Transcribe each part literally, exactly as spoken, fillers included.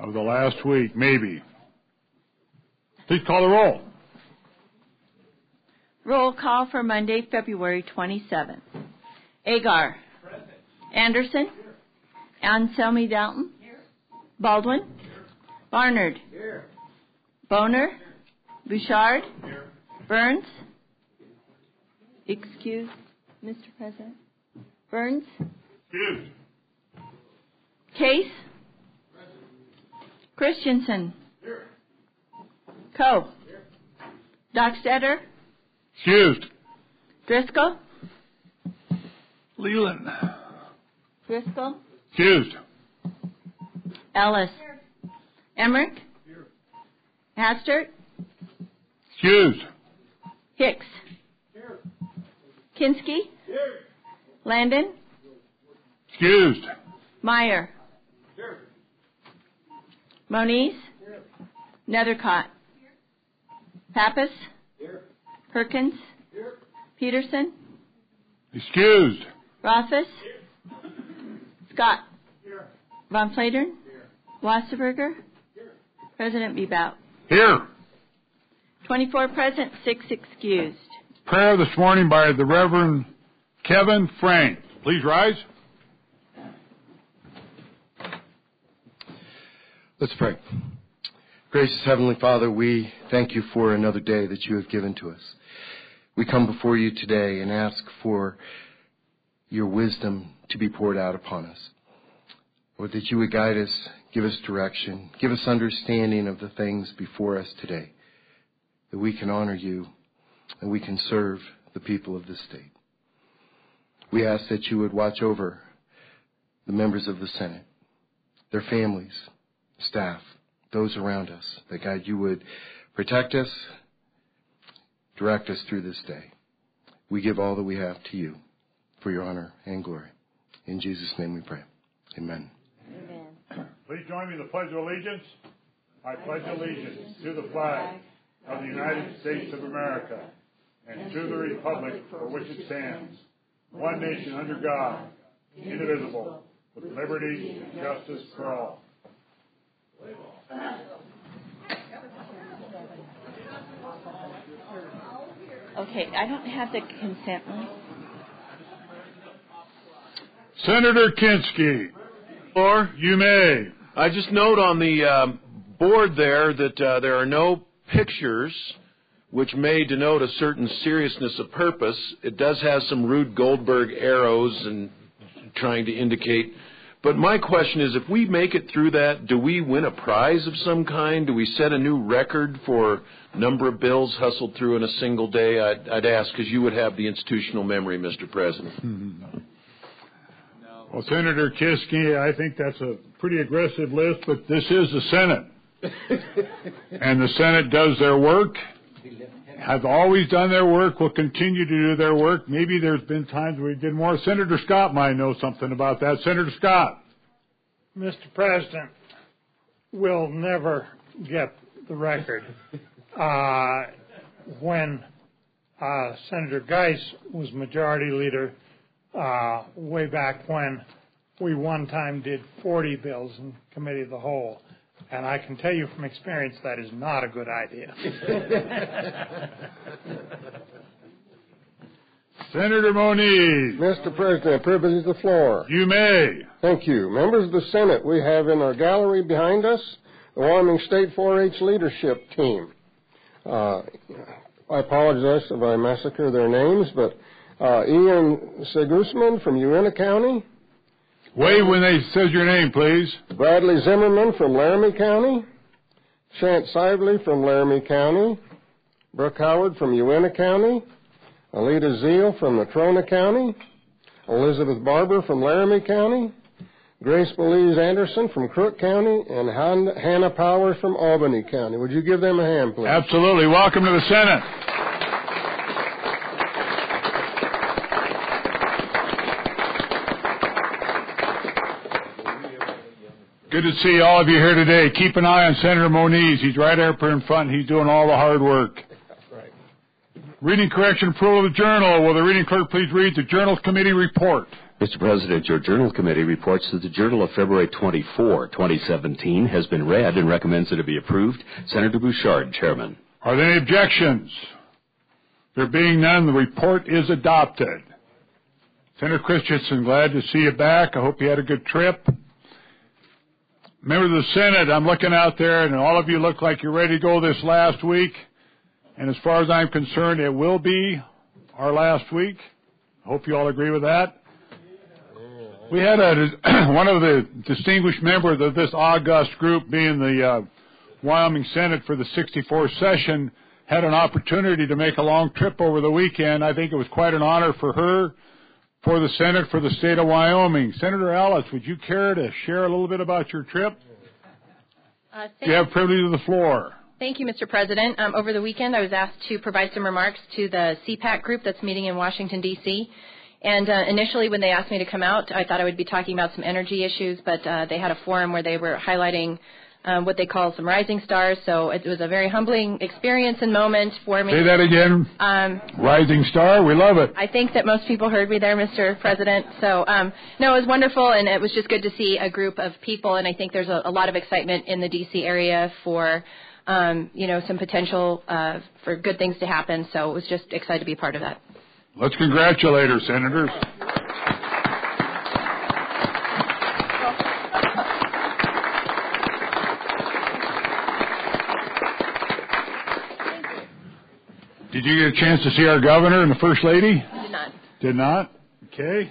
of the last week, maybe. Please call the roll. Roll call for Monday, February twenty-seventh. Agar. Present. Anderson. Here. Anselmi Dalton. Here. Baldwin. Here. Barnard. Here. Boner. Here. Bouchard. Here. Burns. Excuse, Mister President. Burns. Excuse. Case. Present. Christensen. Here. Coe. Here. Dockstetter. Excused. Driscoll. Leland. Driscoll. Excused. Ellis. Here. Emmerich. Here. Hastert. Excused. Hicks. Here. Kinski. Here. Landon. Excused. Meyer. Here. Moniz. Here. Nethercott. Here. Pappas. Here. Perkins. Here. Peterson. Excused. Rothfuss. Here. Scott. Here. Von Flatern. Here. Wasserberger. Here. President Bebout. Here. twenty-four present, six excused. Prayer this morning by the Reverend Kevin Frank. Please rise. Let's pray. Gracious Heavenly Father, we thank you for another day that you have given to us. We come before you today and ask for your wisdom to be poured out upon us. Lord, that you would guide us, give us direction, give us understanding of the things before us today, that we can honor you and we can serve the people of this state. We ask that you would watch over the members of the Senate, their families, staff, those around us, that God, you would protect us, direct us through this day. We give all that we have to you for your honor and glory. In Jesus' name we pray. Amen. Amen. Please join me in the Pledge of Allegiance. I pledge allegiance to the flag of the United States of America and to the republic for which it stands, one nation under God, indivisible, with liberty and justice for all. Okay, I don't have the consent list. Senator Kinski, or you may. I just note on the um, board there that uh, there are no pictures which may denote a certain seriousness of purpose. It does have some Rube Goldberg arrows and trying to indicate. But my question is, if we make it through that, do we win a prize of some kind? Do we set a new record for number of bills hustled through in a single day? I'd, I'd ask, because you would have the institutional memory, Mister President. Mm-hmm. No. Well, Senator Kiski, I think that's a pretty aggressive list, but this is the Senate. And the Senate does their work, have always done their work, will continue to do their work. Maybe there's been times where we did more. Senator Scott might know something about that. Senator Scott. Mister President, we'll never get the record. Uh, when uh, Senator Geis was majority leader, uh, way back when, we one time did forty bills in Committee of the Whole. And I can tell you from experience that is not a good idea. Senator Moniz. Mister President, privilege the floor. You may. Thank you. Members of the Senate, we have in our gallery behind us the Wyoming State four H leadership team. Uh, I apologize if I massacre their names, but uh, Ian Segusman from Uintah County. Wave when they says your name, please. Bradley Zimmerman from Laramie County. Chant Sively from Laramie County. Brooke Howard from Uintah County. Alita Zeal from Natrona County. Elizabeth Barber from Laramie County. Grace Belize Anderson from Crook County. And Han- Hannah Powers from Albany County. Would you give them a hand, please? Absolutely. Welcome to the Senate. Good to see all of you here today. Keep an eye on Senator Moniz. He's right up here in front. He's doing all the hard work. Right. Reading correction approval of the journal. Will the reading clerk please read the Journals Committee report? Mister President, your Journal Committee reports that the Journal of February twenty-fourth, twenty seventeen has been read and recommends that it be approved. Senator Bouchard, Chairman. Are there any objections? There being none, the report is adopted. Senator Christensen, glad to see you back. I hope you had a good trip. Members of the Senate, I'm looking out there, and all of you look like you're ready to go this last week. And as far as I'm concerned, it will be our last week. I hope you all agree with that. We had a, one of the distinguished members of this august group, being the uh, Wyoming Senate for the sixty-fourth session, had an opportunity to make a long trip over the weekend. I think it was quite an honor for her, for the Senate, for the state of Wyoming. Senator Ellis, would you care to share a little bit about your trip? Uh, you have privilege of the floor. Thank you, Mister President. Um, over the weekend, I was asked to provide some remarks to the C PAC group that's meeting in Washington, D C And uh, initially, when they asked me to come out, I thought I would be talking about some energy issues, but uh, they had a forum where they were highlighting um, what they call some rising stars. So it was a very humbling experience and moment for me. Say that again. Um, rising star. We love it. I think that most people heard me there, Mister President. So, um, no, it was wonderful, and it was just good to see a group of people. And I think there's a, a lot of excitement in the D C area for, um, you know, some potential uh, for good things to happen. So it was just excited to be a part of that. Let's congratulate her, Senators. Did you get a chance to see our governor and the First Lady? Did not. Did not? Okay.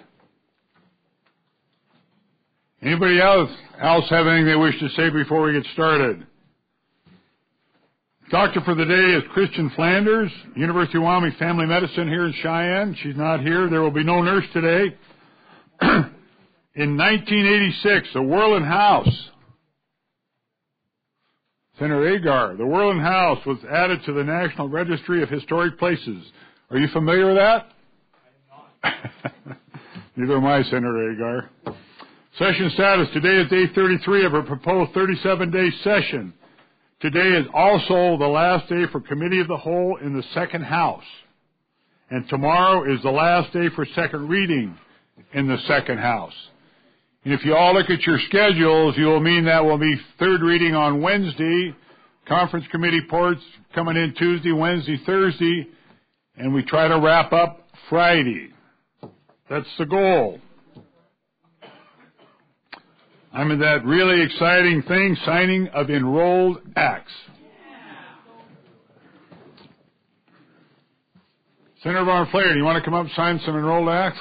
Anybody else, else have anything they wish to say before we get started? Doctor for the day is Christian Flanders, University of Wyoming Family Medicine here in Cheyenne. She's not here. There will be no nurse today. In nineteen eighty-six, the Worland House, Senator Agar, the Worland House was added to the National Registry of Historic Places. Are you familiar with that? I am not. Neither am I, Senator Agar. Session status. Today is day thirty-three of our proposed thirty-seven day session. Today is also the last day for Committee of the Whole in the second House. And tomorrow is the last day for second reading in the second House. And if you all look at your schedules, you will mean that will be third reading on Wednesday, conference committee reports coming in Tuesday, Wednesday, Thursday, and we try to wrap up Friday. That's the goal. I'm in that really exciting thing, signing of enrolled acts. Senator Von Flair, do you want to come up and sign some enrolled acts?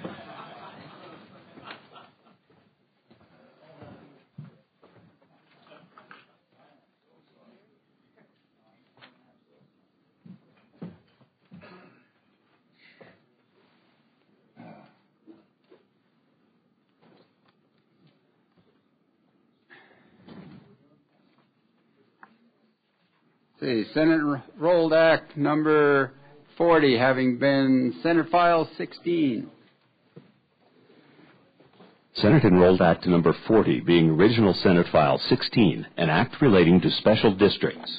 The Senate Enrolled Act number forty, having been Senate File sixteen. Senate Enrolled Act number forty, being original Senate File sixteen, an act relating to special districts.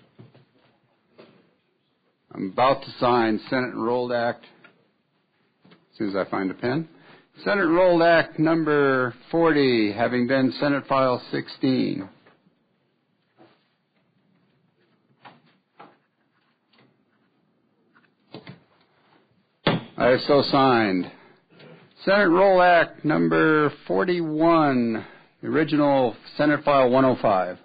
I'm about to sign Senate Enrolled Act as soon as I find a pen. Senate Enrolled Act number forty, having been Senate File sixteen. I have so signed. Senate Roll Act number forty-one, original Senate File one oh five.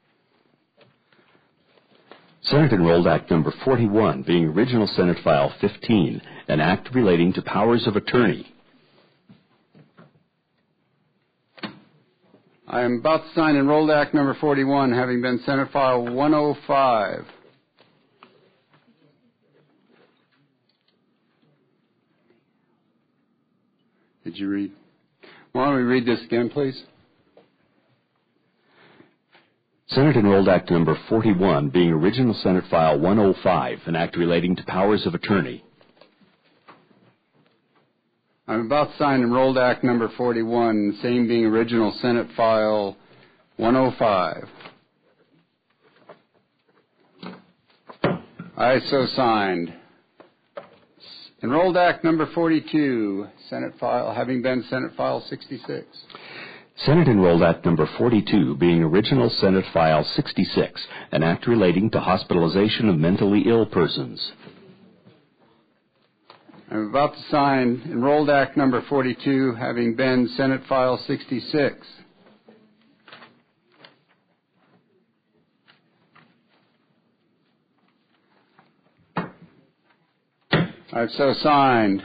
Senate Enrolled Act number forty-one, being original Senate File fifteen, an act relating to powers of attorney. I am about to sign Enrolled Act number forty-one, having been Senate File one oh five. Did you read? Why don't we read this again, please? Senate Enrolled Act number forty-one, being original Senate File one oh five, an act relating to powers of attorney. I'm about to sign Enrolled Act number forty-one, same being original Senate File one oh five. I so signed. Enrolled Act number forty-two, Senate file, having been Senate File sixty-six. Senate Enrolled Act number forty-two, being original Senate File sixty-six, an act relating to hospitalization of mentally ill persons. I'm about to sign Enrolled Act number forty-two, having been Senate File sixty-six. I've so signed.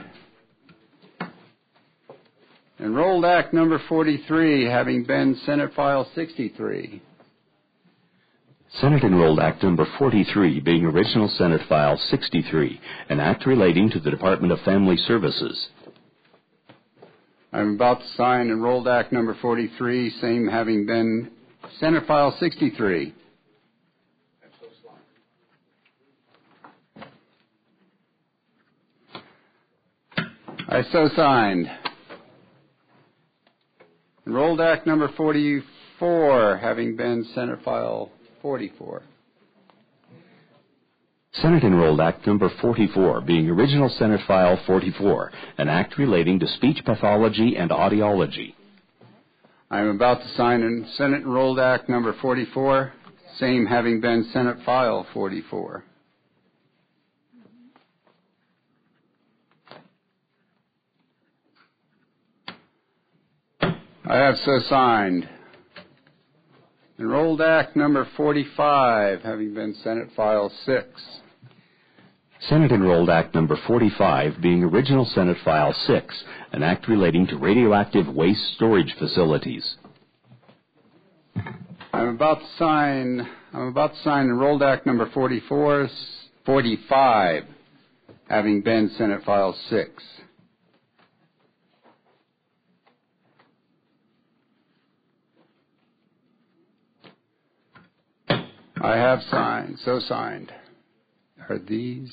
Enrolled Act number forty-three, having been Senate File sixty-three. Senate Enrolled Act number forty-three, being original Senate File sixty-three, an act relating to the Department of Family Services. I'm about to sign Enrolled Act number forty-three, same having been Senate File sixty-three. I so signed. Enrolled Act number forty-four, having been Senate File forty-four. Senate Enrolled Act number forty-four, being original Senate File forty-four, an act relating to speech pathology and audiology. I am about to sign in Senate Enrolled Act number forty-four, same having been Senate File forty-four. I have so signed. Enrolled Act number forty-five, having been Senate File six. Senate Enrolled Act number forty-five, being original Senate File six, an act relating to radioactive waste storage facilities. I'm about to sign. I'm about to sign Enrolled Act number forty-four, forty-five, having been Senate File six. I have signed, so signed. Are these?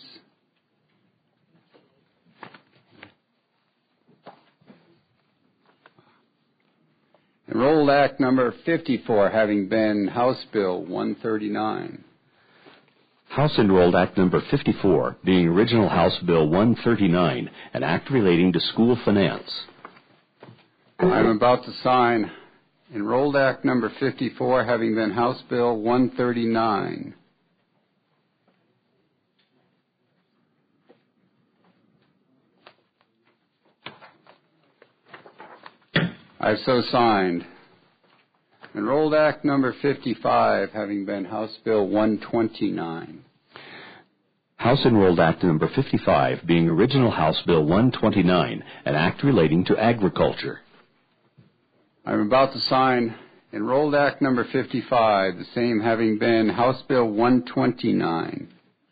Enrolled Act number fifty-four, having been House Bill one thirty-nine. House Enrolled Act number fifty-four, being original House Bill one thirty-nine, an act relating to school finance. I'm about to sign Enrolled Act number fifty-four, having been House Bill one thirty-nine. I've so signed. Enrolled Act number fifty-five, having been House Bill one twenty-nine. House Enrolled Act number fifty-five, being original House Bill one twenty-nine, an act relating to agriculture. I'm about to sign Enrolled Act number fifty-five, the same having been House Bill one twenty-nine.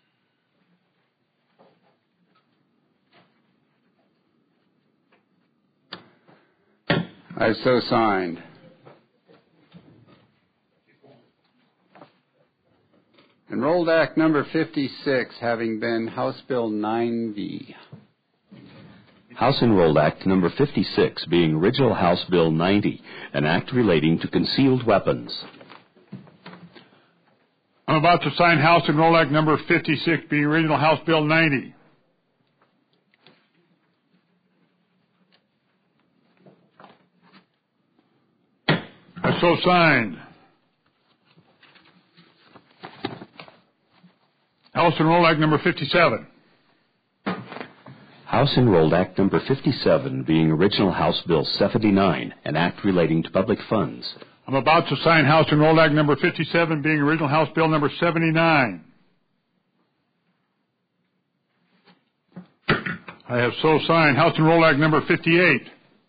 I've so signed. Enrolled Act number fifty-six, having been House Bill ninety. House Enrolled Act number fifty-six, being original House Bill ninety, an act relating to concealed weapons. I'm about to sign House Enrolled Act number fifty-six, being original House Bill ninety. I so signed. House Enrolled Act number fifty-seven. House Enrolled Act number fifty-seven, being original House Bill seventy-nine, an act relating to public funds. I'm about to sign House Enrolled Act number fifty-seven, being original House Bill number seventy-nine. I have so signed House Enrolled Act number fifty-eight.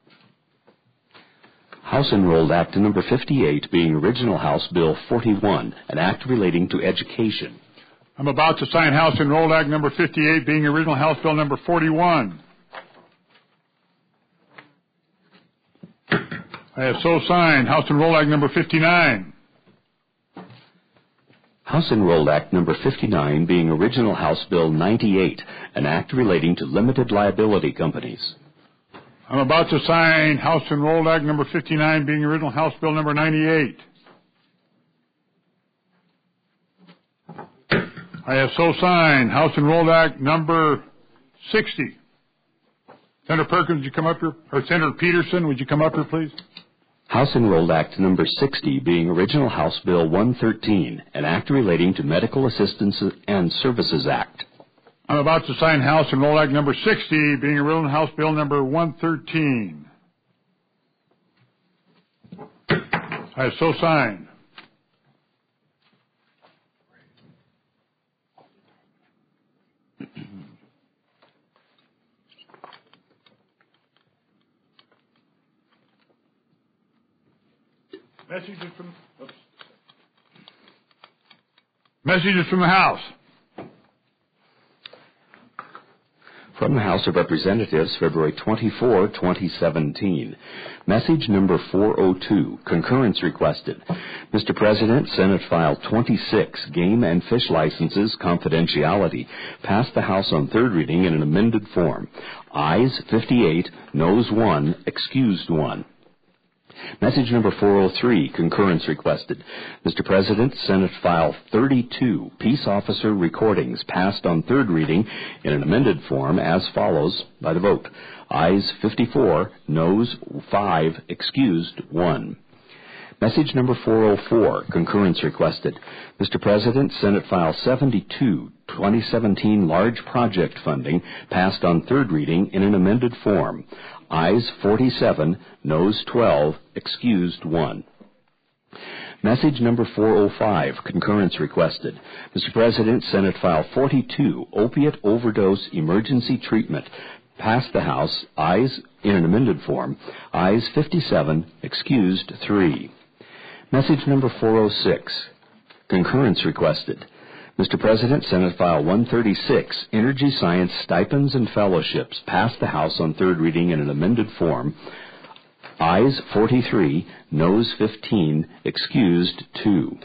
House Enrolled Act number fifty-eight, being original House Bill forty-one, an act relating to education. I'm about to sign House Enrolled Act number fifty-eight, being original House Bill number forty-one. I have so signed House Enrolled Act number fifty-nine. House Enrolled Act number fifty-nine, being original House Bill ninety-eight, an act relating to limited liability companies. I'm about to sign House Enrolled Act number fifty-nine, being original House Bill number ninety-eight. I have so signed House Enrolled Act number sixty. Senator Perkins, would you come up here? Or Senator Peterson, would you come up here, please? House Enrolled Act number sixty, being original House Bill one thirteen, an act relating to Medical Assistance and Services Act. I'm about to sign House Enrolled Act number sixty, being original House Bill number one thirteen. I have so signed. Messages from oops. Messages from the House. From the House of Representatives, February twenty-fourth, twenty seventeen. Message number four oh two, concurrence requested. Mister President, Senate File twenty-six, Game and Fish Licenses, Confidentiality, passed the House on third reading in an amended form. Ayes fifty-eight, Noes one, excused one. Message number four oh three, concurrence requested. Mister President, Senate File thirty-two, Peace Officer Recordings, passed on third reading in an amended form as follows by the vote. Ayes fifty-four, Noes five, excused one. Message number four oh four, concurrence requested. Mister President, Senate File seventy-two, twenty seventeen Large Project Funding, passed on third reading in an amended form. Ayes forty-seven, Noes twelve, excused one. Message number four oh five, concurrence requested. Mister President, Senate File forty-two, Opiate Overdose Emergency Treatment, passed the House. Ayes in an amended form. Ayes fifty-seven, excused three. Message number four oh six, concurrence requested. Mister President, Senate File one thirty-six, Energy Science Stipends and Fellowships, passed the House on third reading in an amended form. Ayes forty-three, Noes fifteen, excused two.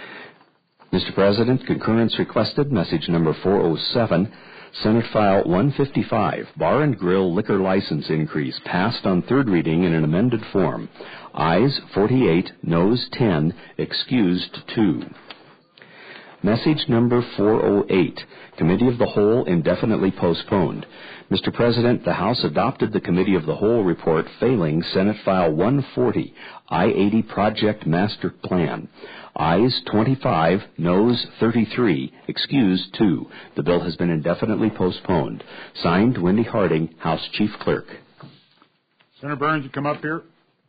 Mister President, concurrence requested. Message number four oh seven, Senate File one fifty-five, Bar and Grill Liquor License Increase, passed on third reading in an amended form. Ayes forty-eight, Noes ten, excused two. Message number four oh eight, Committee of the Whole indefinitely postponed. Mister President, the House adopted the Committee of the Whole report failing Senate File one forty, I eighty Project Master Plan. Ayes twenty-five, Noes thirty-three, excused two. The bill has been indefinitely postponed. Signed, Wendy Harding, House Chief Clerk. Senator Burns, you come up here.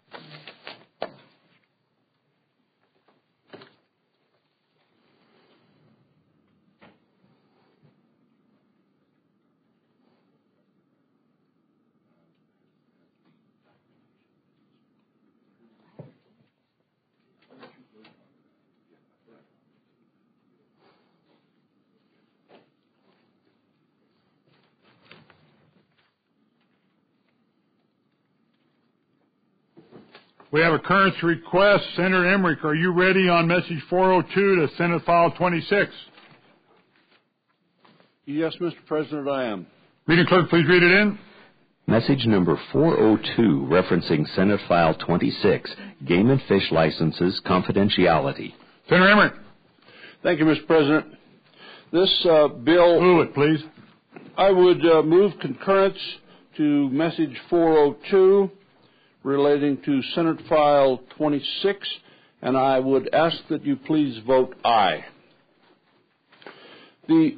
We have a current request. Senator Emmerich, are you ready on message four oh two to Senate File twenty-six? Yes, Mister President, I am. Reading clerk, please read it in. Message number four oh two, referencing Senate File twenty-six, Game and Fish Licenses, Confidentiality. Senator Emmerich. Thank you, Mister President. This uh, bill... Move it, please. I would uh, move concurrence to message four oh two relating to Senate File twenty-six, and I would ask that you please vote aye. The,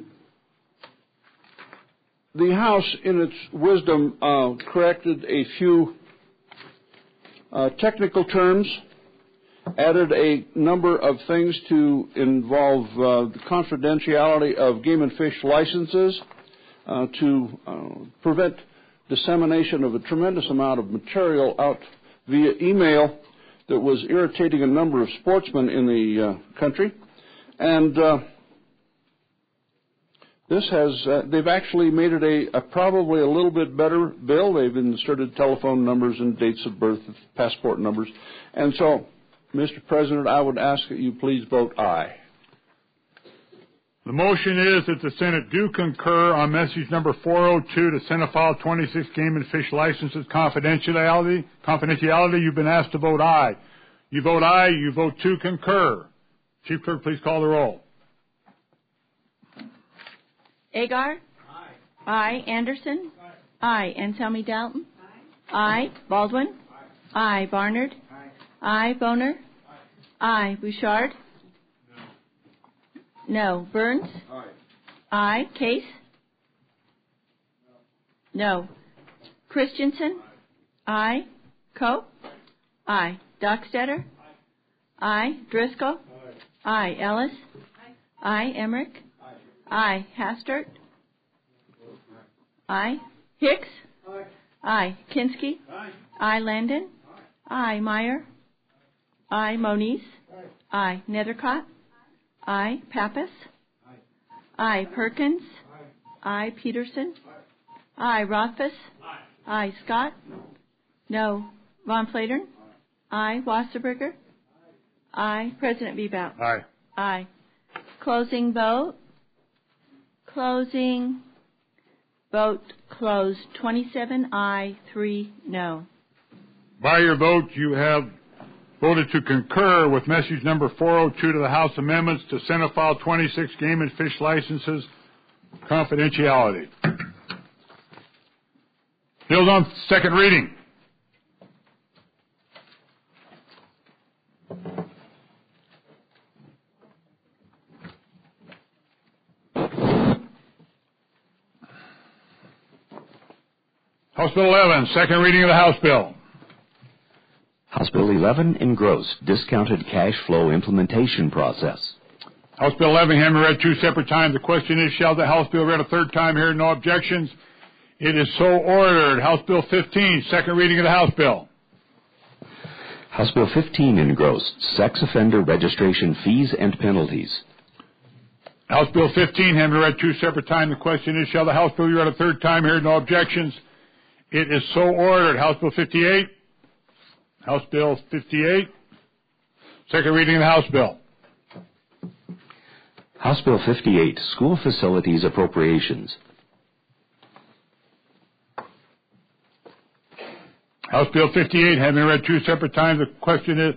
the House, in its wisdom, uh, corrected a few uh, technical terms, added a number of things to involve uh, the confidentiality of game and fish licenses uh, to uh, prevent dissemination of a tremendous amount of material out via email that was irritating a number of sportsmen in the uh, country. And uh, this has, uh, they've actually made it a, a probably a little bit better bill. They've inserted telephone numbers and dates of birth, passport numbers. And so, Mister President, I would ask that you please vote aye. The motion is that the Senate do concur on message number four oh two to Senate File twenty-six, Game and Fish Licenses, Confidentiality. Confidentiality, you've been asked to vote aye. You vote aye, you vote to concur. Chief Clerk, please call the roll. Agar? Aye. Aye. Anderson? Aye. Anselmi Dalton? Aye. Baldwin? Aye. Barnard? Aye. Boner? Aye. Bouchard? No. Burns? Aye. Case? No. Christensen? Aye. Coe? Aye. Dockstetter? Aye. Driscoll? Aye. Ellis? Aye. Emmerich? Aye. Hastert? Aye. Hicks? Aye. Kinski? Aye. Landon? Aye. Meyer? Aye. Moniz? Aye. Nethercott? Aye. Pappas? Aye. Perkins? Aye. Peterson? Aye. Rothfuss? Aye. Scott? No. Von Flatern? Aye. Wasserberger? Aye. President Bebout? Aye. Aye. Closing vote. Closing vote closed. twenty-seven aye, three no. By your vote, you have voted to concur with message number four oh two to the House amendments to Senate File twenty-six Game and Fish Licenses confidentiality. Bills on second reading. House Bill eleven, second reading of the House bill. House Bill eleven, engrossed, discounted cash flow implementation process. House Bill eleven, having read two separate times. The question is, shall the House bill read a third time? Here, no objections. It is so ordered. House Bill fifteen, second reading of the House bill. House Bill fifteen, engrossed, sex offender registration fees and penalties. House Bill fifteen, having read two separate times. The question is, shall the House bill be read a third time? Here, no objections. It is so ordered. House Bill fifty-eight. House Bill fifty-eight. Second reading of the House bill. House Bill fifty-eight, school facilities appropriations. House Bill fifty-eight, having read two separate times. The question is,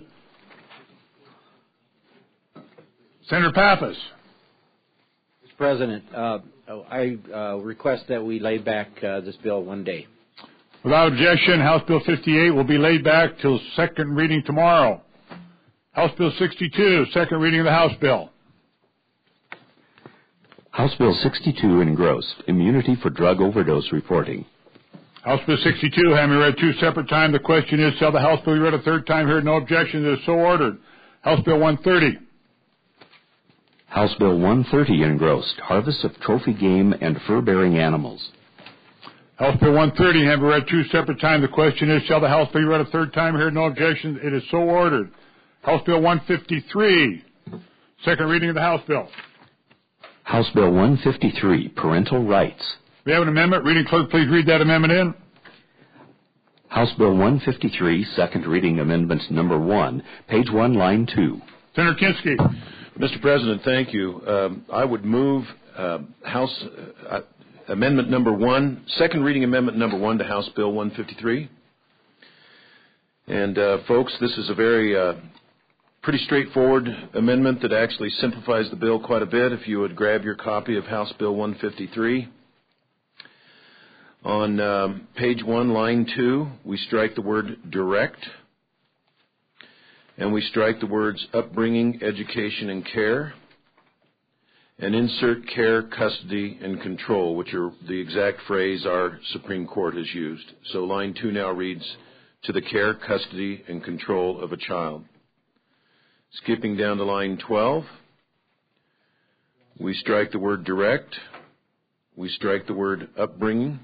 Senator Pappas. Mister President, uh, I uh, request that we lay back uh, this bill one day. Without objection, House Bill fifty-eight will be laid back till second reading tomorrow. House Bill sixty-two, second reading of the House bill. House Bill sixty-two, engrossed, immunity for drug overdose reporting. House Bill sixty-two, having read two separate times. The question is, shall the House bill be read a third time? Here, no objection. It is so ordered. House Bill one thirty. House Bill one thirty, engrossed, harvest of trophy game and fur-bearing animals. House Bill one thirty, having read two separate times. The question is, shall the House bill be read a third time? Here, no objection. It is so ordered. House Bill one fifty-three, second reading of the House bill. House Bill one fifty-three, parental rights. We have an amendment. Reading clerk, please read that amendment in. House Bill one fifty-three, second reading amendment number one, page one, line two. Senator Kinski. Mister President, thank you. Um, I would move uh, House uh, amendment number one, second reading amendment number one to House Bill one fifty-three. And uh, folks, this is a very uh, pretty straightforward amendment that actually simplifies the bill quite a bit. If you would grab your copy of House Bill one fifty-three. On um, page one, line two, we strike the word direct, and we strike the words upbringing, education, and care, and insert care, custody, and control, which are the exact phrase our Supreme Court has used. So line two now reads, to the care, custody, and control of a child. Skipping down to line twelve, we strike the word direct, we strike the word upbringing,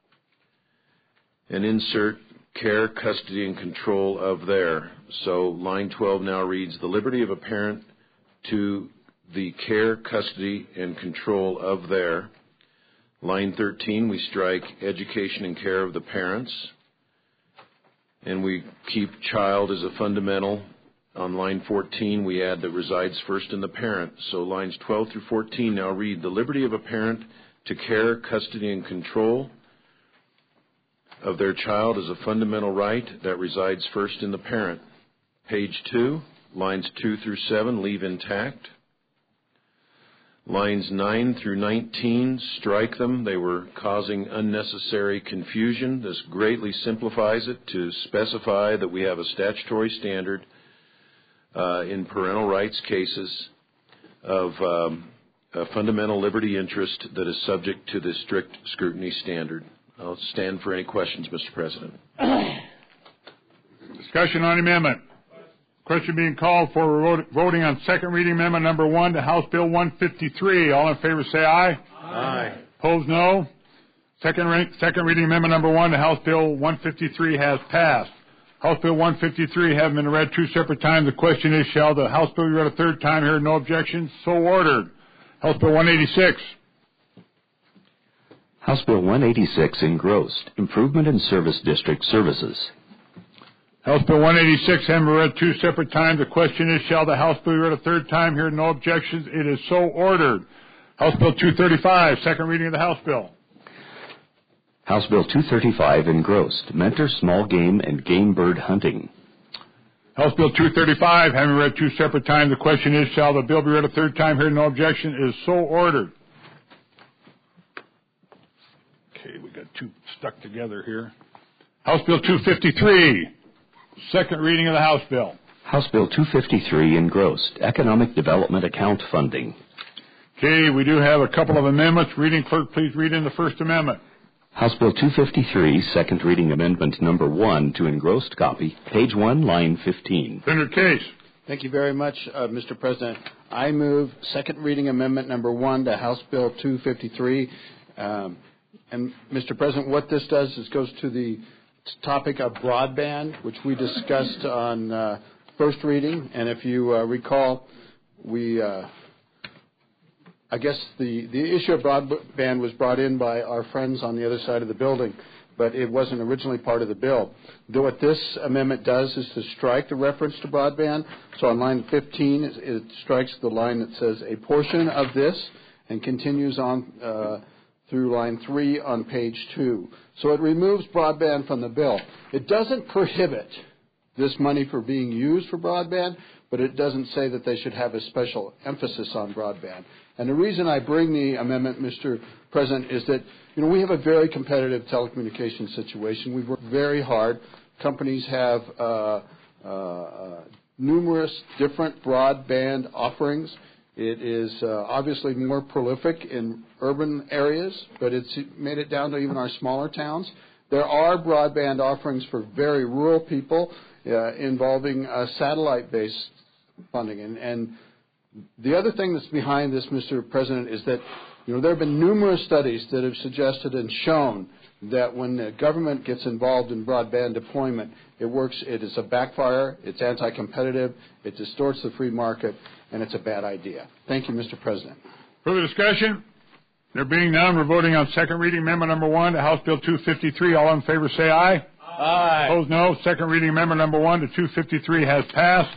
and insert care, custody, and control of their. So line twelve now reads, the liberty of a parent to the care, custody, and control of their. Line thirteen, we strike education and care of the parents, and we keep child as a fundamental. On line fourteen, we add that resides first in the parent. So lines twelve through fourteen now read, the liberty of a parent to care, custody, and control of their child is a fundamental right that resides first in the parent. Page two, lines two through seven leave intact. Lines nine through nineteen, strike them. They were causing unnecessary confusion. This greatly simplifies it to specify that we have a statutory standard uh, in parental rights cases of um, a fundamental liberty interest that is subject to the strict scrutiny standard. I'll stand for any questions, Mister President. Discussion on amendment. Question being called for voting on second reading amendment number one to House Bill one fifty-three. All in favor say aye. Aye. Opposed, no. Second, re- second reading amendment number one to House Bill one fifty-three has passed. House Bill one fifty-three having been read two separate times, the question is, shall the House Bill be read a third time? Here, no objections. So ordered. House Bill one eighty-six. House Bill one eighty-six engrossed. Improvement in Service District Services. House Bill one eighty-six having been read two separate times, the question is, shall the House Bill be read a third time? Here, no objections. It is so ordered. House Bill two thirty-five, second reading of the House Bill. House Bill two thirty-five engrossed. Mentor small game and game bird hunting. House Bill two thirty-five, having read two separate times, the question is, shall the bill be read a third time? Here, no objection. It is so ordered. Okay, we got two stuck together here. House Bill two fifty-three, second reading of the House Bill. House Bill two fifty-three engrossed. Economic Development Account Funding. Okay, we do have a couple of amendments. Reading clerk, please read in the First Amendment. House Bill two fifty-three, second reading amendment number one to engrossed copy, page one, line fifteen. Senator Case. Thank you very much, uh, Mister President. I move second reading amendment number one to House Bill two fifty-three. Um, and, Mister President, what this does is goes to the topic of broadband, which we discussed on uh, first reading. And if you uh, recall, we... Uh, I guess the, the issue of broadband was brought in by our friends on the other side of the building, but it wasn't originally part of the bill. Though what this amendment does is to strike the reference to broadband. So on line fifteen, it, it strikes the line that says a portion of this and continues on uh, through line three on page two. So it removes broadband from the bill. It doesn't prohibit this money for being used for broadband, but it doesn't say that they should have a special emphasis on broadband. And the reason I bring the amendment, Mister President, is that, you know, we have a very competitive telecommunications situation. We've worked very hard. Companies have uh, uh, numerous different broadband offerings. It is uh, obviously more prolific in urban areas, but it's made it down to even our smaller towns. There are broadband offerings for very rural people uh, involving uh, satellite-based funding. And, and the other thing that's behind this, Mister President, is that, you know, there have been numerous studies that have suggested and shown that when the government gets involved in broadband deployment, it works, it is a backfire, it's anti-competitive, it distorts the free market, and it's a bad idea. Thank you, Mister President. Further discussion? There being none, we're voting on second reading amendment number one to House Bill two fifty-three. All in favor say aye. Aye. Opposed, no. Second reading amendment number one to two fifty-three has passed.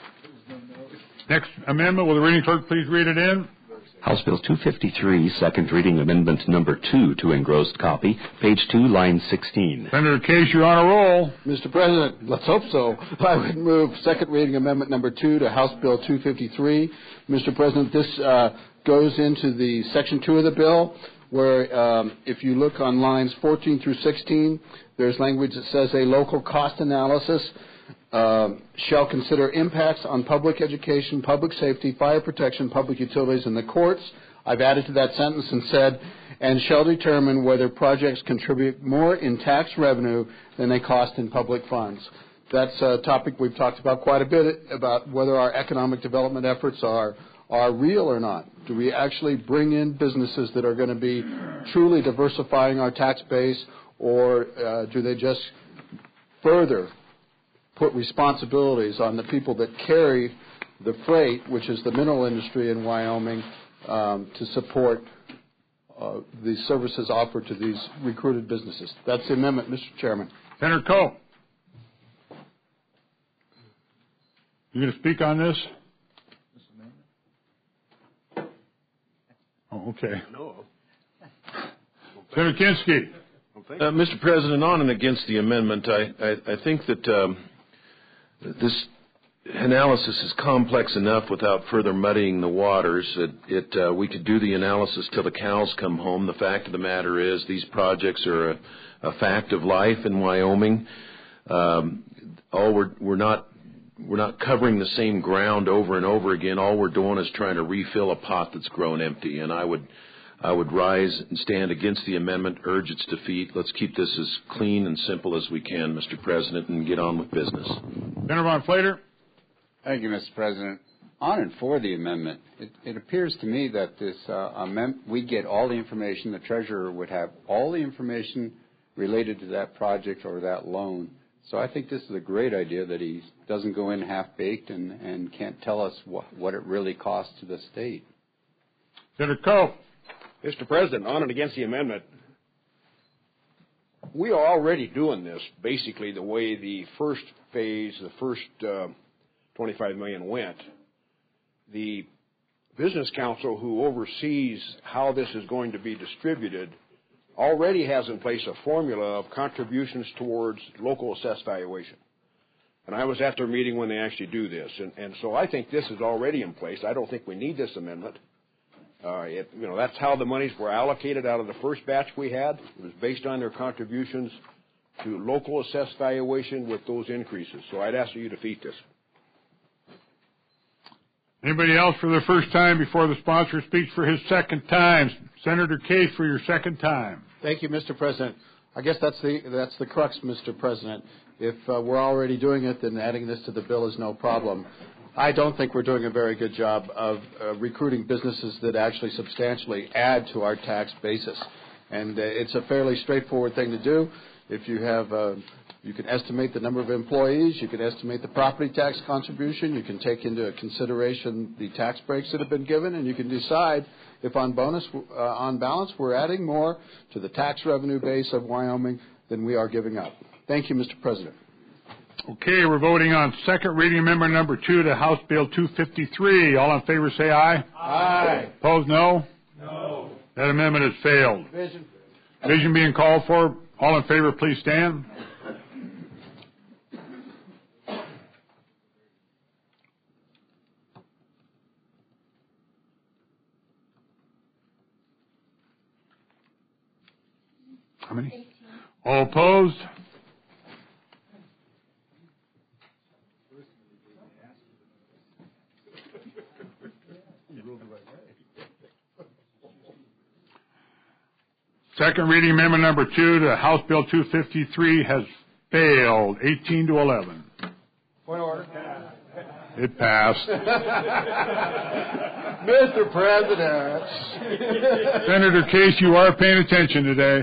Next amendment, will the reading clerk please read it in? House Bill two fifty-three, second reading amendment number two to engrossed copy, page two, line sixteen. Senator Case, you're on a roll. Mister President, let's hope so. I would move second reading amendment number two to House Bill two fifty-three. Mister President, this uh, goes into the section two of the bill, where um, if you look on lines fourteen through sixteen, there's language that says a local cost analysis Uh, shall consider impacts on public education, public safety, fire protection, public utilities, and the courts. I've added to that sentence and said, and shall determine whether projects contribute more in tax revenue than they cost in public funds. That's a topic we've talked about quite a bit, about whether our economic development efforts are, are real or not. Do we actually bring in businesses that are going to be truly diversifying our tax base, or uh, do they just further put responsibilities on the people that carry the freight, which is the mineral industry in Wyoming, um, to support uh, the services offered to these recruited businesses? That's the amendment, Mister Chairman. Senator Coe. You going to speak on this? Oh, okay. No. Senator Kinski. Uh, Mister President, on and against the amendment, I, I, I think that um, this analysis is complex enough without further muddying the waters. It, it uh, we could do the analysis till the cows come home. The fact of the matter is these projects are a, a fact of life in Wyoming. Um, all we're we're not we're not covering the same ground over and over again. All we're doing is trying to refill a pot that's grown empty. And I would I would rise and stand against the amendment, urge its defeat. Let's keep this as clean and simple as we can, Mister President, and get on with business. Senator Von Flater. Thank you, Mister President. On and for the amendment, it, it appears to me that this uh, amendment, we get all the information, the treasurer would have all the information related to that project or that loan. So I think this is a great idea that he doesn't go in half-baked and, and can't tell us what, what it really costs to the state. Senator Coe. Mister President, on and against the amendment, we are already doing this basically the way the first phase, the first uh, twenty-five million dollars went. The Business Council, who oversees how this is going to be distributed, already has in place a formula of contributions towards local assessed valuation. And I was at their meeting when they actually do this. And, and so I think this is already in place. I don't think we need this amendment. Uh, it, you know, that's how the monies were allocated out of the first batch we had. It was based on their contributions to local assessed valuation with those increases. So I'd ask that you defeat this. Anybody else for their first time before the sponsor speaks for his second time? Senator Case for your second time. Thank you, Mister President. I guess that's the that's the crux, Mister President. If uh, we're already doing it, then adding this to the bill is no problem. I don't think we're doing a very good job of uh, recruiting businesses that actually substantially add to our tax basis. And uh, it's a fairly straightforward thing to do. If you have, uh, you can estimate the number of employees, you can estimate the property tax contribution, you can take into consideration the tax breaks that have been given, and you can decide if on bonus, uh, on balance, we're adding more to the tax revenue base of Wyoming than we are giving up. Thank you, Mister President. Okay, we're voting on second reading amendment number two to House Bill two fifty-three. All in favor say aye. Aye. Opposed, no? No. That amendment has failed. Vision. Vision being called for. All in favor, please stand. How many? eighteen. All opposed? Second reading amendment number two to House Bill two fifty-three has failed, eighteen to eleven. Point of order. It passed. Mister President. Senator Case, you are paying attention today.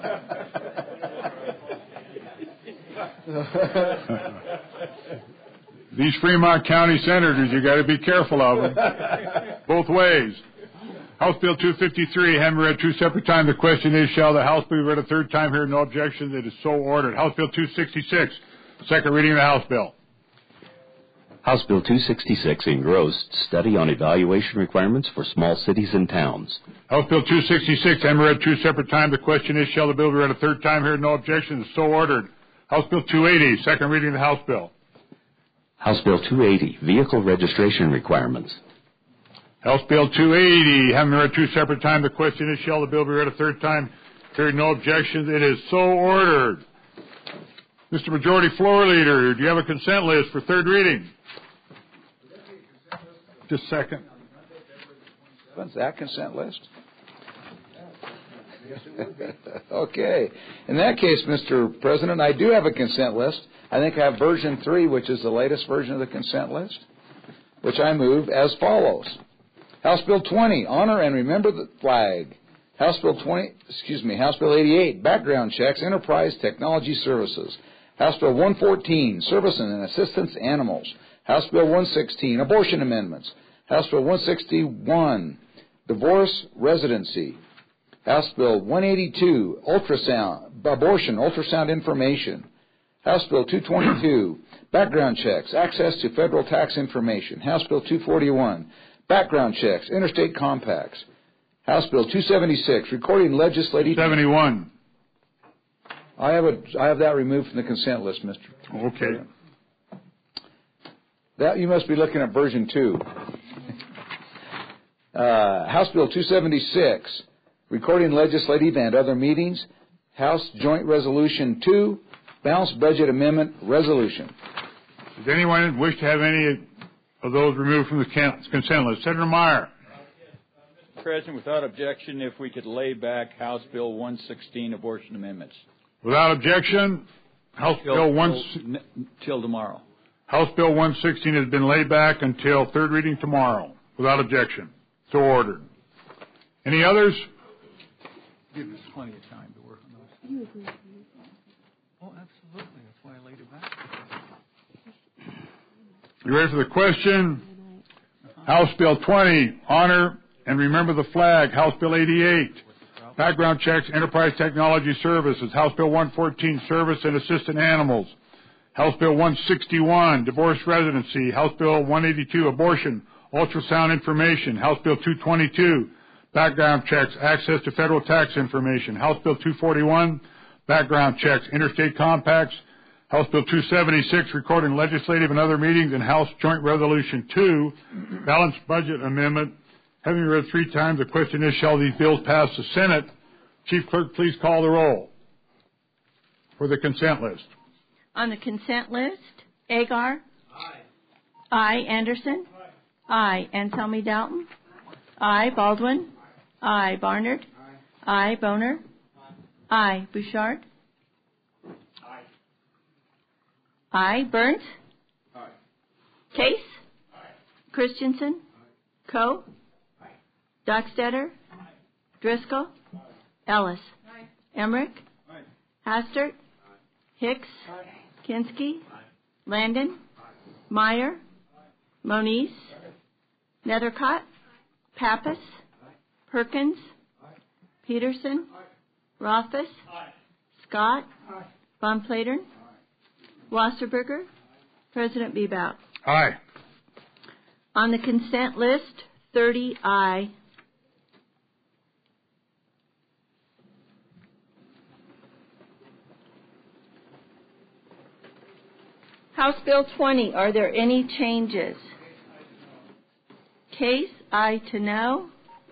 These Fremont County senators, you got to be careful of them. Both ways. House Bill two fifty-three, having read two separate times, the question is, shall the House be read a third time? Here, no objection. It is so ordered. House Bill two sixty-six, second reading of the House bill. House Bill two sixty-six, engrossed, study on evaluation requirements for small cities and towns. House Bill two sixty-six, having read two separate times, the question is, shall the bill be read a third time? Here, no objection. It is so ordered. House Bill two eighty, second reading of the House bill. House Bill two eighty, vehicle registration requirements. House Bill two eighty, having read two separate times, the question is, shall the bill be read a third time? Hearing no objections, it is so ordered. Mister Majority Floor Leader, do you have a consent list for third reading? Just a second. When's that consent list? Okay. In that case, Mister President, I do have a consent list. I think I have version three, which is the latest version of the consent list, which I move as follows. House Bill twenty, honor and remember the flag. House Bill twenty, excuse me, House Bill eighty-eight, background checks, enterprise technology services. House Bill one fourteen, service and assistance animals. House Bill one sixteen, abortion amendments. House Bill one sixty-one, divorce residency. House Bill one eighty-two, ultrasound, abortion, ultrasound information. House Bill two twenty-two, background checks, access to federal tax information. House Bill two forty-one, background checks, interstate compacts. House Bill two seventy-six, recording legislative... seventy-one. I have, a, I have that removed from the consent list, Mister Okay. That you must be looking at version two. Uh, House Bill two seventy-six, recording legislative and other meetings. House Joint Resolution two, Balanced Budget Amendment Resolution. Does anyone wish to have any of those removed from the consent list? Senator Meyer. Mister President, without objection, if we could lay back House Bill one sixteen, abortion amendments. Without objection, House till, Bill one till, till tomorrow. House Bill one sixteen has been laid back until third reading tomorrow. Without objection. So ordered. Any others? Give us plenty of time to work on those. You agree? Oh, absolutely. That's why I laid it back. You ready for the question? House Bill twenty, honor and remember the flag. House Bill eighty-eight, background checks, enterprise technology services. House Bill one fourteen, service and assistant animals. House Bill one sixty-one, divorce residency. House Bill one eighty-two, abortion, ultrasound information. House Bill two twenty-two, background checks, access to federal tax information. House Bill two forty-one, background checks, interstate compacts. House Bill two seventy-six, recording legislative and other meetings, and House Joint Resolution two, balanced budget amendment. Having read three times, the question is, shall these bills pass the Senate? Chief Clerk, please call the roll for the consent list. On the consent list, Agar. Aye. I. Anderson. Aye. I. Anselmi Dalton. Aye. I. Baldwin. Aye. I. Barnard. Aye. I. Boner. Aye. I. Bouchard. Aye. I. Burns. Aye. Case. Aye. Christensen. Aye. Coe. Aye. Dockstetter. Aye. Driscoll. Aye. Ellis. Aye. Emmerich. Aye. Hastert. Aye. Hicks. Aye. Kinski. Aye. Landon. Aye. Meyer. Aye. Moniz. Aye. Nethercott. Aye. Pappas. Aye. Perkins. Aye. Peterson. Aye. Rothfuss. Aye. Scott. Aye. Von Platern. Aye. Wasserberger. Aye. President Bebout. Aye. On the consent list, thirty aye. House Bill twenty, are there any changes? Case, aye to no.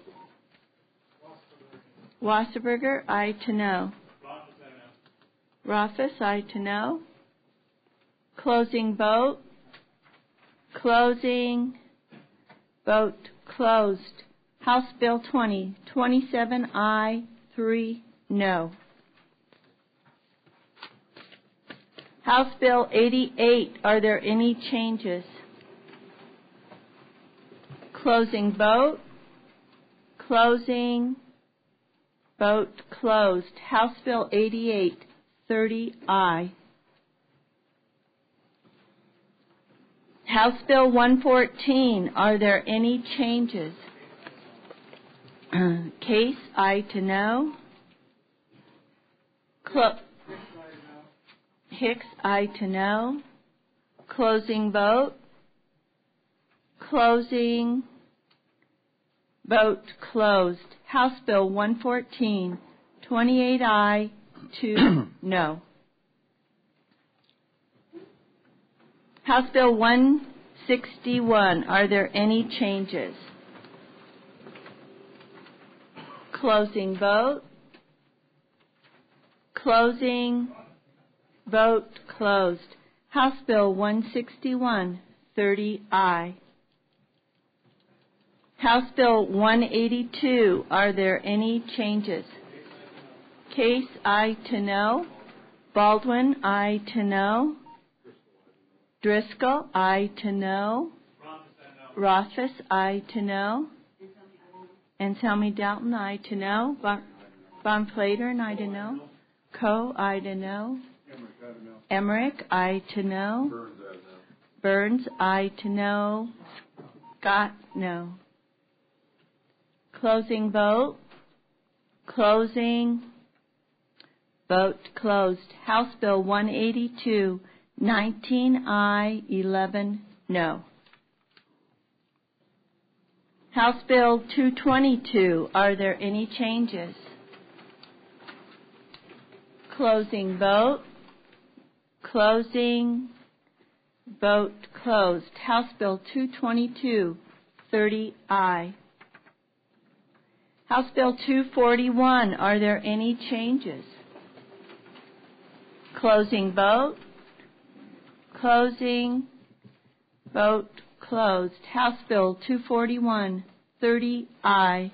Wasserberger, aye to no. Rothfuss, aye to no. Closing vote. Closing vote closed. House Bill twenty, twenty-seven aye, three no. House Bill eighty-eight, are there any changes? Closing vote. Closing vote closed. House Bill eighty-eight, thirty aye. House Bill one fourteen, are there any changes? Case, aye to no. Clo- Hicks, aye to no. Closing vote. Closing vote closed. House Bill one fourteen, twenty-eight aye, two no. House Bill one sixty-one, are there any changes? Closing vote. Closing vote closed. House Bill one sixty-one, thirty aye. House Bill one eighty-two, are there any changes? Case, aye to no. Baldwin, aye to no. Driscoll, aye to no. Rothfuss, aye to no. Anselmi Dalton, aye to no. Von Platern, aye to no. Coe, aye to no. Emmerich, aye to no. Burns, aye to no. Scott, no. Closing vote. Closing vote closed. House Bill one eighty-two, nineteen aye, eleven no. House Bill two twenty-two, are there any changes? Closing vote. Closing vote closed. House Bill two twenty-two thirty I. House Bill two forty-one, are there any changes? Closing vote. Closing. Vote closed. House Bill two forty-one thirty I.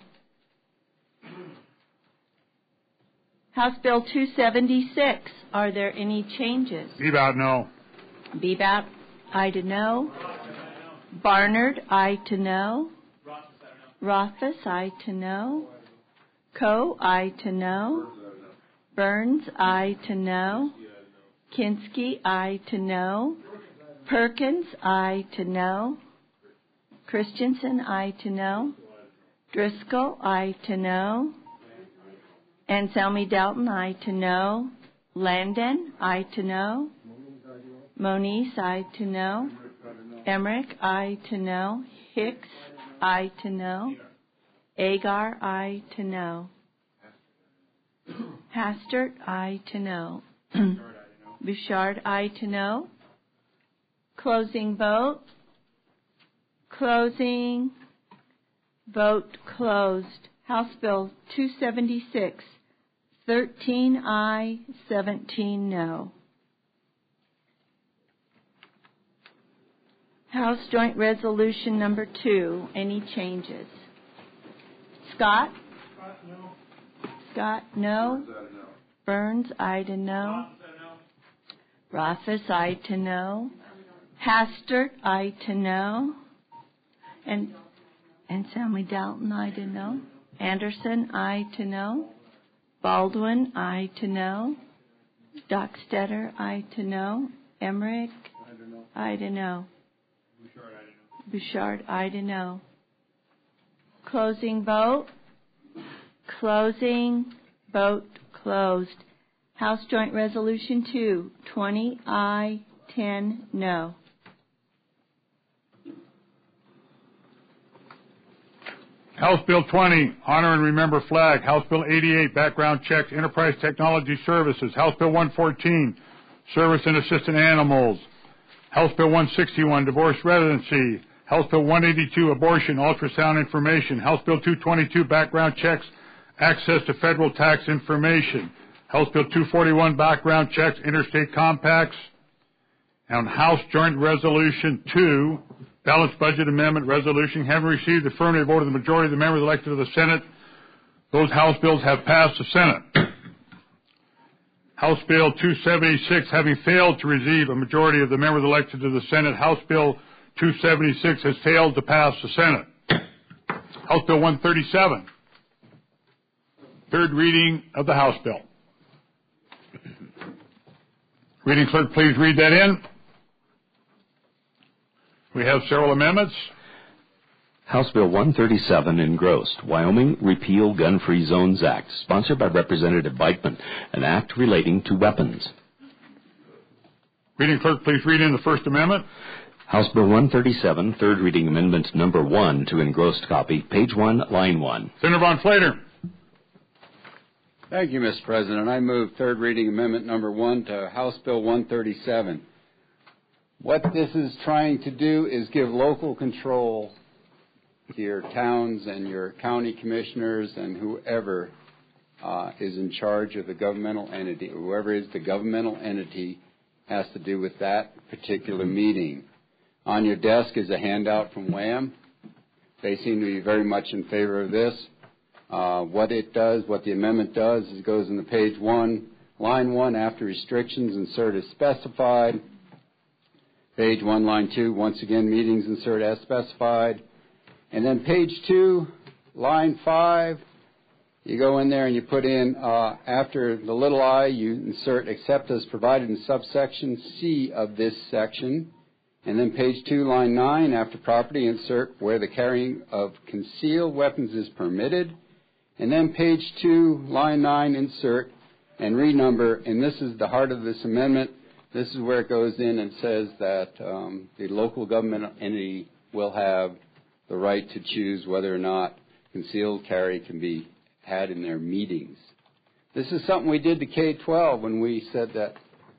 House Bill two seventy-six, are there any changes? Bebout, no. Bebout, aye to no. Barnard, aye to no. Rothfuss, aye to no. Coe, aye to no. Burns, aye to no. Kinski, aye to no. Perkins, aye to no. Christensen, aye to no. Driscoll, aye to no. Anselmi Dalton, aye to no. Landon, aye to no. Moniz, aye to no. Emmerich, aye to no. Hicks, aye to no. Agar, aye to no. Hastert, aye to no. Bouchard, aye to no. Closing vote. Closing. Vote closed. House Bill two seventy-six. thirteen aye, seventeen no. House Joint Resolution number two. Any changes? Scott? Scott, no. Scott, no. Burns, aye to no. Rothfuss, aye to no. Hastert, aye to no. And Anselmi Dalton, aye to no. Anderson, aye to no. Baldwin, aye to no. Dockstetter, aye to no. Emmerich, aye to no. Bouchard, aye to no. Closing vote. Closing vote closed. House Joint Resolution two, twenty aye, ten no. House Bill twenty, Honor and Remember Flag. House Bill eighty-eight, Background Checks, Enterprise Technology Services. House Bill one fourteen, Service and Assistant Animals. House Bill one sixty-one, Divorce Residency. House Bill one eighty-two, Abortion, Ultrasound Information. House Bill two twenty-two, Background Checks, Access to Federal Tax Information. House Bill two forty-one, Background Checks, Interstate Compacts. And House Joint Resolution two, Balanced Budget Amendment Resolution, having received the affirmative vote of the majority of the members elected to the Senate, those House bills have passed the Senate. House Bill two seventy-six, having failed to receive a majority of the members elected to the Senate, House Bill two seventy-six has failed to pass the Senate. House Bill one thirty-seven, third reading of the House bill. Reading clerk, please read that in. We have several amendments. House Bill one thirty-seven engrossed, Wyoming Repeal Gun-Free Zones Act, sponsored by Representative Beitman, an act relating to weapons. Reading clerk, please read in the First Amendment. House Bill one thirty-seven, third reading amendment number one to engrossed copy, page one, line one. Senator Von Flater. Thank you, Mister President. I move third reading amendment number one to House Bill one thirty-seven. What this is trying to do is give local control to your towns and your county commissioners and whoever uh, is in charge of the governmental entity. Whoever is the governmental entity has to do with that particular meeting. On your desk is a handout from WHAM. They seem to be very much in favor of this. Uh, what it does, what the amendment does, is it goes in the page one, line one, after restrictions, insert as specified. Page one, line two, once again, meetings, insert as specified. And then page two, line five, you go in there and you put in, uh, after the little I, you insert except as provided in subsection C of this section. And then page two, line nine, after property, insert where the carrying of concealed weapons is permitted. And then page two, line nine, insert and renumber. And this is the heart of this amendment. This is where it goes in and says that um, the local government entity will have the right to choose whether or not concealed carry can be had in their meetings. This is something we did to K twelve when we said that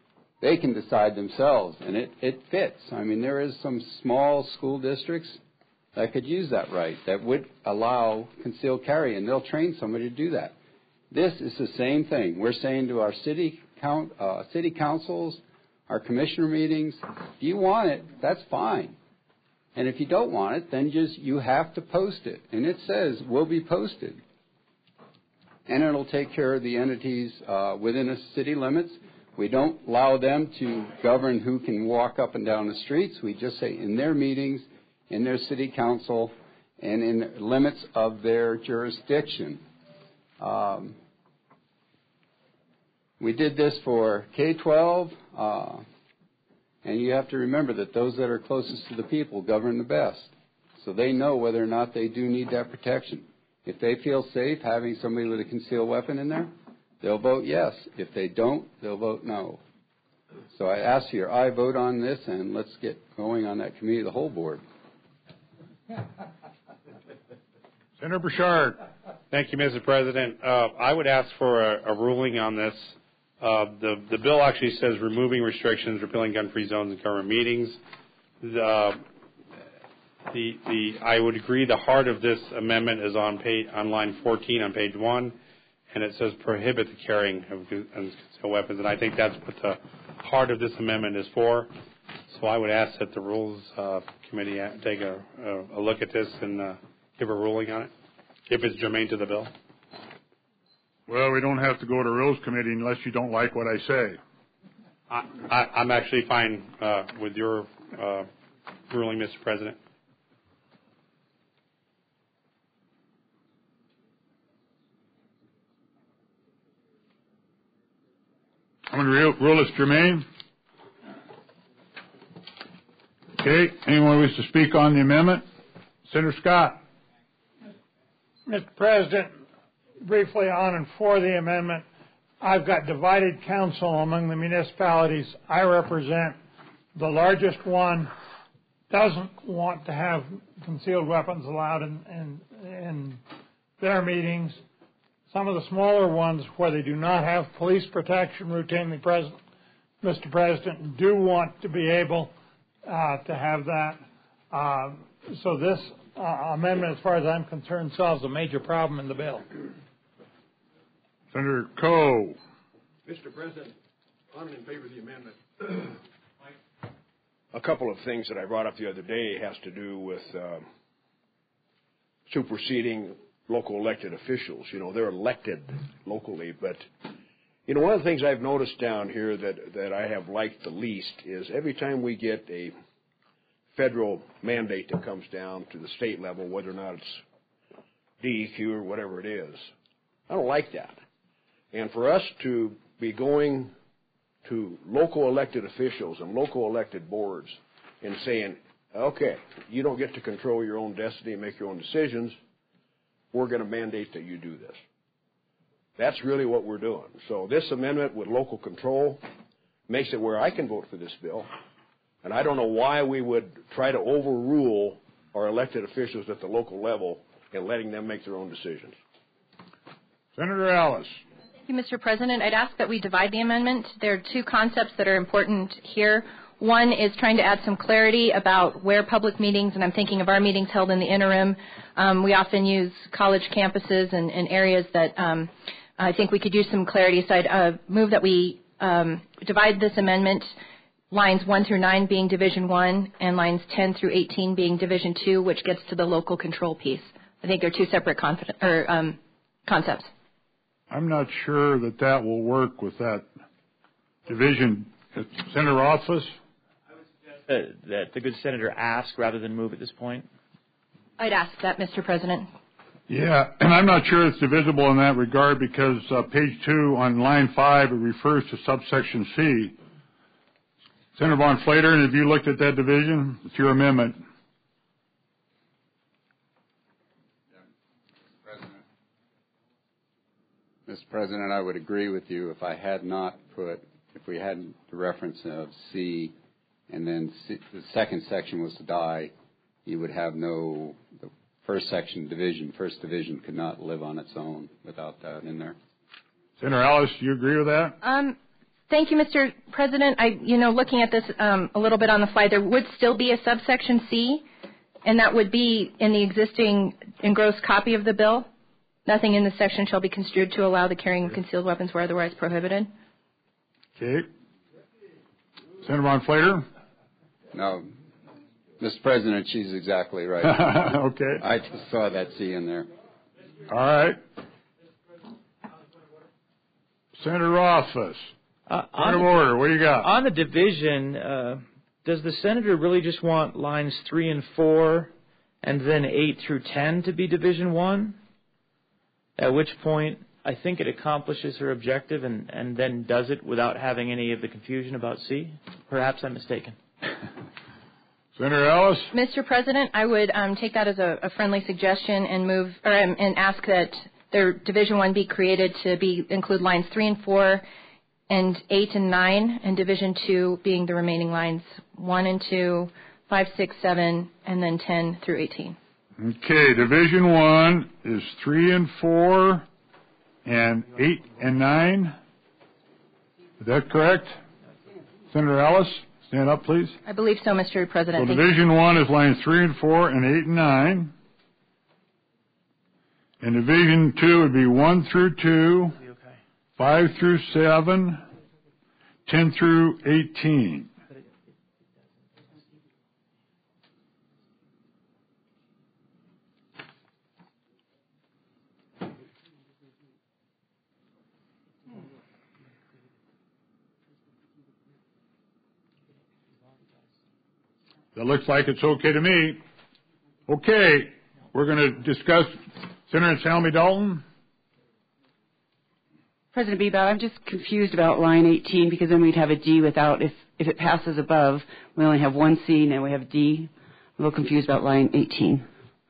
they can decide themselves, and it, it fits. I mean, there is some small school districts that could use that right, that would allow concealed carry, and they'll train somebody to do that. This is the same thing. We're saying to our city count, uh, city councils, our commissioner meetings, if you want it, that's fine. And if you don't want it, then just you have to post it. And it says will be posted. And it'll take care of the entities uh, within the city limits. We don't allow them to govern who can walk up and down the streets. We just say in their meetings, in their city council, and in the limits of their jurisdiction. Um, we did this for K twelve, uh, and you have to remember that those that are closest to the people govern the best. So they know whether or not they do need that protection. If they feel safe having somebody with a concealed weapon in there, they'll vote yes. If they don't, they'll vote no. So I ask for your aye vote on this, and let's get going on that committee of the whole board. Senator Bouchard. Thank you, Mister President. Uh, I would ask for a, a ruling on this. Uh, the, the bill actually says removing restrictions, repealing gun-free zones in government meetings. The, the, the, I would agree the heart of this amendment is on, page, on line fourteen on page one, and it says prohibit the carrying of concealed weapons, and I think that's what the heart of this amendment is for. So I would ask that the Rules uh, Committee take a, a, a look at this and uh, give a ruling on it, if it's germane to the bill. Well, we don't have to go to Rules Committee unless you don't like what I say. I, I, I'm actually fine uh, with your uh, ruling, Mister President. I'm going to rule it's germane. Okay. Anyone wish to speak on the amendment? Senator Scott. Mister President, briefly on and for the amendment, I've got divided counsel among the municipalities I represent. The largest one doesn't want to have concealed weapons allowed in, in, in their meetings. Some of the smaller ones where they do not have police protection routinely present, Mister President, do want to be able uh, to have that. Uh, so this uh, amendment, as far as I'm concerned, solves a major problem in the bill. Senator Coe. Mister President, I'm in favor of the amendment. A couple of things that I brought up the other day has to do with uh, superseding local elected officials. You know, they're elected locally, but, you know, one of the things I've noticed down here that, that I have liked the least is every time we get a federal mandate that comes down to the state level, whether or not it's D E Q or whatever it is, I don't like that. And for us to be going to local elected officials and local elected boards and saying, okay, you don't get to control your own destiny and make your own decisions, we're going to mandate that you do this. That's really what we're doing. So this amendment with local control makes it where I can vote for this bill, and I don't know why we would try to overrule our elected officials at the local level and letting them make their own decisions. Senator Ellis. Thank you, Mister President. I'd ask that we divide the amendment. There are two concepts that are important here. One is trying to add some clarity about where public meetings, and I'm thinking of our meetings held in the interim. Um, we often use college campuses and, and areas that um, I think we could use some clarity. So I'd uh, move that we um, divide this amendment, lines one through nine being Division one and lines ten through eighteen being Division two, which gets to the local control piece. I think they're two separate confident, or, um, concepts. I'm not sure that that will work with that division. Senator Rothfuss? Uh, that the good senator ask rather than move at this point? I'd ask that, Mister President. Yeah, and I'm not sure it's divisible in that regard because uh, page two on line five, it refers to subsection C. Senator Von Flater, have you looked at that division? It's your amendment. Mister President, I would agree with you if I had not put, if we hadn't the reference of C, and then C, the second section was to die, you would have no, the first section division, first division could not live on its own without that in there. Senator Ellis, do you agree with that? Um, Thank you, Mister President. I, you know, looking at this um, a little bit on the fly, there would still be a subsection C, and that would be in the existing engrossed copy of the bill. Nothing in this section shall be construed to allow the carrying of concealed weapons where otherwise prohibited. Okay. Senator Von Flater? No. Mister President, she's exactly right. Okay. I just saw that C in there. All right. Senator Rothfuss. Uh, Point of order. What do you got? On the division, uh, does the senator really just want lines three and four, and then eight through ten to be Division One? At which point, I think it accomplishes her objective, and, and then does it without having any of the confusion about C. Perhaps I'm mistaken. Senator Ellis. Mister President, I would um, take that as a, a friendly suggestion and move or um, and ask that their Division One be created to be include lines three and four, and eight and nine, and Division Two being the remaining lines one and two, five, six, seven, and then ten through eighteen. Okay, Division One is three and four, and eight and nine. Is that correct? Senator Ellis, stand up, please. I believe so, Mister President. So Thank Division you. One is lines three and four, and eight and nine. And Division Two would be one through two, five through seven, ten through eighteen. That looks like it's okay to me. Okay, we're going to discuss Senator Salmi Dalton. President Bebout, I'm just confused about line eighteen because then we'd have a D without, if, if it passes above, we only have one C, now we have D. I'm a little confused about line eighteen.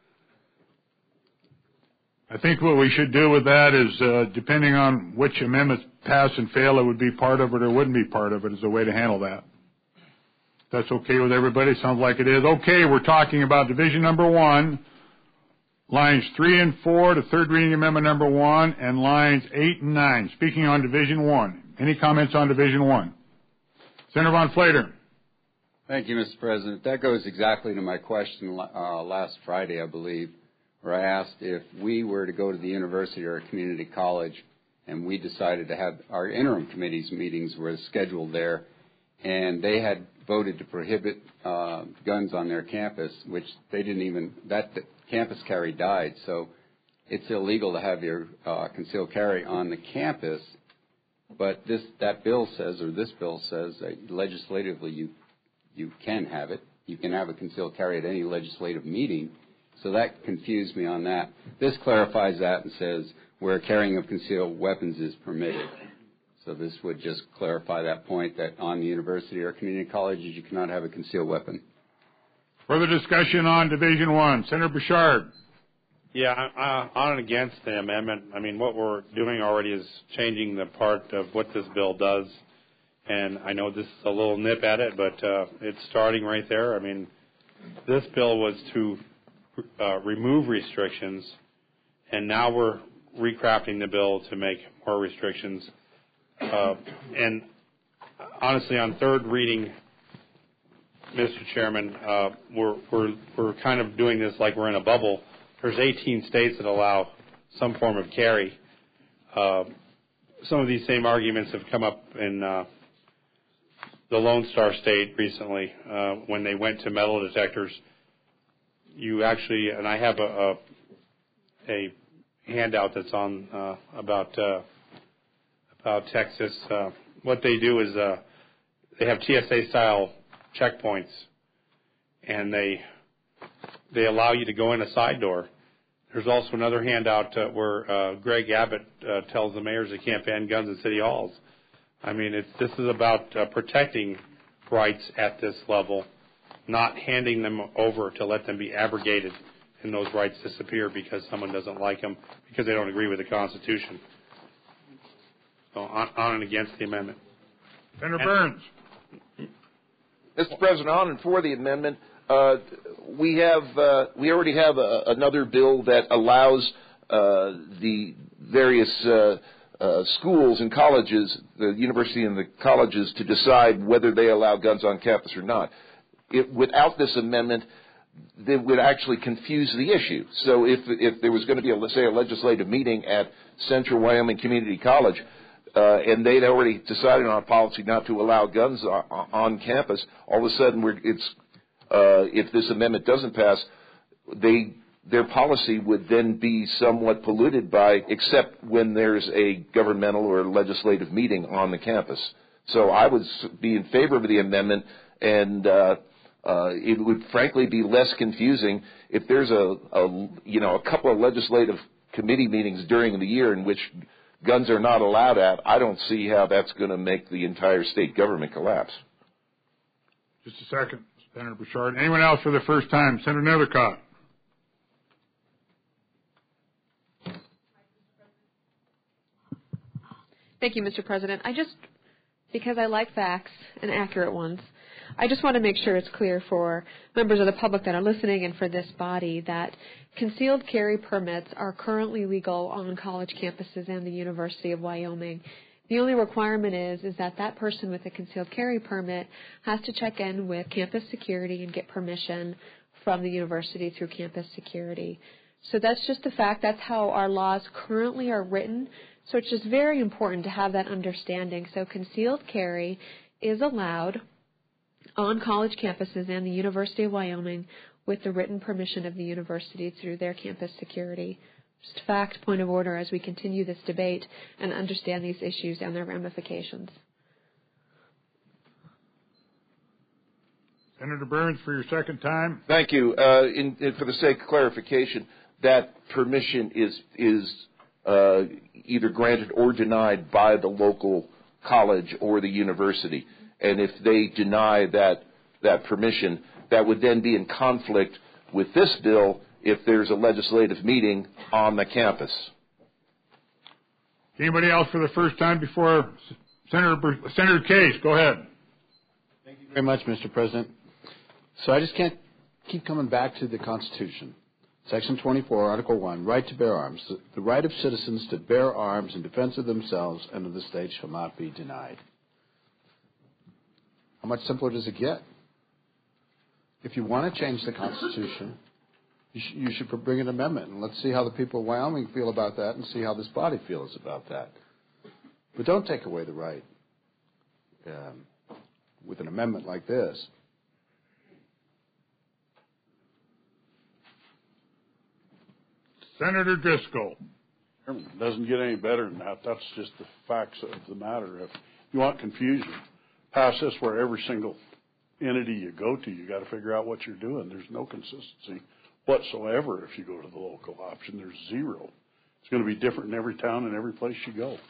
I think what we should do with that is, uh, depending on which amendments pass and fail, it would be part of it or wouldn't be part of it is a way to handle that. That's okay with everybody? Sounds like it is. Okay, we're talking about Division Number One, lines three and four to third reading amendment number one, and lines eight and nine. Speaking on Division One. Any comments on Division One? Senator Von Flater. Thank you, Mister President. That goes exactly to my question uh, last Friday, I believe, where I asked if we were to go to the university or a community college and we decided to have our interim committees meetings were scheduled there, and they had voted to prohibit uh, guns on their campus, which they didn't even, that the campus carry died, so it's illegal to have your uh, concealed carry on the campus, but this that bill says, or this bill says, that legislatively you you can have it. You can have a concealed carry at any legislative meeting, so that confused me on that. This clarifies that and says where carrying of concealed weapons is permitted. So this would just clarify that point that on the university or community colleges you cannot have a concealed weapon. Further discussion on Division One. Senator Bouchard. Yeah, uh, on and against the amendment. I mean, what we're doing already is changing the part of what this bill does. And I know this is a little nip at it, but uh, it's starting right there. I mean, this bill was to uh, remove restrictions, and now we're recrafting the bill to make more restrictions. Uh, and honestly, on third reading, Mister Chairman, uh, we're, we're, we're kind of doing this like we're in a bubble. There's eighteen states that allow some form of carry. Uh, some of these same arguments have come up in uh, the Lone Star State recently uh, when they went to metal detectors. You actually, and I have a, a, a handout that's on uh, about uh, about Texas. Uh, what they do is uh, they have T S A style checkpoints, and they they allow you to go in a side door. There's also another handout uh, where uh, Greg Abbott uh, tells the mayors they can't ban guns in city halls. I mean, it's, this is about uh, protecting rights at this level, not handing them over to let them be abrogated and those rights disappear because someone doesn't like them, because they don't agree with the Constitution. So on, on and against the amendment. Senator Burns. Mister President, on and for the amendment, uh, we have uh, we already have a, another bill that allows uh, the various uh, uh, schools and colleges, the university and the colleges, to decide whether they allow guns on campus or not. It, without this amendment, they would actually confuse the issue. So if if there was going to be, a, let's say, a legislative meeting at Central Wyoming Community College, uh, and they'd already decided on a policy not to allow guns on, on campus, all of a sudden, we're, it's uh, if this amendment doesn't pass, they their policy would then be somewhat polluted by, except when there's a governmental or legislative meeting on the campus. So I would be in favor of the amendment, and uh, uh, it would frankly be less confusing if there's a, a you know a couple of legislative committee meetings during the year in which guns are not allowed at. I don't see how that's going to make the entire state government collapse. Just a second, Senator Bouchard. Anyone else for the first time? Senator Nethercott. Thank you, Mister President. I just, because I like facts and accurate ones, I just want to make sure it's clear for members of the public that are listening and for this body that concealed carry permits are currently legal on college campuses and the University of Wyoming. The only requirement is, is that that person with a concealed carry permit has to check in with campus security and get permission from the university through campus security. So that's just a fact. That's how our laws currently are written. So it's just very important to have that understanding. So concealed carry is allowed on college campuses and the University of Wyoming with the written permission of the university through their campus security. Just a fact, point of order as we continue this debate and understand these issues and their ramifications. Senator Burns, for your second time. Thank you. Uh, in, in, for the sake of clarification, that permission is is uh, either granted or denied by the local college or the university. And if they deny that that permission, that would then be in conflict with this bill if there's a legislative meeting on the campus. Anybody else for the first time before Senator Bur- Senator Case? Go ahead. Thank you very much, Mister President. So I just can't keep coming back to the Constitution. Section twenty-four, Article one, right to bear arms. The, the right of citizens to bear arms in defense of themselves and of the state shall not be denied. How much simpler does it get? If you want to change the Constitution, you, sh- you should bring an amendment, and let's see how the people of Wyoming feel about that and see how this body feels about that. But don't take away the right um, with an amendment like this. Senator Driscoll. It doesn't get any better than that. That's just the facts of the matter. If you want confusion, pass this where every single entity you go to, you got to figure out what you're doing. There's no consistency whatsoever if you go to the local option. There's zero. It's going to be different in every town and every place you go.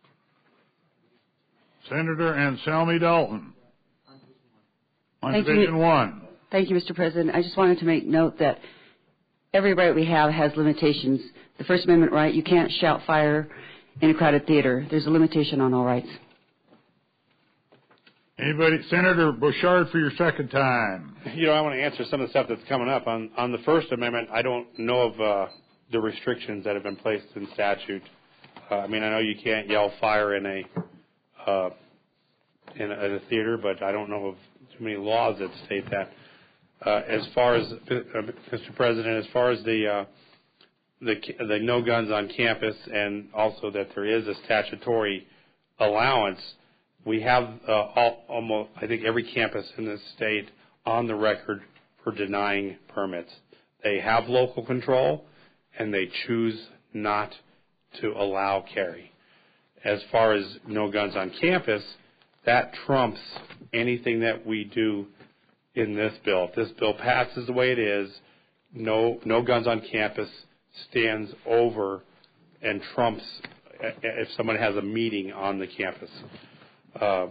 Senator Anselmi Dalton. On Thank Division you. one. Thank you, Mister President. I just wanted to make note that every right we have has limitations. The First Amendment right, you can't shout fire in a crowded theater. There's a limitation on all rights. Anybody? Senator Bouchard, for your second time. You know, I want to answer some of the stuff that's coming up. On, on the First Amendment, I don't know of uh, the restrictions that have been placed in statute. Uh, I mean, I know you can't yell fire in a, uh, in a, at a theater, but I don't know of too many laws that state that. Uh, as far as, uh, Mister President, as far as the, uh, the the no guns on campus, and also that there is a statutory allowance, we have uh, all, almost, I think, every campus in the state on the record for denying permits. They have local control, and they choose not to allow carry. As far as no guns on campus, that trumps anything that we do in this bill. If this bill passes the way it is, no no guns on campus stands over and trumps if someone has a meeting on the campus. Uh,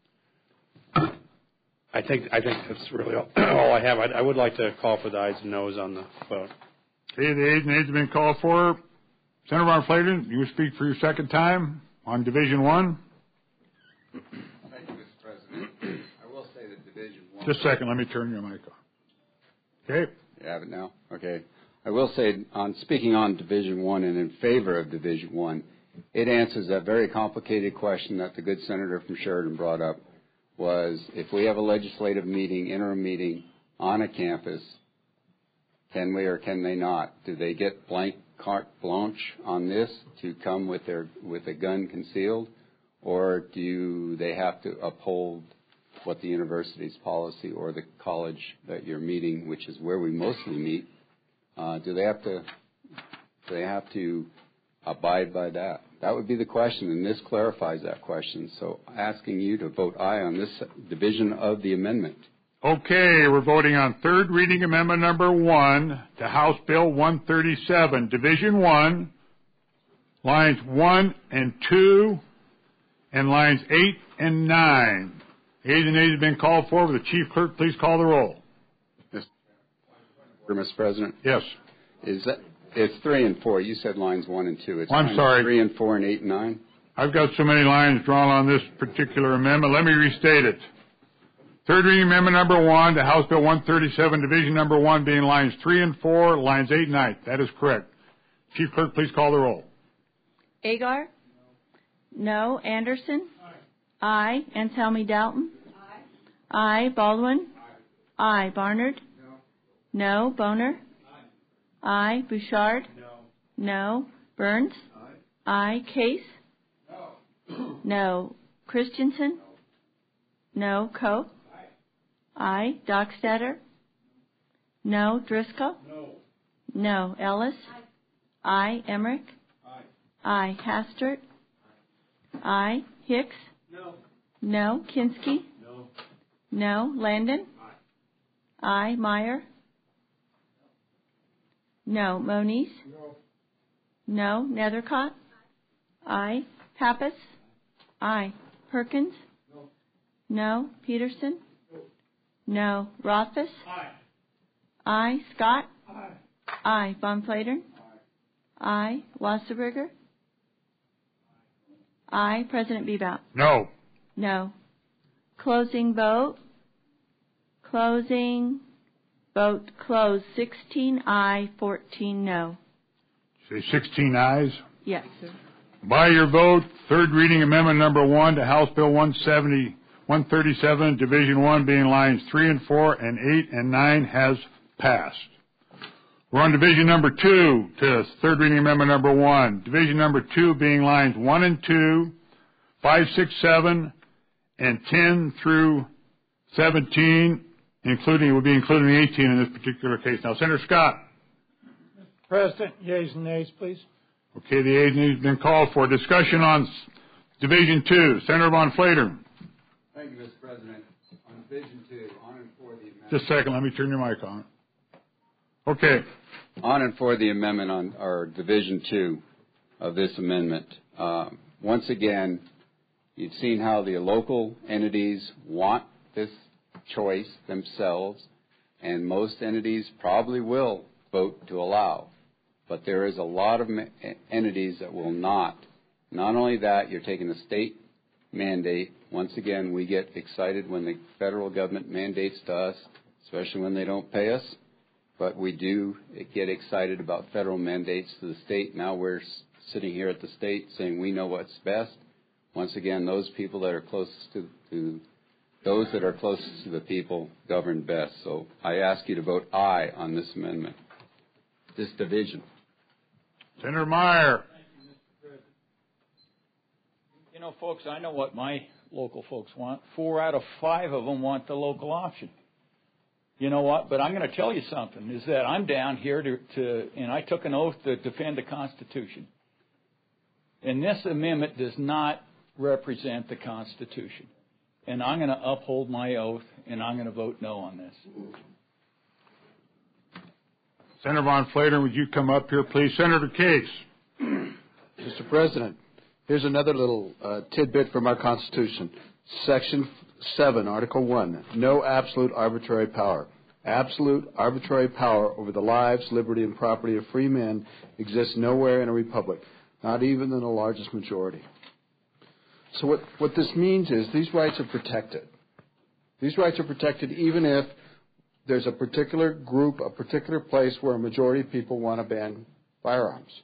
I think I think that's really all, all I have. I, I would like to call for the ayes and noes on the vote. Okay, the ayes and nays have been called for. Senator Von Flaten, you speak for your second time on Division One. Thank you, Mister President. I will say that Division One. Just a second, let me turn your mic on. Okay. You have it now? Okay. I will say, on speaking on Division One and in favor of Division One, it answers that very complicated question that the good senator from Sheridan brought up, was if we have a legislative meeting, interim meeting on a campus, can we or can they not? Do they get blank carte blanche on this to come with their with a gun concealed, or do they have to uphold what the university's policy or the college that you're meeting, which is where we mostly meet? Uh, do they have to? Do they have to abide by that? That would be the question, and this clarifies that question. So, asking you to vote aye on this division of the amendment. Okay, we're voting on third reading amendment number one to House Bill one thirty-seven, Division one, lines one and two, and lines eight and nine. Ayes and nays have been called for. Will the Chief Clerk please call the roll? Mister President? Yes. Is that, it's three and four. You said lines one and two. It's I'm lines sorry. three and four and eight and nine? I've got so many lines drawn on this particular amendment. Let me restate it. Third reading amendment number one to House Bill one thirty-seven, Division number one, being lines three and four, lines eight and nine. That is correct. Chief Clerk, please call the roll. Agar? No. Anderson? Aye. Aye. Anselmi Dalton? Aye. Aye. Baldwin? Aye. Aye. Barnard? No. No. Boner? Aye. Aye. Bouchard? No. No. Burns? Aye. Aye. Case? No. No. Christensen? No. Coe? Aye. Dockstader? No. Driscoll? No. No. Ellis? Aye. Aye. Emmerich? Aye. Aye. Hastert? Aye. Hicks? No. No. Kinski? No. No. Landon? Aye. Aye. Meyer? No. Moniz? No. No. Nethercott? Aye. Pappas? Aye. Perkins? No. No. Peterson? No. Rothfuss? Aye. Aye. Scott? Aye. Aye. Von Flatern? Aye. Aye. Wasserberger? Aye. President Bebout? No. No. Closing vote. Closing vote closed. sixteen aye, fourteen no. Say sixteen ayes. Yes, sir. By your vote, third reading amendment number one to House Bill one seventy, one thirty-seven, Division one, being lines three and four and eight and nine, has passed. We're on Division number two to third reading amendment number one. Division number two being lines one and two, five, six, seven, and ten through seventeen, including, will be including the eighteen in this particular case. Now, Senator Scott. Mister President, yeas and nays, please. Okay, the yeas and nays have been called for. Discussion on Division two. Senator Von Flatern. Thank you, Mister President. On Division two, on and for the amendment. Just a second. Let me turn your mic on. Okay. On and for the amendment on our Division two of this amendment. Uh, once again, you've seen how the local entities want this choice themselves, and most entities probably will vote to allow. But there is a lot of ma- entities that will not. Not only that, you're taking a state mandate. Once again, we get excited when the federal government mandates to us, especially when they don't pay us. But we do get excited about federal mandates to the state. Now we're sitting here at the state saying we know what's best. Once again, those people that are closest to, to those that are closest to the people govern best. So I ask you to vote aye on this amendment, this division. Senator Meyer. You know, folks, I know what my local folks want. Four out of five of them want the local option. You know what? But I'm going to tell you something, is that I'm down here to, to, and I took an oath to defend the Constitution. And this amendment does not represent the Constitution. And I'm going to uphold my oath, and I'm going to vote no on this. Senator Von Flatern, would you come up here, please? Senator Case. Mister President, here's another little uh, tidbit from our Constitution. Section seven, Article one, no absolute arbitrary power. Absolute arbitrary power over the lives, liberty, and property of free men exists nowhere in a republic, not even in the largest majority. So what, what this means is these rights are protected. These rights are protected even if there's a particular group, a particular place where a majority of people want to ban firearms.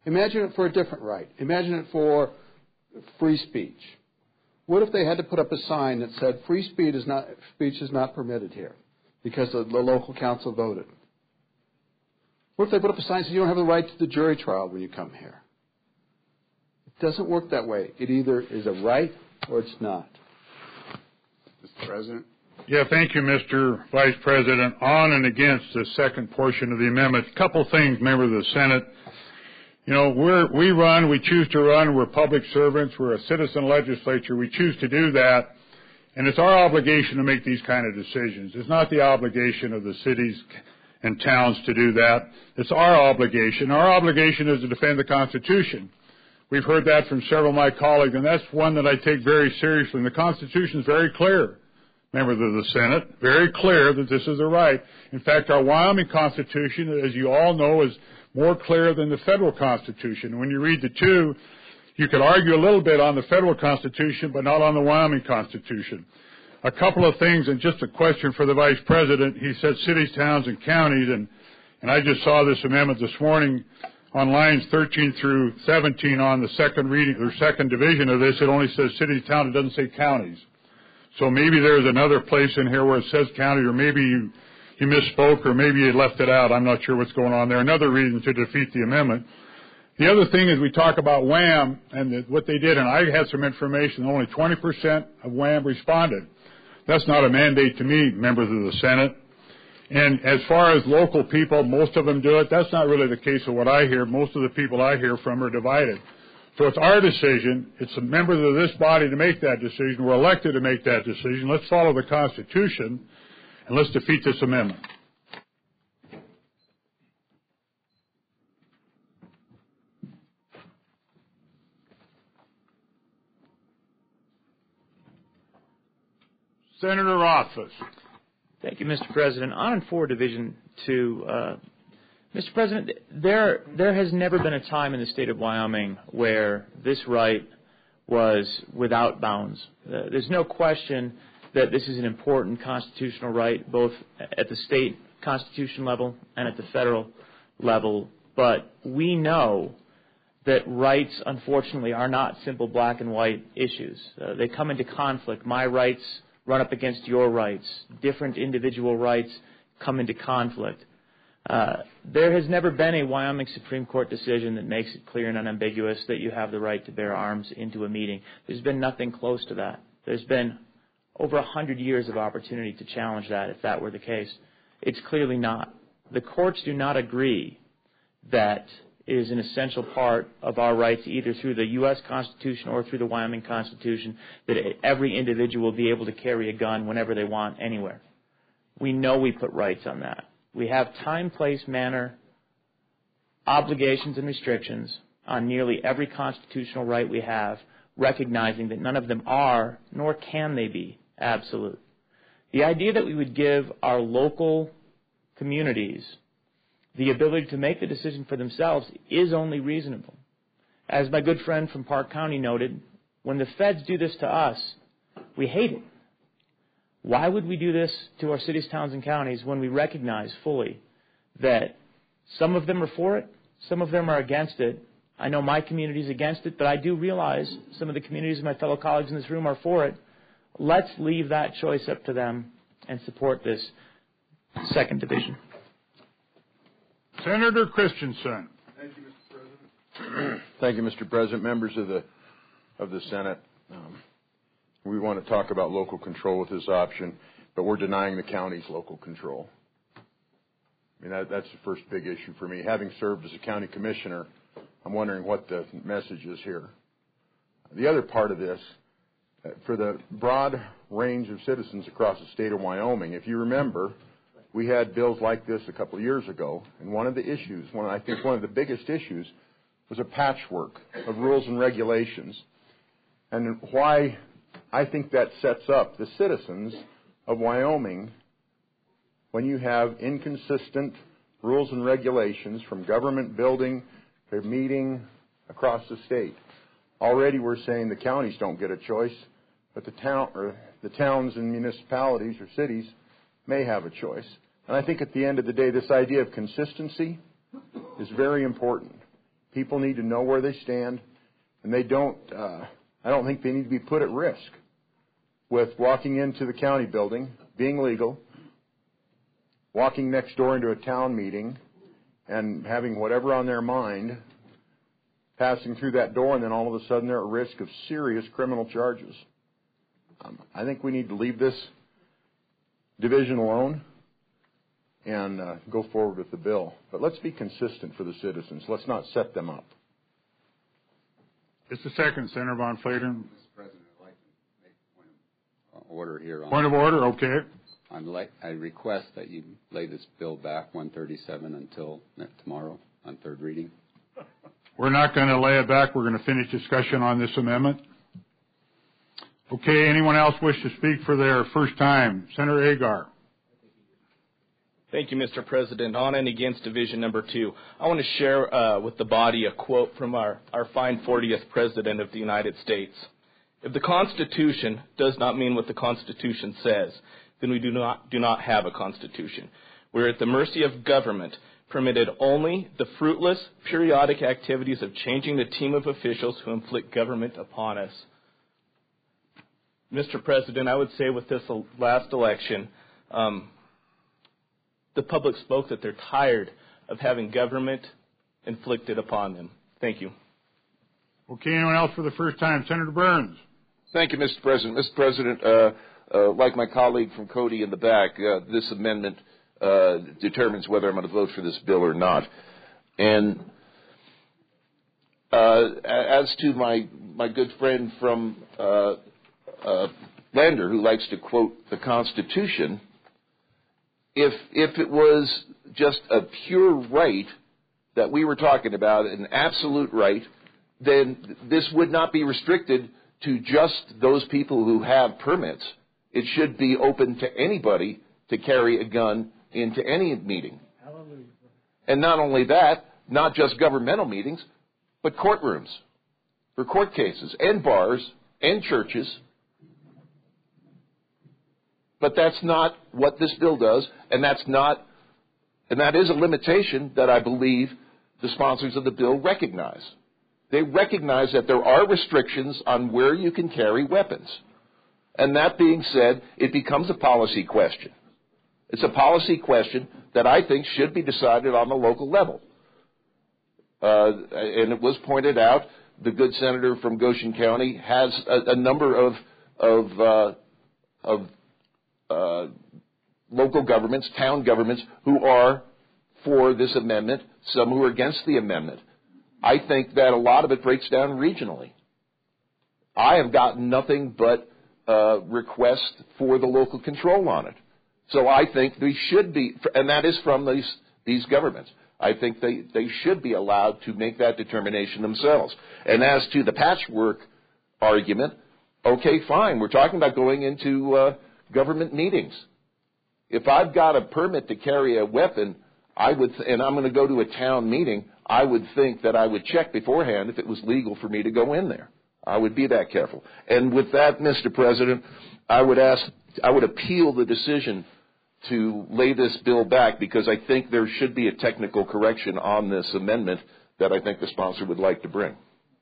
Imagine it for a different right. Imagine it for free speech. What if they had to put up a sign that said free speech is not, speech is not permitted here because the, the local council voted? What if they put up a sign that says you don't have the right to the jury trial when you come here? It doesn't work that way. It either is a right or it's not. Mister President? Yeah, thank you, Mister Vice President. On and against the second portion of the amendment, a couple things, member of the Senate. You know, we're, we run, we choose to run, we're public servants, we're a citizen legislature, we choose to do that, and it's our obligation to make these kind of decisions. It's not the obligation of the cities and towns to do that. It's our obligation. Our obligation is to defend the Constitution. We've heard that from several of my colleagues, and that's one that I take very seriously. And the Constitution is very clear, members of the Senate, very clear that this is a right. In fact, our Wyoming Constitution, as you all know, is more clear than the federal Constitution. When you read the two, you could argue a little bit on the federal Constitution, but not on the Wyoming Constitution. A couple of things, and just a question for the Vice President. He said cities, towns, and counties, and, and I just saw this amendment this morning on lines thirteen through seventeen on the second reading, or second division of this. It only says cities, towns, it doesn't say counties. So maybe there's another place in here where it says county, or maybe you He misspoke, or maybe he left it out. I'm not sure what's going on there. Another reason to defeat the amendment. The other thing is we talk about WHAM and the, what they did, and I had some information. Only twenty percent of WHAM responded. That's not a mandate to me, members of the Senate. And as far as local people, most of them do it. That's not really the case of what I hear. Most of the people I hear from are divided. So it's our decision. It's the members of this body to make that decision. We're elected to make that decision. Let's follow the Constitution. And let's defeat this amendment. Senator Rothfuss. Thank you, Mister President. On and for Division Two, uh, Mister President, there there has never been a time in the state of Wyoming where this right was without bounds. Uh, there's no question that this is an important constitutional right, both at the state constitution level and at the federal level. But we know that rights, unfortunately, are not simple black and white issues. Uh, they come into conflict. My rights run up against your rights. Different individual rights come into conflict. Uh, there has never been a Wyoming Supreme Court decision that makes it clear and unambiguous that you have the right to bear arms into a meeting. There's been nothing close to that. There's been over a hundred years of opportunity to challenge that if that were the case. It's clearly not. The courts do not agree that it is an essential part of our rights, either through the U S Constitution or through the Wyoming Constitution, that every individual will be able to carry a gun whenever they want, anywhere. We know we put rights on that. We have time, place, manner, obligations, and restrictions on nearly every constitutional right we have, recognizing that none of them are, nor can they be, absolute. The idea that we would give our local communities the ability to make the decision for themselves is only reasonable. As my good friend from Park County noted, when the feds do this to us, we hate it. Why would we do this to our cities, towns, and counties when we recognize fully that some of them are for it, some of them are against it? I know my community is against it, but I do realize some of the communities of my fellow colleagues in this room are for it. Let's leave that choice up to them and support this second division. Senator Christensen. Thank you, Mister President. Thank you, Mister President. Members of the of the Senate, um, we want to talk about local control with this option, but we're denying the county's local control. I mean, that, that's the first big issue for me. Having served as a county commissioner, I'm wondering what the message is here. The other part of this, uh, for the broad range of citizens across the state of Wyoming, if you remember, we had bills like this a couple of years ago, and one of the issues, one I think one of the biggest issues, was a patchwork of rules and regulations, and why I think that sets up the citizens of Wyoming when you have inconsistent rules and regulations from government building to meeting across the state. Already we're saying the counties don't get a choice, but the town or the towns and municipalities or cities may have a choice. And I think at the end of the day, this idea of consistency is very important. People need to know where they stand, and they don't, uh, I don't think they need to be put at risk with walking into the county building, being legal, walking next door into a town meeting, and having whatever on their mind, passing through that door, and then all of a sudden they're at risk of serious criminal charges. Um, I think we need to leave this division alone and uh, go forward with the bill. But let's be consistent for the citizens. Let's not set them up. Just a second, Senator Von Flatern. Mister President, I'd like to make a point of order here. On Point of order, okay. I'd like, I request that you lay this bill back one thirty-seven until tomorrow on third reading. We're not going to lay it back. We're going to finish discussion on this amendment. Okay, anyone else wish to speak for their first time? Senator Agar. Thank you, Mister President. On and against Division Number Two, I want to share uh, with the body a quote from our, our fine fortieth President of the United States. If the Constitution does not mean what the Constitution says, then we do not do not have a Constitution. We're at the mercy of government, permitted only the fruitless, periodic activities of changing the team of officials who inflict government upon us. Mister President, I would say with this last election, um, the public spoke that they're tired of having government inflicted upon them. Thank you. Okay, anyone else for the first time? Senator Burns. Thank you, Mister President. Mister President, uh, uh, like my colleague from Cody in the back, uh, this amendment uh, determines whether I'm going to vote for this bill or not. And uh, as to my my good friend from uh, uh, Lander, who likes to quote the Constitution, if if it was just a pure right that we were talking about, an absolute right, then this would not be restricted to just those people who have permits. It should be open to anybody to carry a gun into any meeting. Hallelujah. And not only that, not just governmental meetings, but courtrooms for court cases and bars and churches. But that's not what this bill does, and that's not, and that is a limitation that I believe the sponsors of the bill recognize. They recognize that there are restrictions on where you can carry weapons. And that being said, it becomes a policy question. It's a policy question that I think should be decided on the local level. Uh, and it was pointed out, the good senator from Goshen County has a, a number of of, uh, of uh, local governments, town governments, who are for this amendment, some who are against the amendment. I think that a lot of it breaks down regionally. I have gotten nothing but uh, requests for the local control on it. So I think they should be, and that is from these, these governments. I think they, they should be allowed to make that determination themselves. And as to the patchwork argument, okay, fine. We're talking about going into uh, government meetings. If I've got a permit to carry a weapon, I would, and I'm going to go to a town meeting, I would think that I would check beforehand if it was legal for me to go in there. I would be that careful. And with that, Mister President, I would ask, I would appeal the decision to lay this bill back, because I think there should be a technical correction on this amendment that I think the sponsor would like to bring.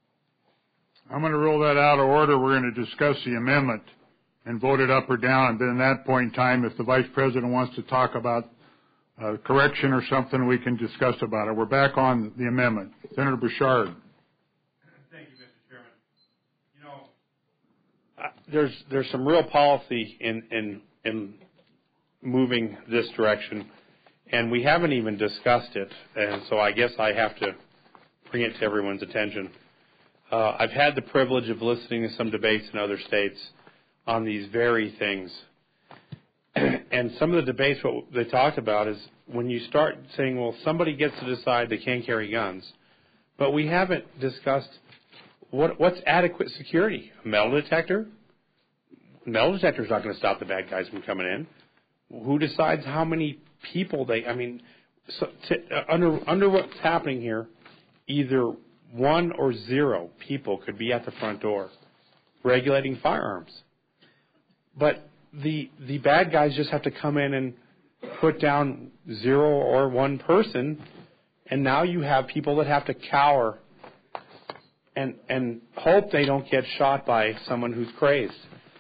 I'm going to rule that out of order. We're going to discuss the amendment and vote it up or down. And then at that point in time, if the Vice President wants to talk about uh, correction or something, we can discuss about it. We're back on the amendment. Senator Bouchard. Thank you, Mister Chairman. You know, uh, there's there's some real policy in in in moving this direction, and we haven't even discussed it, and so I guess I have to bring it to everyone's attention. Uh, I've had the privilege of listening to some debates in other states on these very things, and some of the debates, what they talked about is when you start saying, well, somebody gets to decide they can't carry guns, but we haven't discussed what, what's adequate security. A metal detector? A metal detector is not going to stop the bad guys from coming in. Who decides how many people they, I mean, so to, uh, under under what's happening here, either one or zero people could be at the front door regulating firearms. But the the bad guys just have to come in and put down zero or one person, And now you have people that have to cower and, and hope they don't get shot by someone who's crazed.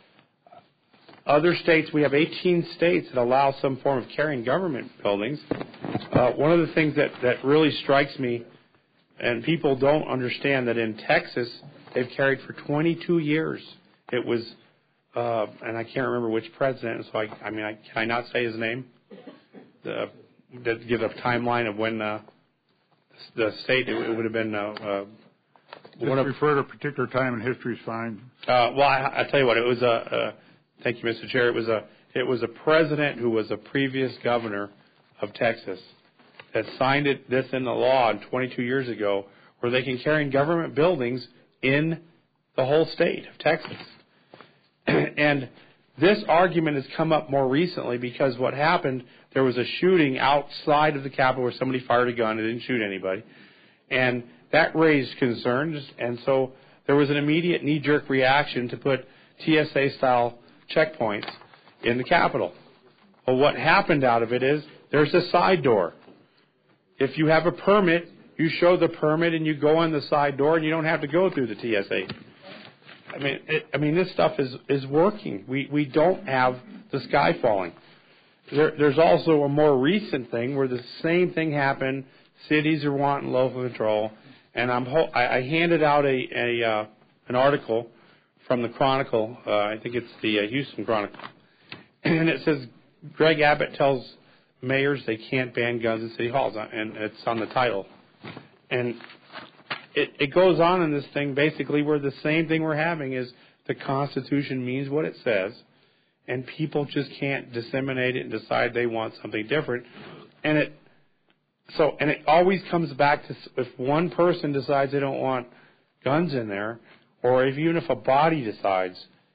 Other states, we have eighteen states that allow some form of carrying government buildings. Uh, one of the things that, that really strikes me, and people don't understand, that in Texas, they've carried for twenty-two years. It was, uh, and I can't remember which president, so I, I mean, I, can I not say his name? The, that give a timeline of when uh, the state, it, it would have been... Uh, uh, Just one of, refer to a particular time in history is fine. Uh, well, I, I tell you what, it was a... Uh, thank you, Mister Chair. It was a it was a president who was a previous governor of Texas that signed it this in the law twenty-two years ago, where they can carry in government buildings in the whole state of Texas. And this argument has come up more recently because what happened, there was a shooting outside of the Capitol where somebody fired a gun and didn't shoot anybody. And that raised concerns, and so there was an immediate knee-jerk reaction to put T S A-style checkpoints in the Capitol. Well, what happened out of it is there's a side door. If you have a permit, you show the permit and you go in the side door, and you don't have to go through the T S A. I mean, it, I mean, this stuff is is working. We we don't have the sky falling. There, there's also a more recent thing where the same thing happened. Cities are wanting local control, and I'm ho- I, I handed out a a uh, an article from the Chronicle. Uh, I think it's the uh, Houston Chronicle, and it says Greg Abbott tells mayors they can't ban guns in city halls, and it's on the title. And it, it goes on in this thing basically where the same thing we're having is the Constitution means what it says, and people just can't disseminate it and decide they want something different. And it so and it always comes back to if one person decides they don't want guns in there, or if, even if a body decides.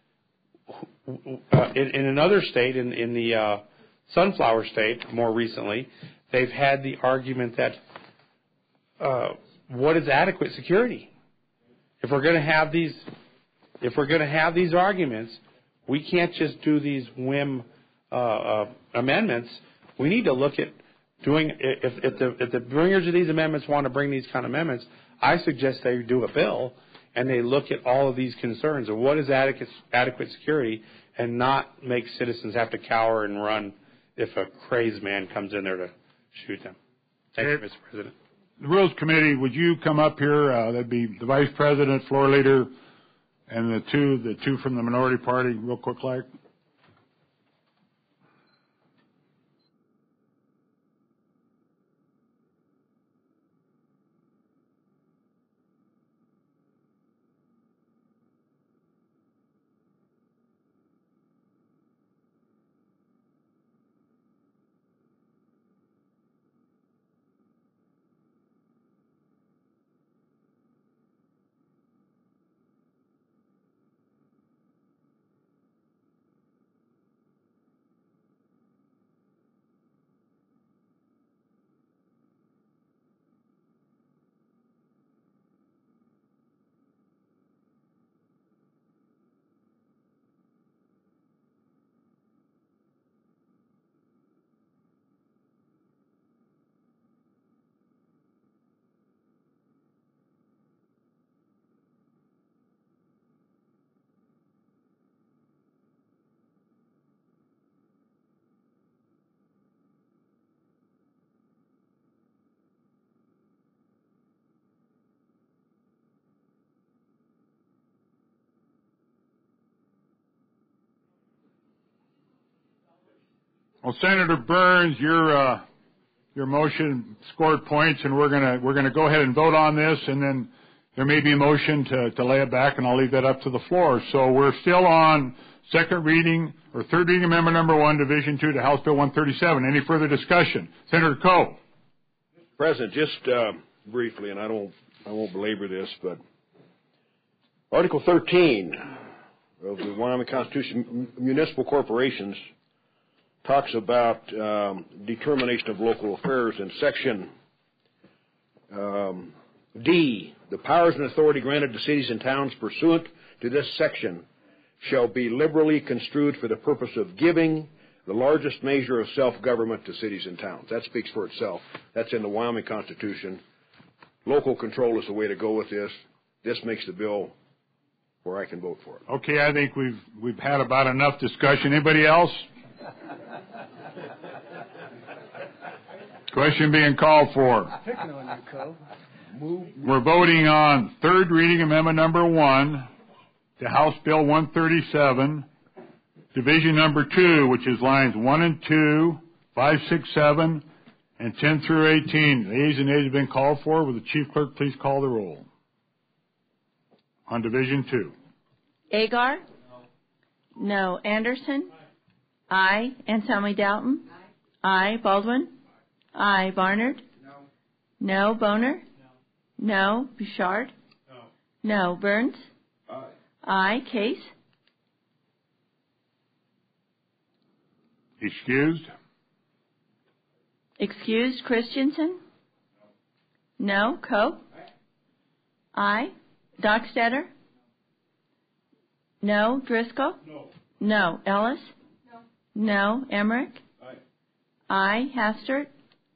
Uh, in, in another state, in, in the uh, Sunflower State, more recently, they've had the argument that uh, what is adequate security? If we're going to have these, if we're going to have these arguments, we can't just do these whim uh, uh, amendments. We need to look at doing. If, if the if the bringers of these amendments want to bring these kind of amendments, I suggest they do a bill and they look at all of these concerns of what is adequate adequate security, and not make citizens have to cower and run if a crazed man comes in there to shoot them. Thank you, Mister President. The Rules Committee, would you come up here? Uh, that'd be the Vice President, Floor Leader, and the two, the two from the minority party, real quick like. Well, Senator Burns, your uh, your motion scored points, and we're gonna we're gonna go ahead and vote on this, and then there may be a motion to, to lay it back, and I'll leave that up to the floor. So we're still on second reading or third reading amendment number one, Division two to House Bill one thirty-seven. Any further discussion? Senator Coe. Mister President, just uh, briefly, and I don't I won't belabor this, but Article thirteen of the Wyoming Constitution, municipal corporations, talks about um, determination of local affairs in Section um, D. The powers and authority granted to cities and towns pursuant to this section shall be liberally construed for the purpose of giving, the largest measure of self-government to cities and towns. That speaks for itself. That's in the Wyoming Constitution. Local control is the way to go with this. This makes the bill where I can vote for it. Okay, I think we've we've had about enough discussion. Anybody else? Question being called for. We're voting on third reading amendment number one to House Bill one thirty-seven, division number two, which is lines one and two, five, six, seven, and ten through eighteen. The ayes and nays have been called for. Will the chief clerk please call the roll on division two? Agar? No. Anderson? Aye. Anselmi Dalton? Aye. Baldwin? Aye. Barnard? No. No. Boner? No. Bouchard? No. No. Burns? Aye. Aye. Case? Excused? Excused. Christensen? No. Coe? Aye. Dockstader? No. Driscoll? No. No. Ellis? No. No. Emmerich? Aye. Aye. Hastert?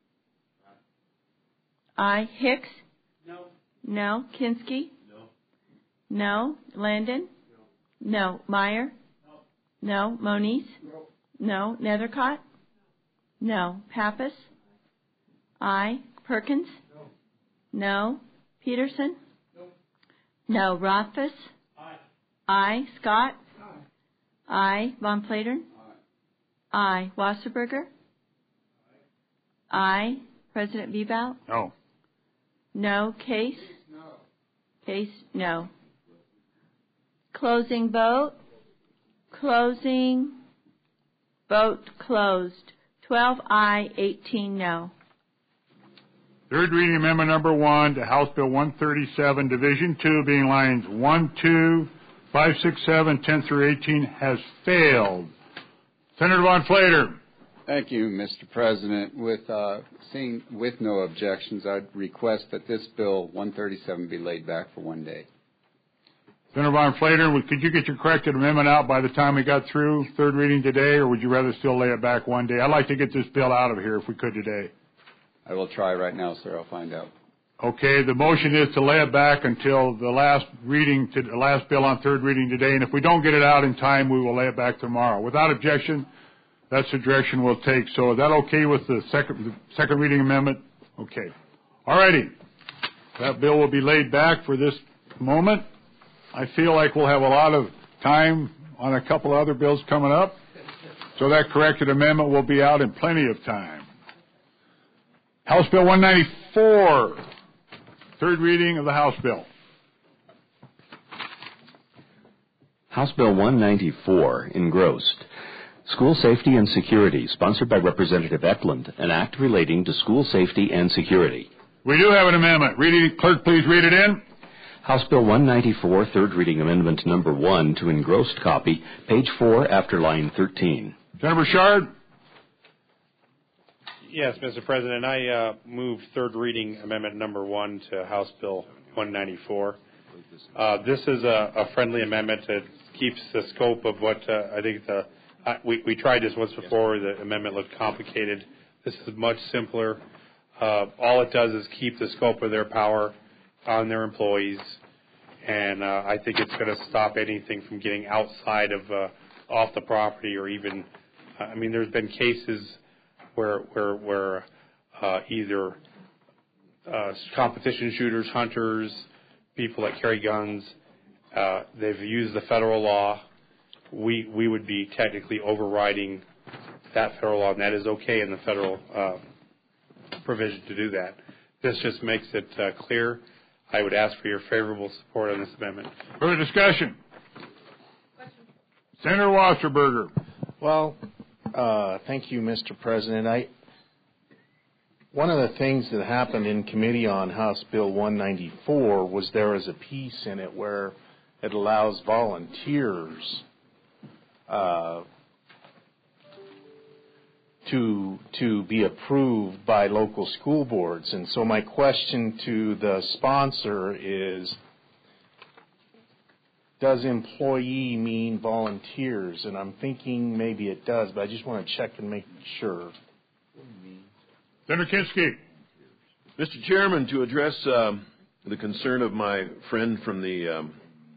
Aye. Hicks? No. No. Kinski? No. No. Landon? No. No. Meyer? No. No. Moniz? No. No. Nethercott? No. Pappas? Aye. Perkins? No. No. Peterson? No. No. Rothfuss? Aye. Aye. Scott? Aye. Aye. Von Flatern? Aye. Aye. Wasserberger? Aye. Aye. President Bebout? No. No. Case? No. Case? No. Closing vote? Closing vote closed. twelve aye, eighteen no. Third reading amendment number one to House Bill one thirty-seven, Division two, being lines one, two, five, six, seven, ten through eighteen, has failed. Senator Von Flater. Thank you, Mister President. With uh, seeing with no objections, I'd request that this bill one thirty-seven be laid back for one day. Senator Von Flater, could you get your corrected amendment out by the time we got through third reading today, or would you rather still lay it back one day? I'd like to get this bill out of here if we could today. I will try right now, sir. I'll find out. Okay, the motion is to lay it back until the last reading, to the last bill on third reading today, and if we don't get it out in time, we will lay it back tomorrow. Without objection, that's the direction we'll take. So is that okay with the second, the second reading amendment? Okay. All righty. That bill will be laid back for this moment. I feel like we'll have a lot of time on a couple of other bills coming up, so that corrected amendment will be out in plenty of time. House Bill one ninety-four, third reading of the House bill. House Bill one ninety-four, engrossed. School Safety and Security, sponsored by Representative Eklund, an act relating to school safety and security. We do have an amendment. Reading, clerk, please read it in. House Bill one ninety-four, third reading amendment number one to engrossed copy, page four after line thirteen. Senator Bouchard? Yes, Mister President. I uh, move third reading amendment number one to House Bill one ninety-four. Uh, this is a, a friendly amendment that keeps the scope of what uh, I think the uh, we, we tried this once before. The amendment looked complicated. This is much simpler. Uh, all it does is keep the scope of their power on their employees, and uh, I think it's going to stop anything from getting outside of uh, off the property, or even uh, I mean, there's been cases where where where uh, either uh, competition shooters, hunters, people that carry guns, uh, they've used the federal law. We we would be technically overriding that federal law, and that is okay in the federal uh, provision to do that. This just makes it uh, clear. I would ask for your favorable support on this amendment. Further discussion? Question. Senator Wasserberger. Well, uh, thank you, Mister President. I, one of the things that happened in committee on House Bill one ninety-four was there was a piece in it where it allows volunteers uh, to to be approved by local school boards. And so my question to the sponsor is, does employee mean volunteers? And I'm thinking maybe it does, but I just want to check and make sure. Senator Kinski. Mister Chairman, to address um, the concern of my friend from the um,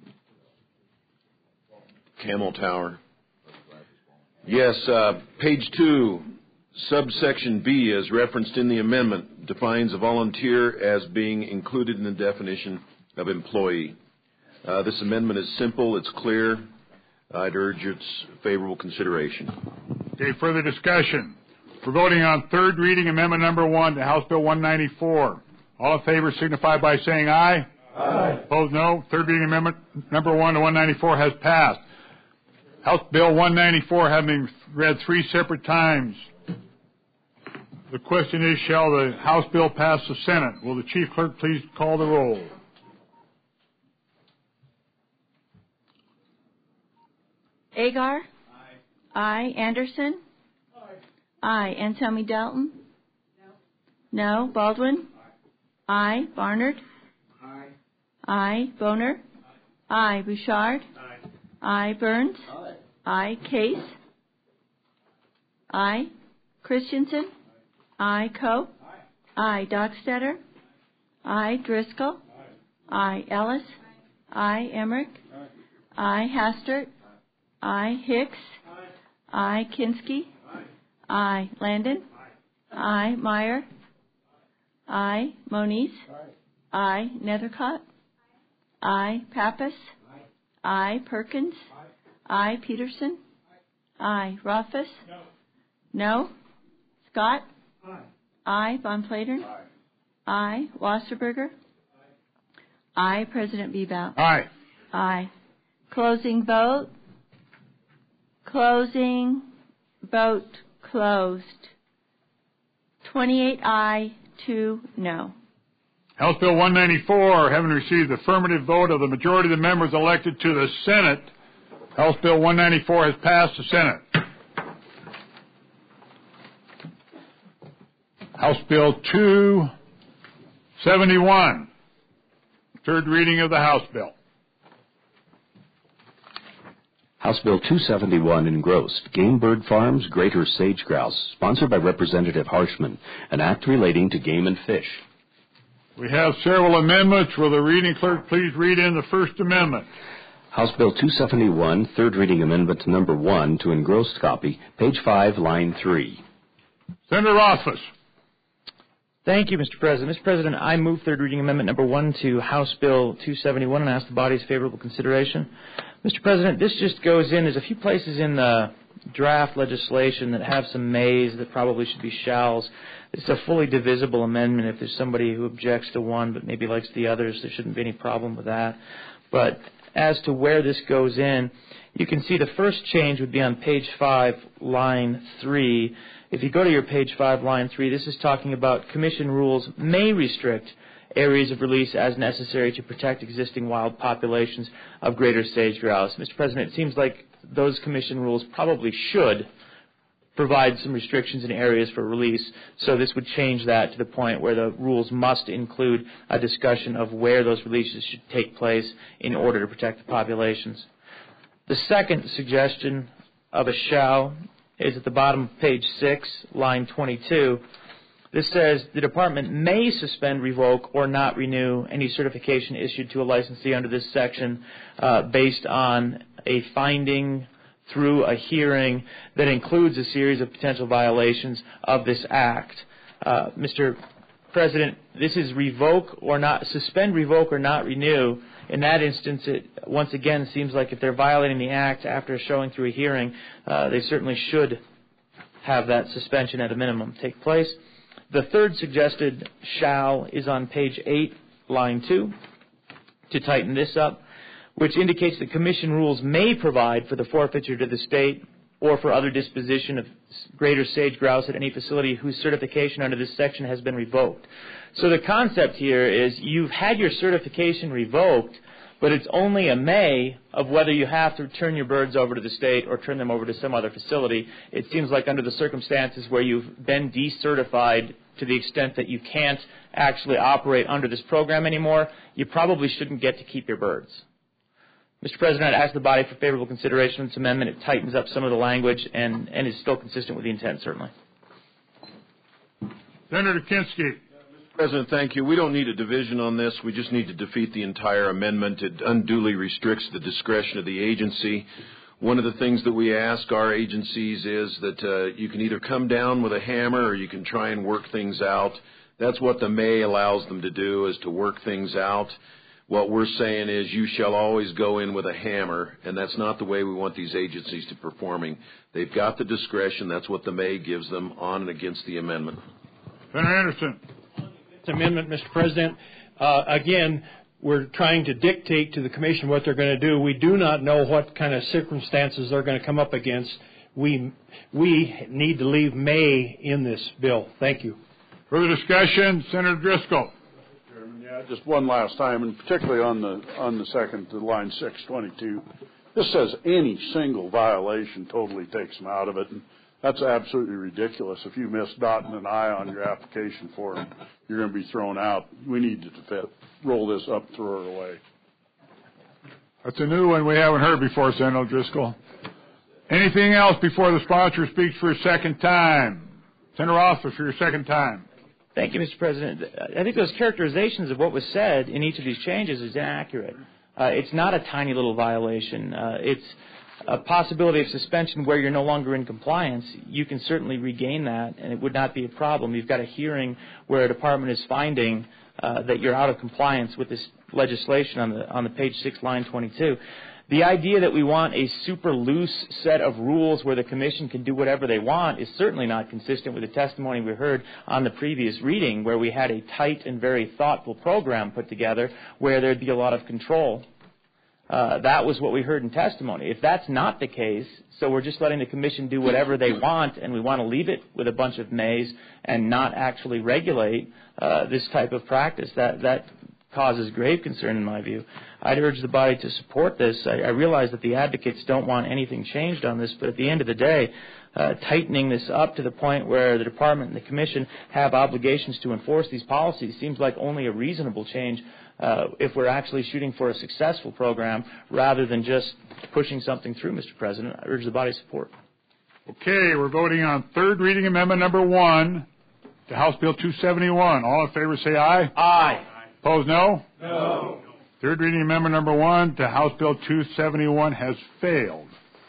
Camel Tower. Yes, uh, page two, subsection B, as referenced in the amendment, defines a volunteer as being included in the definition of employee. Uh, this amendment is simple, it's clear. I'd urge its favorable consideration. Okay, further discussion. We're voting on third reading amendment number one to House Bill one ninety-four. All in favor signify by saying aye. Aye. Opposed, no. Third reading amendment number one to one ninety-four has passed. House Bill one ninety-four having read three separate times. The question is, shall the House bill pass the Senate? Will the Chief Clerk please call the roll? Agar? Aye. Aye. Anderson? Aye. Aye. Anselmi Dalton? No. No. Baldwin? Aye. Aye. Barnard? Aye. Aye. Boner? Aye. Aye. Bouchard? Aye. Aye. Burns? Aye. Aye. Case? Aye. Christensen? Aye. Coe? Aye. Aye. Dockstader? Aye. Driscoll? Aye. Aye. Ellis? Aye. Emmerich? Aye. Aye. Hastert? Aye. Hicks? Aye. Aye. Kinski? Aye. Aye. Landon? Aye. Aye. Meyer? Aye. Moniz? Aye. Aye. Nethercott? Aye. Pappas? Aye. Aye. Perkins? Aye. Aye. Peterson? Aye. Rothfuss? No. No. Scott? Aye. Aye. Von Platern? Aye. Aye. Wasserberger? Aye. Aye. President Bebout? Aye. Aye. Closing vote. Closing vote closed. twenty-eight aye, two no. House Bill one ninety-four, having received the affirmative vote of the majority of the members elected to the Senate, House Bill one ninety-four has passed the Senate. House Bill two seventy-one, third reading of the House bill. House Bill two seventy-one engrossed, Game Bird Farms, Greater Sage Grouse, sponsored by Representative Harshman, an act relating to game and fish. We have several amendments. Will the reading clerk please read in the first amendment? House Bill two seventy-one, third reading amendment number one to engrossed copy, page five, line three. Senator Rothfuss. Thank you, Mister President. Mister President, I move third reading amendment number one to House Bill two seventy-one and ask the body's favorable consideration. Mister President, this just goes in. There's a few places in the draft legislation that have some mays that probably should be shalls. It's a fully divisible amendment. If there's somebody who objects to one but maybe likes the others, there shouldn't be any problem with that. But as to where this goes in, you can see the first change would be on page five, line three. If you go to your page five, line three, this is talking about commission rules may restrict areas of release as necessary to protect existing wild populations of greater sage grouse. Mister President, it seems like those commission rules probably should provide some restrictions in areas for release, so this would change that to the point where the rules must include a discussion of where those releases should take place in order to protect the populations. The second suggestion of a shall is at the bottom of page six, line twenty-two. This says the department may suspend, revoke, or not renew any certification issued to a licensee under this section uh, based on a finding through a hearing that includes a series of potential violations of this act. Uh, Mister President, this is revoke or not, suspend, revoke, or not renew. In that instance, it once again seems like if they're violating the act after showing through a hearing, uh, they certainly should have that suspension at a minimum take place. The third suggested shall is on page eight, line two, to tighten this up, which indicates that commission rules may provide for the forfeiture to the state or for other disposition of greater sage grouse at any facility whose certification under this section has been revoked. So the concept here is you've had your certification revoked, but it's only a may of whether you have to turn your birds over to the state or turn them over to some other facility. It seems like under the circumstances where you've been decertified to the extent that you can't actually operate under this program anymore, you probably shouldn't get to keep your birds. Mister President, I'd ask the body for favorable consideration of this amendment. It tightens up some of the language and, and is still consistent with the intent, certainly. Senator Kinski. President, thank you. We don't need a division on this. We just need to defeat the entire amendment. It unduly restricts the discretion of the agency. One of the things that we ask our agencies is that uh, you can either come down with a hammer or you can try and work things out. That's what the May allows them to do, is to work things out. What we're saying is you shall always go in with a hammer, and that's not the way we want these agencies to performing. They've got the discretion. That's what the May gives them on and against the amendment. Senator Anderson. Amendment, Mister President. Uh, again, we're trying to dictate to the Commission what they're going to do. We do not know what kind of circumstances they're going to come up against. We, we need to leave May in this bill. Thank you. Further discussion, Senator Driscoll. Yeah, just one last time, and particularly on the on the second to line six twenty-two. This says any single violation totally takes them out of it, and that's absolutely ridiculous. If you miss dotting an I on your application form, you're going to be thrown out. We need to fit, roll this up, throw it away. That's a new one we haven't heard before, Senator Driscoll. Anything else before the sponsor speaks for a second time? Senator Officer, for your second time. Thank you, Mister President. I think those characterizations of what was said in each of these changes is inaccurate. Uh, it's not a tiny little violation. Uh, it's a possibility of suspension where you're no longer in compliance. You can certainly regain that, and it would not be a problem. You've got a hearing where a department is finding uh, that you're out of compliance with this legislation on the on the page six, line twenty-two. The idea that we want a super loose set of rules where the Commission can do whatever they want is certainly not consistent with the testimony we heard on the previous reading, where we had a tight and very thoughtful program put together where there'd be a lot of control. Uh, that was what we heard in testimony. If that's not the case, so we're just letting the Commission do whatever they want, and we want to leave it with a bunch of mays and not actually regulate uh, this type of practice, that that causes grave concern in my view. I'd urge the body to support this. I, I realize that the advocates don't want anything changed on this, but at the end of the day, uh, tightening this up to the point where the Department and the Commission have obligations to enforce these policies seems like only a reasonable change uh, if we're actually shooting for a successful program rather than just pushing something through, Mister President. I urge the body's support. Okay, we're voting on third reading amendment number one to House Bill two seventy-one. All in favor say aye. Aye. Opposed, no? No. Third reading amendment number one to House Bill two seventy-one has failed.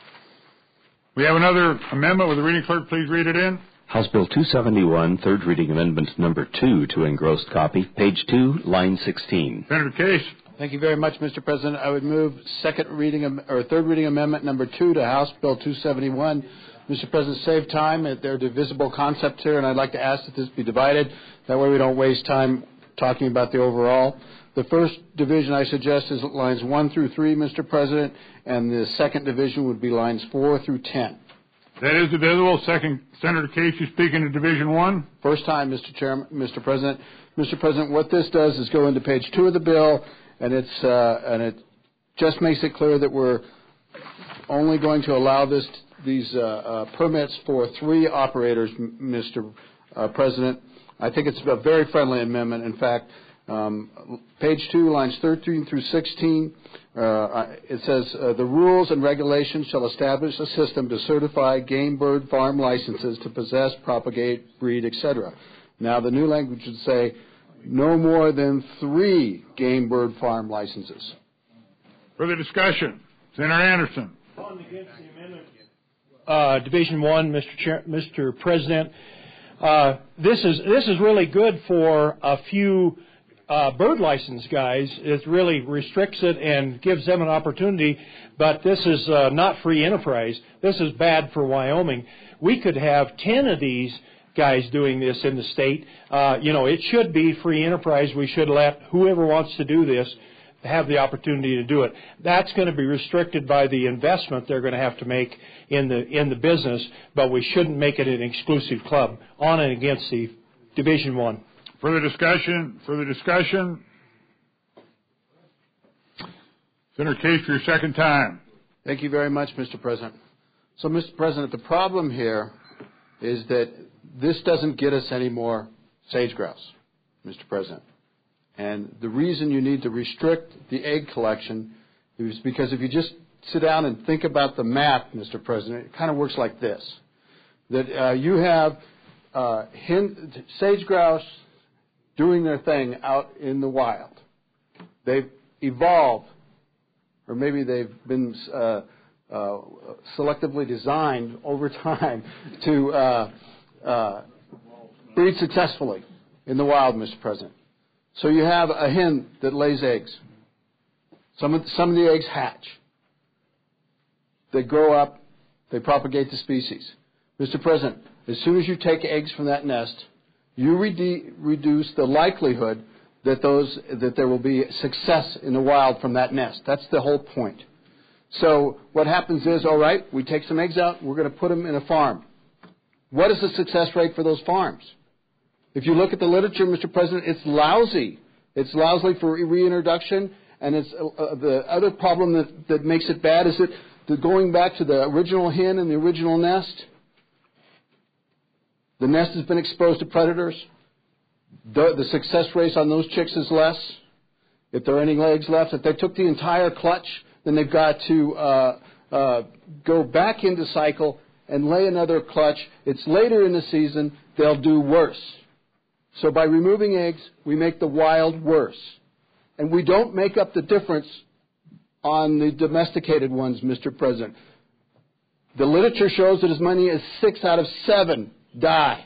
We have another amendment. Will the reading clerk please read it in? House Bill two seventy-one, third reading amendment number two to engrossed copy, page two, line sixteen. Senator Case. Thank you very much, Mister President. I would move second reading or third reading amendment number two to House Bill two seventy-one. Mister President, save time. There are divisible concepts here, and I'd like to ask that this be divided. That way we don't waste time talking about the overall. The first division I suggest is lines one through three, Mister President, and the second division would be lines four through ten. That is divisible. Second, Senator Case, you speak into Division one. First time, Mister Chairman, Mister President. Mister President, what this does is go into page two of the bill, and it's uh, and it just makes it clear that we're only going to allow this these uh, uh, permits for three operators, Mister Uh, President. I think it's a very friendly amendment. In fact, um, page two, lines thirteen through sixteen, uh, it says, uh, the rules and regulations shall establish a system to certify game bird farm licenses to possess, propagate, breed, et cetera. Now, the new language would say no more than three game bird farm licenses. Further discussion. Senator Anderson. On against the amendment. Uh, Division one, Mister Chair, Mister President. Uh, this is this is really good for a few uh, bird license guys. It really restricts it and gives them an opportunity. But this is uh, not free enterprise. This is bad for Wyoming. We could have ten of these guys doing this in the state. Uh, you know, it should be free enterprise. We should let whoever wants to do this have the opportunity to do it. That's going to be restricted by the investment they're going to have to make in the in the business, but we shouldn't make it an exclusive club. On and against the Division One. Further discussion. Further discussion. Senator Case, for your second time. Thank you very much, Mister President. So, Mister President, the problem here is that this doesn't get us any more sage grouse, Mister President. And the reason you need to restrict the egg collection It was because if you just sit down and think about the math, Mister President, it kind of works like this. That uh, you have uh, hen, sage grouse doing their thing out in the wild. They've evolved, or maybe they've been uh, uh, selectively designed over time to uh, uh, breed successfully in the wild, Mister President. So you have a hen that lays eggs. Some of, some of the eggs hatch. They grow up. They propagate the species. Mister President, as soon as you take eggs from that nest, you rede- reduce the likelihood that those that there will be success in the wild from that nest. That's the whole point. So what happens is, all right, we take some eggs out. We're going to put them in a farm. What is the success rate for those farms? If you look at the literature, Mister President, it's lousy. It's lousy for reintroduction, and it's uh, the other problem that, that makes it bad is that the, going back to the original hen and the original nest, the nest has been exposed to predators. The, the success rate on those chicks is less. If there are any eggs left, if they took the entire clutch, then they've got to uh, uh, go back into cycle and lay another clutch. It's later in the season, they'll do worse. So by removing eggs, we make the wild worse. And we don't make up the difference on the domesticated ones, Mister President. The literature shows that as many as six out of seven die,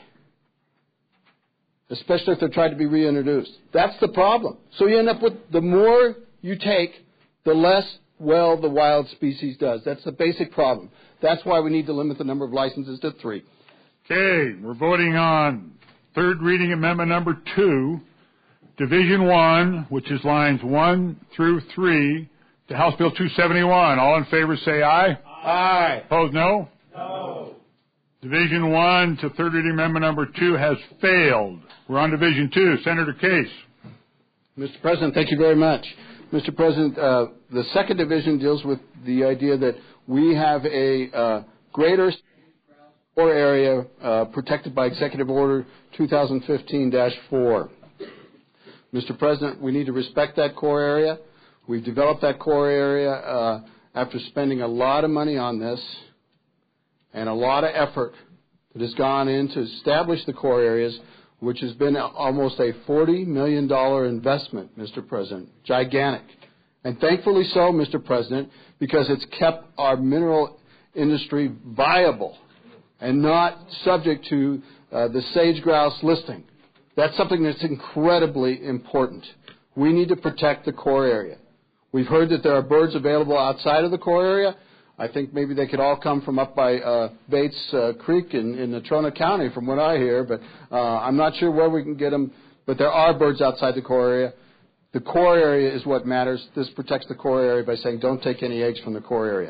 especially if they're trying to be reintroduced. That's the problem. So you end up with the more you take, the less well the wild species does. That's the basic problem. That's why we need to limit the number of licenses to three. Okay, we're voting on third reading amendment number two, Division one, which is lines one through three, to House Bill two seventy-one. All in favor say aye. Aye. Opposed, no? No. Division one to third reading amendment number two has failed. We're on Division two. Senator Case. Mister President, thank you very much. Mister President, uh, the second division deals with the idea that we have a uh, greater core area uh, protected by Executive Order twenty fifteen dash four. Mister President, we need to respect that core area. We've developed that core area uh, after spending a lot of money on this and a lot of effort that has gone in to establish the core areas, which has been almost a forty million dollars investment, Mister President. Gigantic. And thankfully so, Mister President, because it's kept our mineral industry viable and not subject to uh, the sage grouse listing. That's something that's incredibly important. We need to protect the core area. We've heard that there are birds available outside of the core area. I think maybe they could all come from up by uh, Bates uh, Creek in, in Natrona County, from what I hear, but uh, I'm not sure where we can get them. But there are birds outside the core area. The core area is what matters. This protects the core area by saying don't take any eggs from the core area.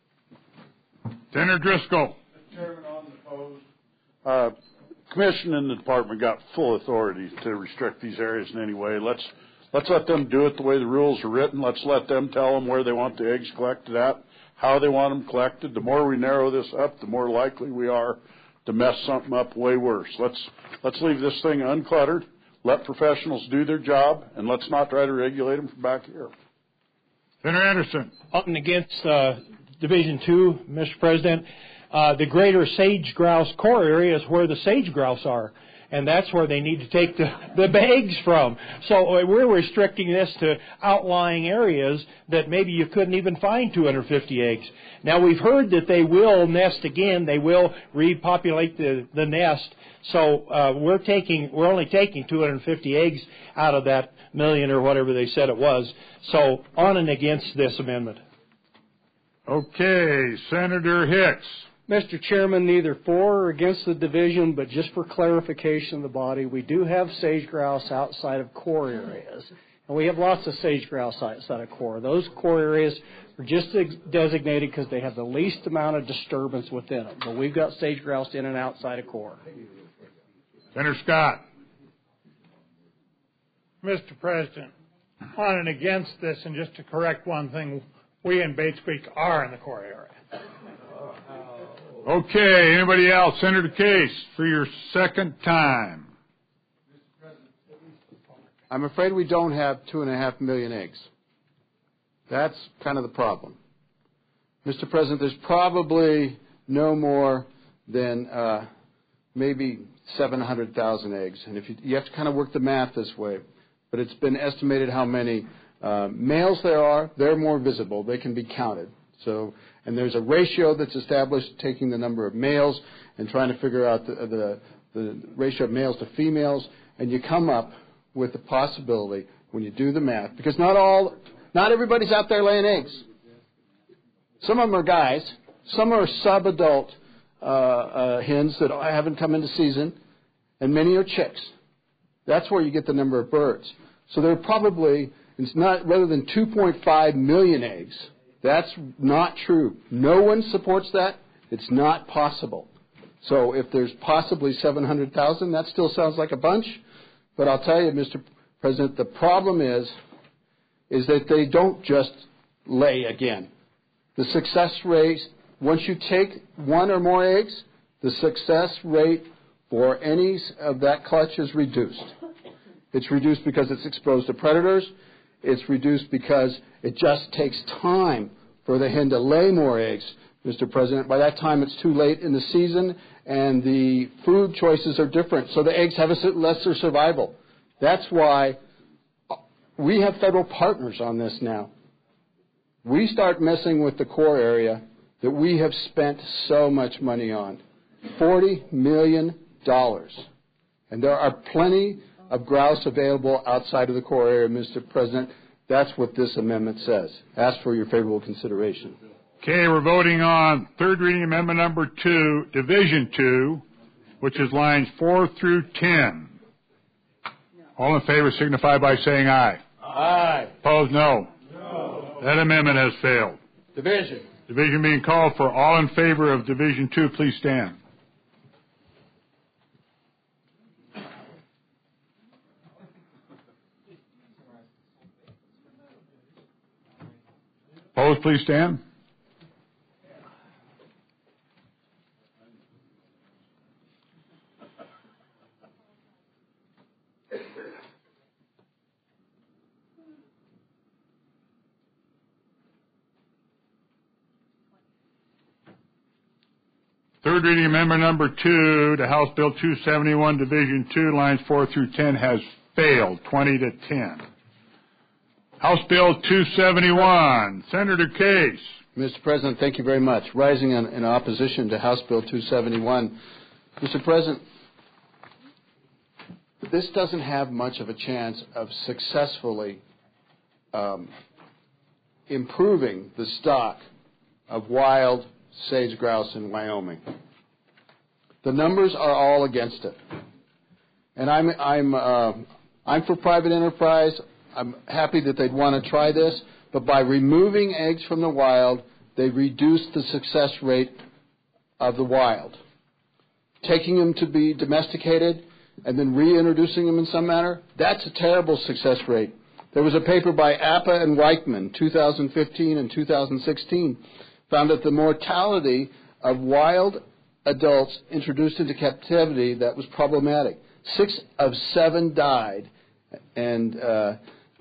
Senator Driscoll. Mister Chairman, on the opposed. Uh, Commission and the Department got full authority to restrict these areas in any way. Let's let's let them do it the way the rules are written. Let's let them tell them where they want the eggs collected at, how they want them collected. The more we narrow this up, the more likely we are to mess something up way worse. Let's let's leave this thing uncluttered. Let professionals do their job, and let's not try to regulate them from back here. Senator Anderson. Up and against uh, Division two, Mister President, uh, the greater sage grouse core area is where the sage grouse are. And that's where they need to take the, the eggs from. So we're restricting this to outlying areas that maybe you couldn't even find two hundred fifty eggs. Now, we've heard that they will nest again. They will repopulate the, the nest. So uh, we're taking, we're only taking two hundred fifty eggs out of that million or whatever they said it was. So on and against this amendment. Okay, Senator Hicks. Mister Chairman, neither for or against the division, but just for clarification of the body, we do have sage grouse outside of core areas. And we have lots of sage grouse outside of core. Those core areas are just designated because they have the least amount of disturbance within them. But we've got sage grouse in and outside of core. Senator Scott. Mister President, on and against this, and just to correct one thing, we in Bates Creek are in the core area. Okay, anybody else? Senator Case, for your second time. I'm afraid we don't have two and a half million eggs. That's kind of the problem. Mister President, there's probably no more than uh, maybe seven hundred thousand eggs. And if you, you have to kind of work the math this way, but it's been estimated how many uh, males there are. They're more visible. They can be counted. So, and there's a ratio that's established taking the number of males and trying to figure out the, the, the ratio of males to females, and you come up with the possibility when you do the math, because not all, not everybody's out there laying eggs. Some of them are guys. Some are sub-adult uh, uh, hens that haven't come into season, and many are chicks. That's where you get the number of birds. So there are probably, it's not, rather than two point five million eggs, that's not true. No one supports that. It's not possible. So if there's possibly seven hundred thousand, that still sounds like a bunch. But I'll tell you, Mister President, the problem is, is that they don't just lay again. The success rate, once you take one or more eggs, the success rate for any of that clutch is reduced. It's reduced because it's exposed to predators. It's reduced because it just takes time for the hen to lay more eggs, Mister President. By that time, it's too late in the season, and the food choices are different, so the eggs have a lesser survival. That's why we have federal partners on this now. We start messing with the core area that we have spent so much money on, forty million dollars. And there are plenty of grouse available outside of the core area, Mister President. That's what this amendment says. Ask for your favorable consideration. Okay, we're voting on third reading amendment number two, Division two, which is lines four through ten. All in favor signify by saying aye. Aye. Opposed, no. No. That amendment has failed. Division. Division being called for. All in favor of Division two, please stand. Opposed, please stand. Third reading amendment number two to House Bill two seventy-one, Division two, lines four through ten has failed, twenty to ten. House Bill two seventy-one, Senator Case. Mister President, thank you very much. Rising in, in opposition to House Bill two seventy-one, Mister President, this doesn't have much of a chance of successfully um, improving the stock of wild sage grouse in Wyoming. The numbers are all against it, and I'm I'm uh, I'm for private enterprise. I'm happy that they'd want to try this, but by removing eggs from the wild, they reduce the success rate of the wild. Taking them to be domesticated and then reintroducing them in some manner, that's a terrible success rate. There was a paper by Appa and Weichman, two thousand fifteen and two thousand sixteen, found that the mortality of wild adults introduced into captivity, that was problematic. Six of seven died, and uh,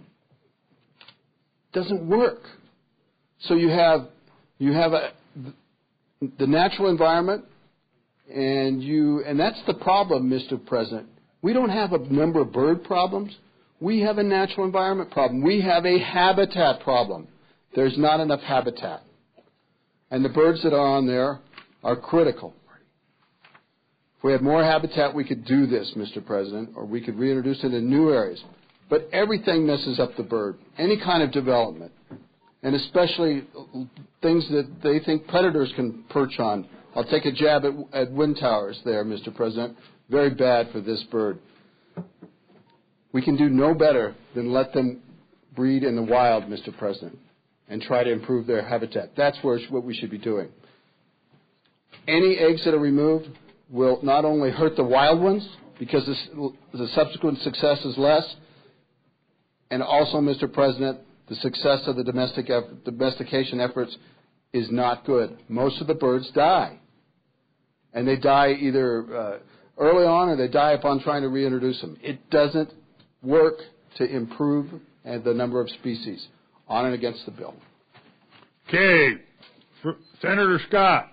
doesn't work. So you have you have a, the natural environment, and you and that's the problem, Mister President. We don't have a number of bird problems. We have a natural environment problem. We have a habitat problem. There's not enough habitat. And the birds that are on there are critical. If we had more habitat, we could do this, Mister President, or we could reintroduce it in new areas. But everything messes up the bird, any kind of development, and especially things that they think predators can perch on. I'll take a jab at, at wind towers there, Mister President. Very bad for this bird. We can do no better than let them breed in the wild, Mister President, and try to improve their habitat. That's where, what we should be doing. Any eggs that are removed will not only hurt the wild ones, because this, the subsequent success is less, and also, Mister President, the success of the domestic eff- domestication efforts is not good. Most of the birds die. And they die either uh, early on or they die upon trying to reintroduce them. It doesn't work to improve uh, the number of species. On and against the bill. Okay. Senator Scott.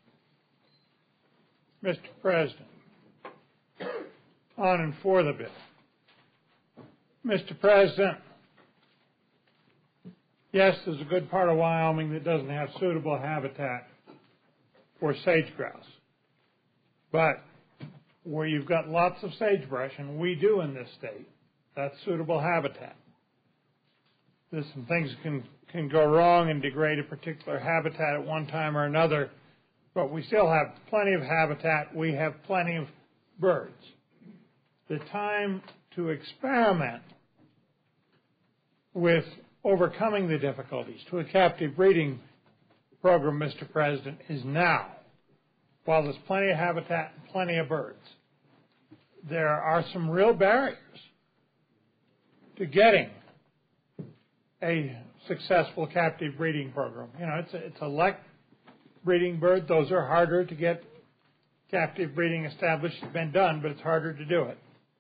Mister President, on and for the bill. Mister President, yes, there's a good part of Wyoming that doesn't have suitable habitat for sage grouse. But where you've got lots of sagebrush, and we do in this state, that's suitable habitat. There's some things that can, can go wrong and degrade a particular habitat at one time or another, but we still have plenty of habitat. We have plenty of birds. The time to experiment with overcoming the difficulties to a captive breeding program, Mister President, is now, while there's plenty of habitat and plenty of birds. There are some real barriers to getting a successful captive breeding program. You know, it's a, it's a lek breeding bird. Those are harder to get captive breeding established. It's been done, but it's harder to do it.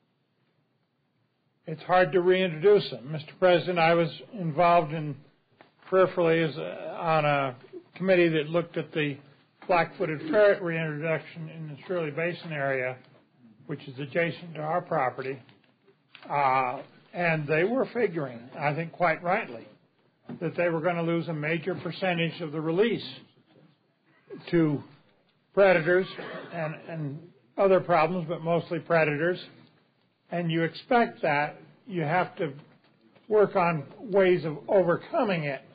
It's hard to reintroduce them. Mister President, I was involved in peripherally as a, on a committee that looked at the black-footed ferret reintroduction in the Shirley Basin area, which is adjacent to our property. Uh, and they were figuring, I think quite rightly, that they were going to lose a major percentage of the release to predators and, and other problems, but mostly predators. And you expect that. You have to work on ways of overcoming it.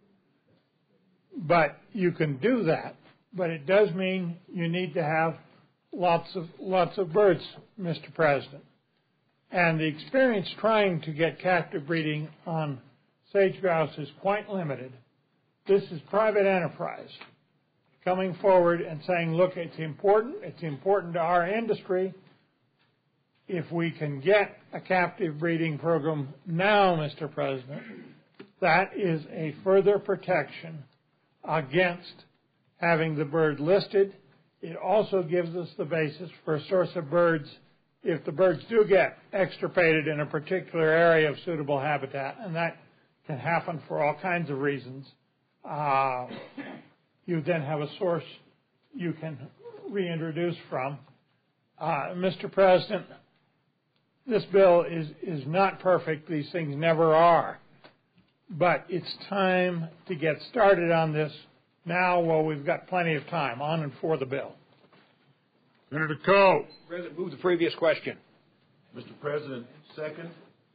But you can do that. But it does mean you need to have lots of lots of birds, Mister President. And the experience trying to get captive breeding on sage grouse is quite limited. This is private enterprise coming forward and saying, look, it's important. It's important to our industry. If we can get a captive breeding program now, Mister President, that is a further protection against having the bird listed. It also gives us the basis for a source of birds if the birds do get extirpated in a particular area of suitable habitat, and that can happen for all kinds of reasons. Uh, you then have a source you can reintroduce from. Uh, Mister President, this bill is, is not perfect. These things never are. But it's time to get started on this now while we've got plenty of time, on and for the bill. Senator Coe. President, move the previous question. Mister President, second.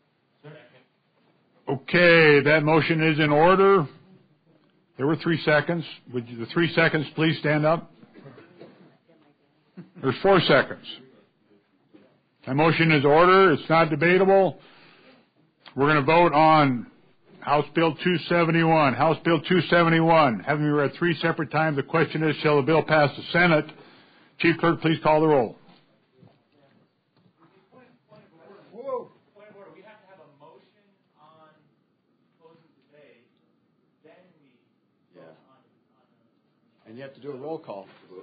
Okay, that motion is in order. There were three seconds. Would you, the three seconds please stand up? There's four seconds. That motion is order. It's not debatable. We're going to vote on House Bill two seventy-one. House Bill two seventy-one. Having been read three separate times, the question is, shall the bill pass the Senate? Chief Clerk, please call the roll. And you have to do a roll call.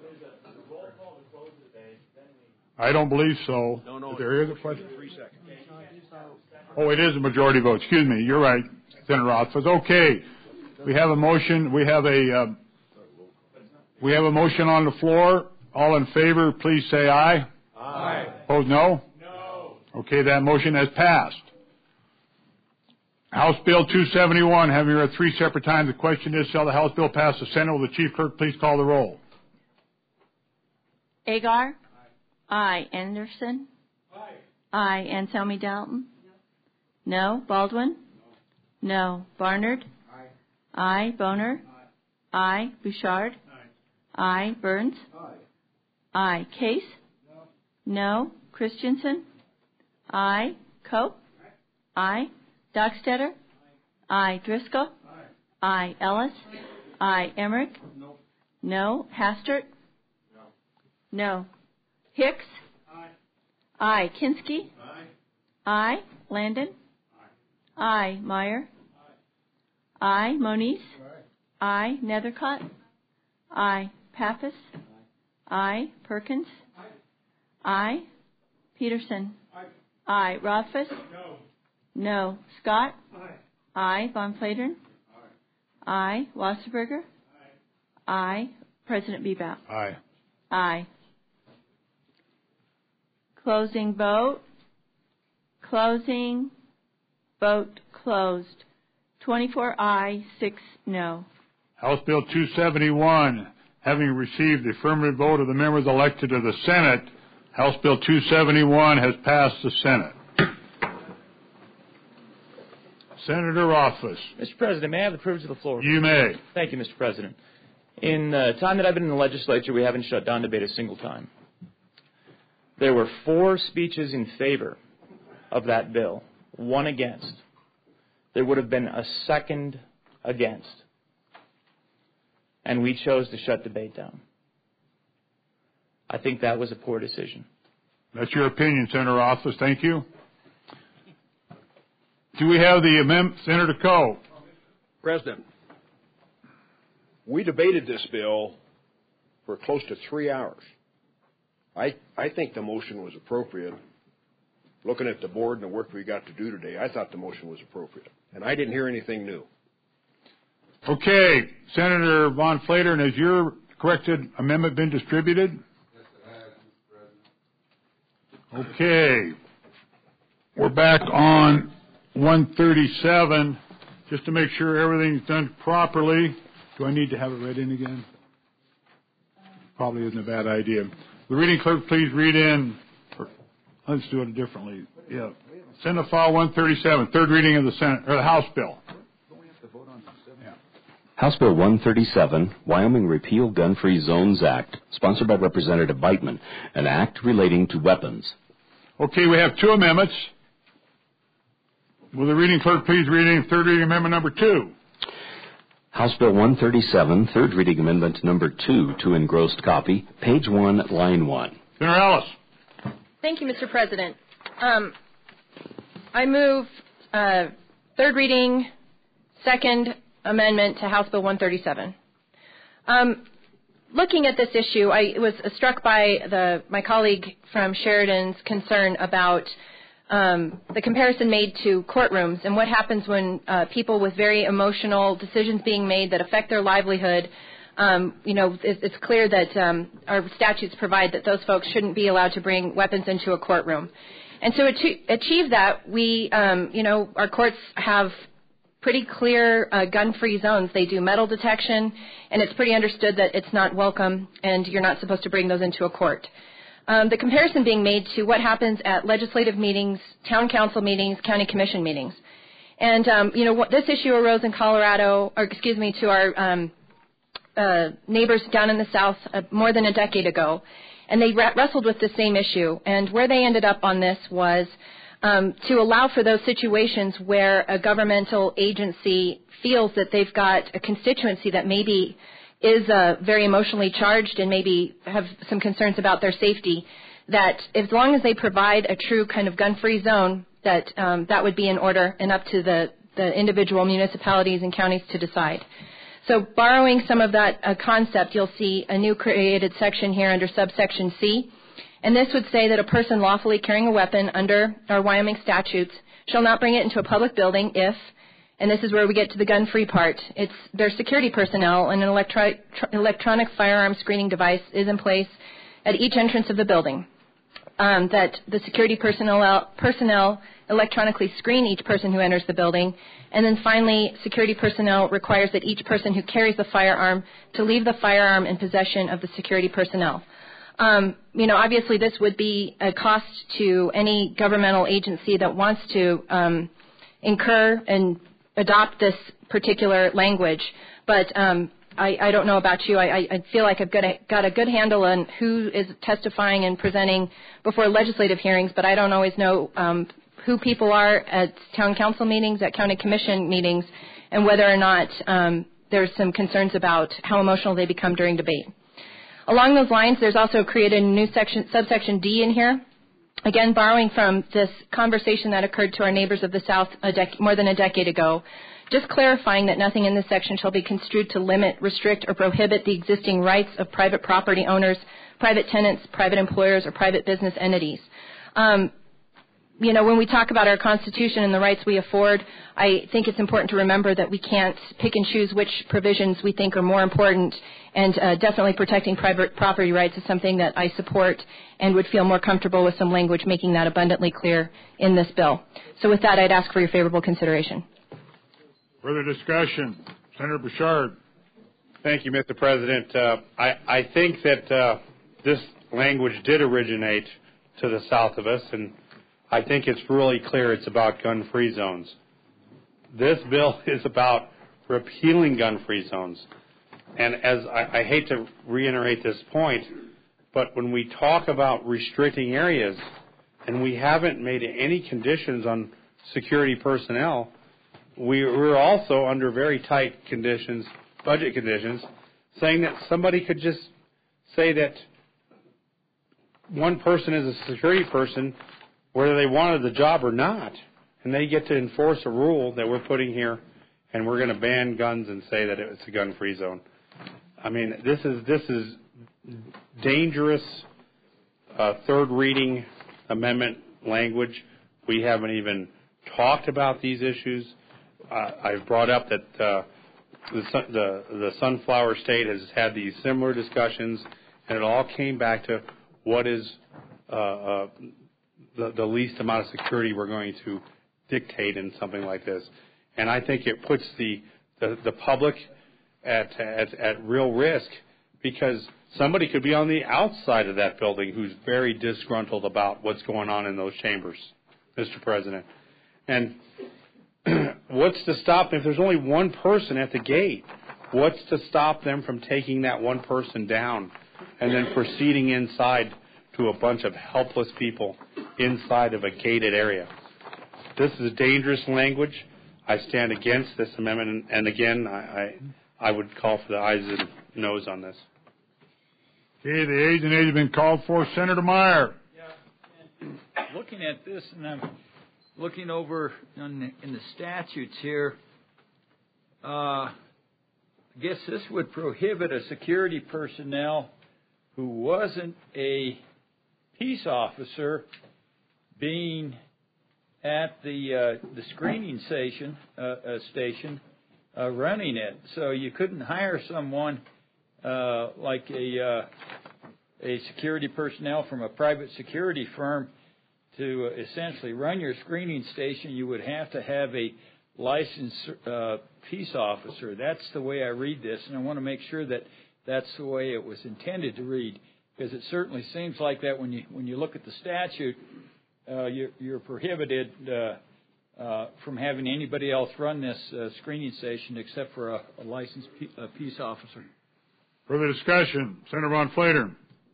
I don't believe so. No, no. There is a question. Three seconds. Oh, it is a majority vote. Excuse me. You're right, Senator Rothfuss. Okay. We have a motion. We have a uh, we have a motion on the floor. All in favor, please say aye. Aye. Opposed, no? No. Okay, that motion has passed. House Bill two seventy-one, having read three separate times, the question is, shall the House bill pass the Senate? Will the Chief Clerk please call the roll? Agar? Aye. Anderson? Aye. Aye. Anselmi Dalton? No. Baldwin? No. Barnard? Aye. Aye. Boner? Aye. Aye. Bouchard? Aye. Aye. Burns? Aye. Aye. Case? No. No. Christensen? Aye. Cope? Aye. Dockstetter? Aye. Driscoll? Aye. Aye. Ellis? Aye. Emmerich? No. No. Hastert? No. No. Hicks? Aye. Aye. Kinski? Aye. Aye. Landon? Aye. Aye. Meyer? Aye. Aye. Moniz? Aye. Aye. Nethercott? Aye. Pappas? Aye. Aye. Perkins? Aye. Aye. Peterson? Aye. Aye. Rothfuss? No. No. Scott? Aye. Aye. Von Flatern? Aye. Wasserberger? Aye. Aye. President Bebout? Aye. Aye. Closing vote. Closing. Vote closed. twenty-four aye, six no. House Bill two seventy-one, having received the affirmative vote of the members elected to the Senate, House Bill two seventy-one has passed the Senate. Senator Rothfuss. Mister President, may I have the privilege of the floor? You may. Thank you, Mister President. In the time that I've been in the legislature, we haven't shut down debate a single time. There were four speeches in favor of that bill, one against. There would have been a second against. And we chose to shut debate down. I think that was a poor decision. That's your opinion, Senator Rothfuss. Thank you. Do we have the amendment? Senator Coe. President, we debated this bill for close to three hours. I, I think the motion was appropriate. Looking at the board and the work we got to do today, I thought the motion was appropriate. And I didn't hear anything new. Okay. Senator Von Flatern, has your corrected amendment been distributed? Yes, it has, Mister President. Okay. We're back on one thirty-seven. Just to make sure everything's done properly. Do I need to have it read in again? Probably isn't a bad idea. The reading clerk, please read in. Or, let's do it differently. Yeah. Senate File one thirty-seven, third reading of the Senate or the House bill. Yeah. House Bill one thirty-seven, Wyoming Repeal Gun-Free Zones Act, sponsored by Representative Beitman, an act relating to weapons. Okay, we have two amendments. Will the reading clerk please read in third reading amendment number two? House Bill one thirty-seven, third reading amendment number two to engrossed copy, page one, line one. Senator Ellis. Thank you, Mister President. Um, I move uh, third reading, second amendment to House Bill one thirty-seven. Um, looking at this issue, I was struck by the, my colleague from Sheridan's concern about um, the comparison made to courtrooms and what happens when uh, people with very emotional decisions being made that affect their livelihood. Um, you know, it, it's clear that um, our statutes provide that those folks shouldn't be allowed to bring weapons into a courtroom. And so to achieve that, we, um, you know, our courts have pretty clear uh, gun-free zones. They do metal detection, and it's pretty understood that it's not welcome, and you're not supposed to bring those into a court. Um, the comparison being made to what happens at legislative meetings, town council meetings, county commission meetings. And, um, you know, what, this issue arose in Colorado, or excuse me, to our um, uh, neighbors down in the south uh, more than a decade ago. And they ra- wrestled with the same issue. And where they ended up on this was um, to allow for those situations where a governmental agency feels that they've got a constituency that maybe is uh, very emotionally charged and maybe have some concerns about their safety, that as long as they provide a true kind of gun-free zone, that um, that would be in order and up to the, the individual municipalities and counties to decide. So borrowing some of that uh, concept, you'll see a new created section here under subsection C. And this would say that a person lawfully carrying a weapon under our Wyoming statutes shall not bring it into a public building if, and this is where we get to the gun-free part, it's their security personnel and an electri- tr- electronic firearm screening device is in place at each entrance of the building. Um, that the security personnel, personnel electronically screen each person who enters the building. And then finally, security personnel requires that each person who carries the firearm to leave the firearm in possession of the security personnel. Um, you know, obviously this would be a cost to any governmental agency that wants to um, incur and adopt this particular language. But um, I, I don't know about you. I, I feel like I've got a, got a good handle on who is testifying and presenting before legislative hearings, but I don't always know um, who people are at town council meetings, at county commission meetings, and whether or not um, there's some concerns about how emotional they become during debate. Along those lines, there's also created a new section, subsection D in here. Again, borrowing from this conversation that occurred to our neighbors of the South a dec- more than a decade ago, just clarifying that nothing in this section shall be construed to limit, restrict, or prohibit the existing rights of private property owners, private tenants, private employers, or private business entities. Um, you know, when we talk about our Constitution and the rights we afford, I think it's important to remember that we can't pick and choose which provisions we think are more important, and uh, definitely protecting private property rights is something that I support and would feel more comfortable with some language making that abundantly clear in this bill. So with that, I'd ask for your favorable consideration. Further discussion. Senator Bouchard. Thank you, Mister President. Uh, I, I think that uh, this language did originate to the south of us, and I think it's really clear it's about gun-free zones. This bill is about repealing gun-free zones. And as I, I hate to reiterate this point, but when we talk about restricting areas and we haven't made any conditions on security personnel, we, we're also under very tight conditions, budget conditions, saying that somebody could just say that one person is a security person whether they wanted the job or not, and they get to enforce a rule that we're putting here, and we're going to ban guns and say that it's a gun-free zone. I mean, this is this is dangerous uh, third reading amendment language. We haven't even talked about these issues. Uh, I've brought up that uh, the, the the Sunflower State has had these similar discussions, and it all came back to what is uh, uh, the, the least amount of security we're going to dictate in something like this. And I think it puts the the, the public at, at at real risk, because somebody could be on the outside of that building who's very disgruntled about what's going on in those chambers, Mister President. And what's to stop them? If there's only one person at the gate, what's to stop them from taking that one person down and then proceeding inside to a bunch of helpless people inside of a gated area? This is dangerous language. I stand against this amendment, and again, I, I, I would call for the ayes and noes on this. Okay, the ayes and nays have been called for. Senator Meyer. Yeah, and looking at this, and I'm looking over in the, in the statutes here, uh, I guess this would prohibit a security personnel who wasn't a peace officer being at the uh, the screening station uh, uh, station uh, running it. So you couldn't hire someone uh, like a uh, a security personnel from a private security firm to essentially run your screening station. You would have to have a licensed uh, peace officer. That's the way I read this, and I want to make sure that that's the way it was intended to read, because it certainly seems like that when you when you look at the statute. Uh, you're, you're prohibited uh, uh, from having anybody else run this uh, screening station except for a, a licensed pe- a peace officer. Further discussion. Senator Von Flater.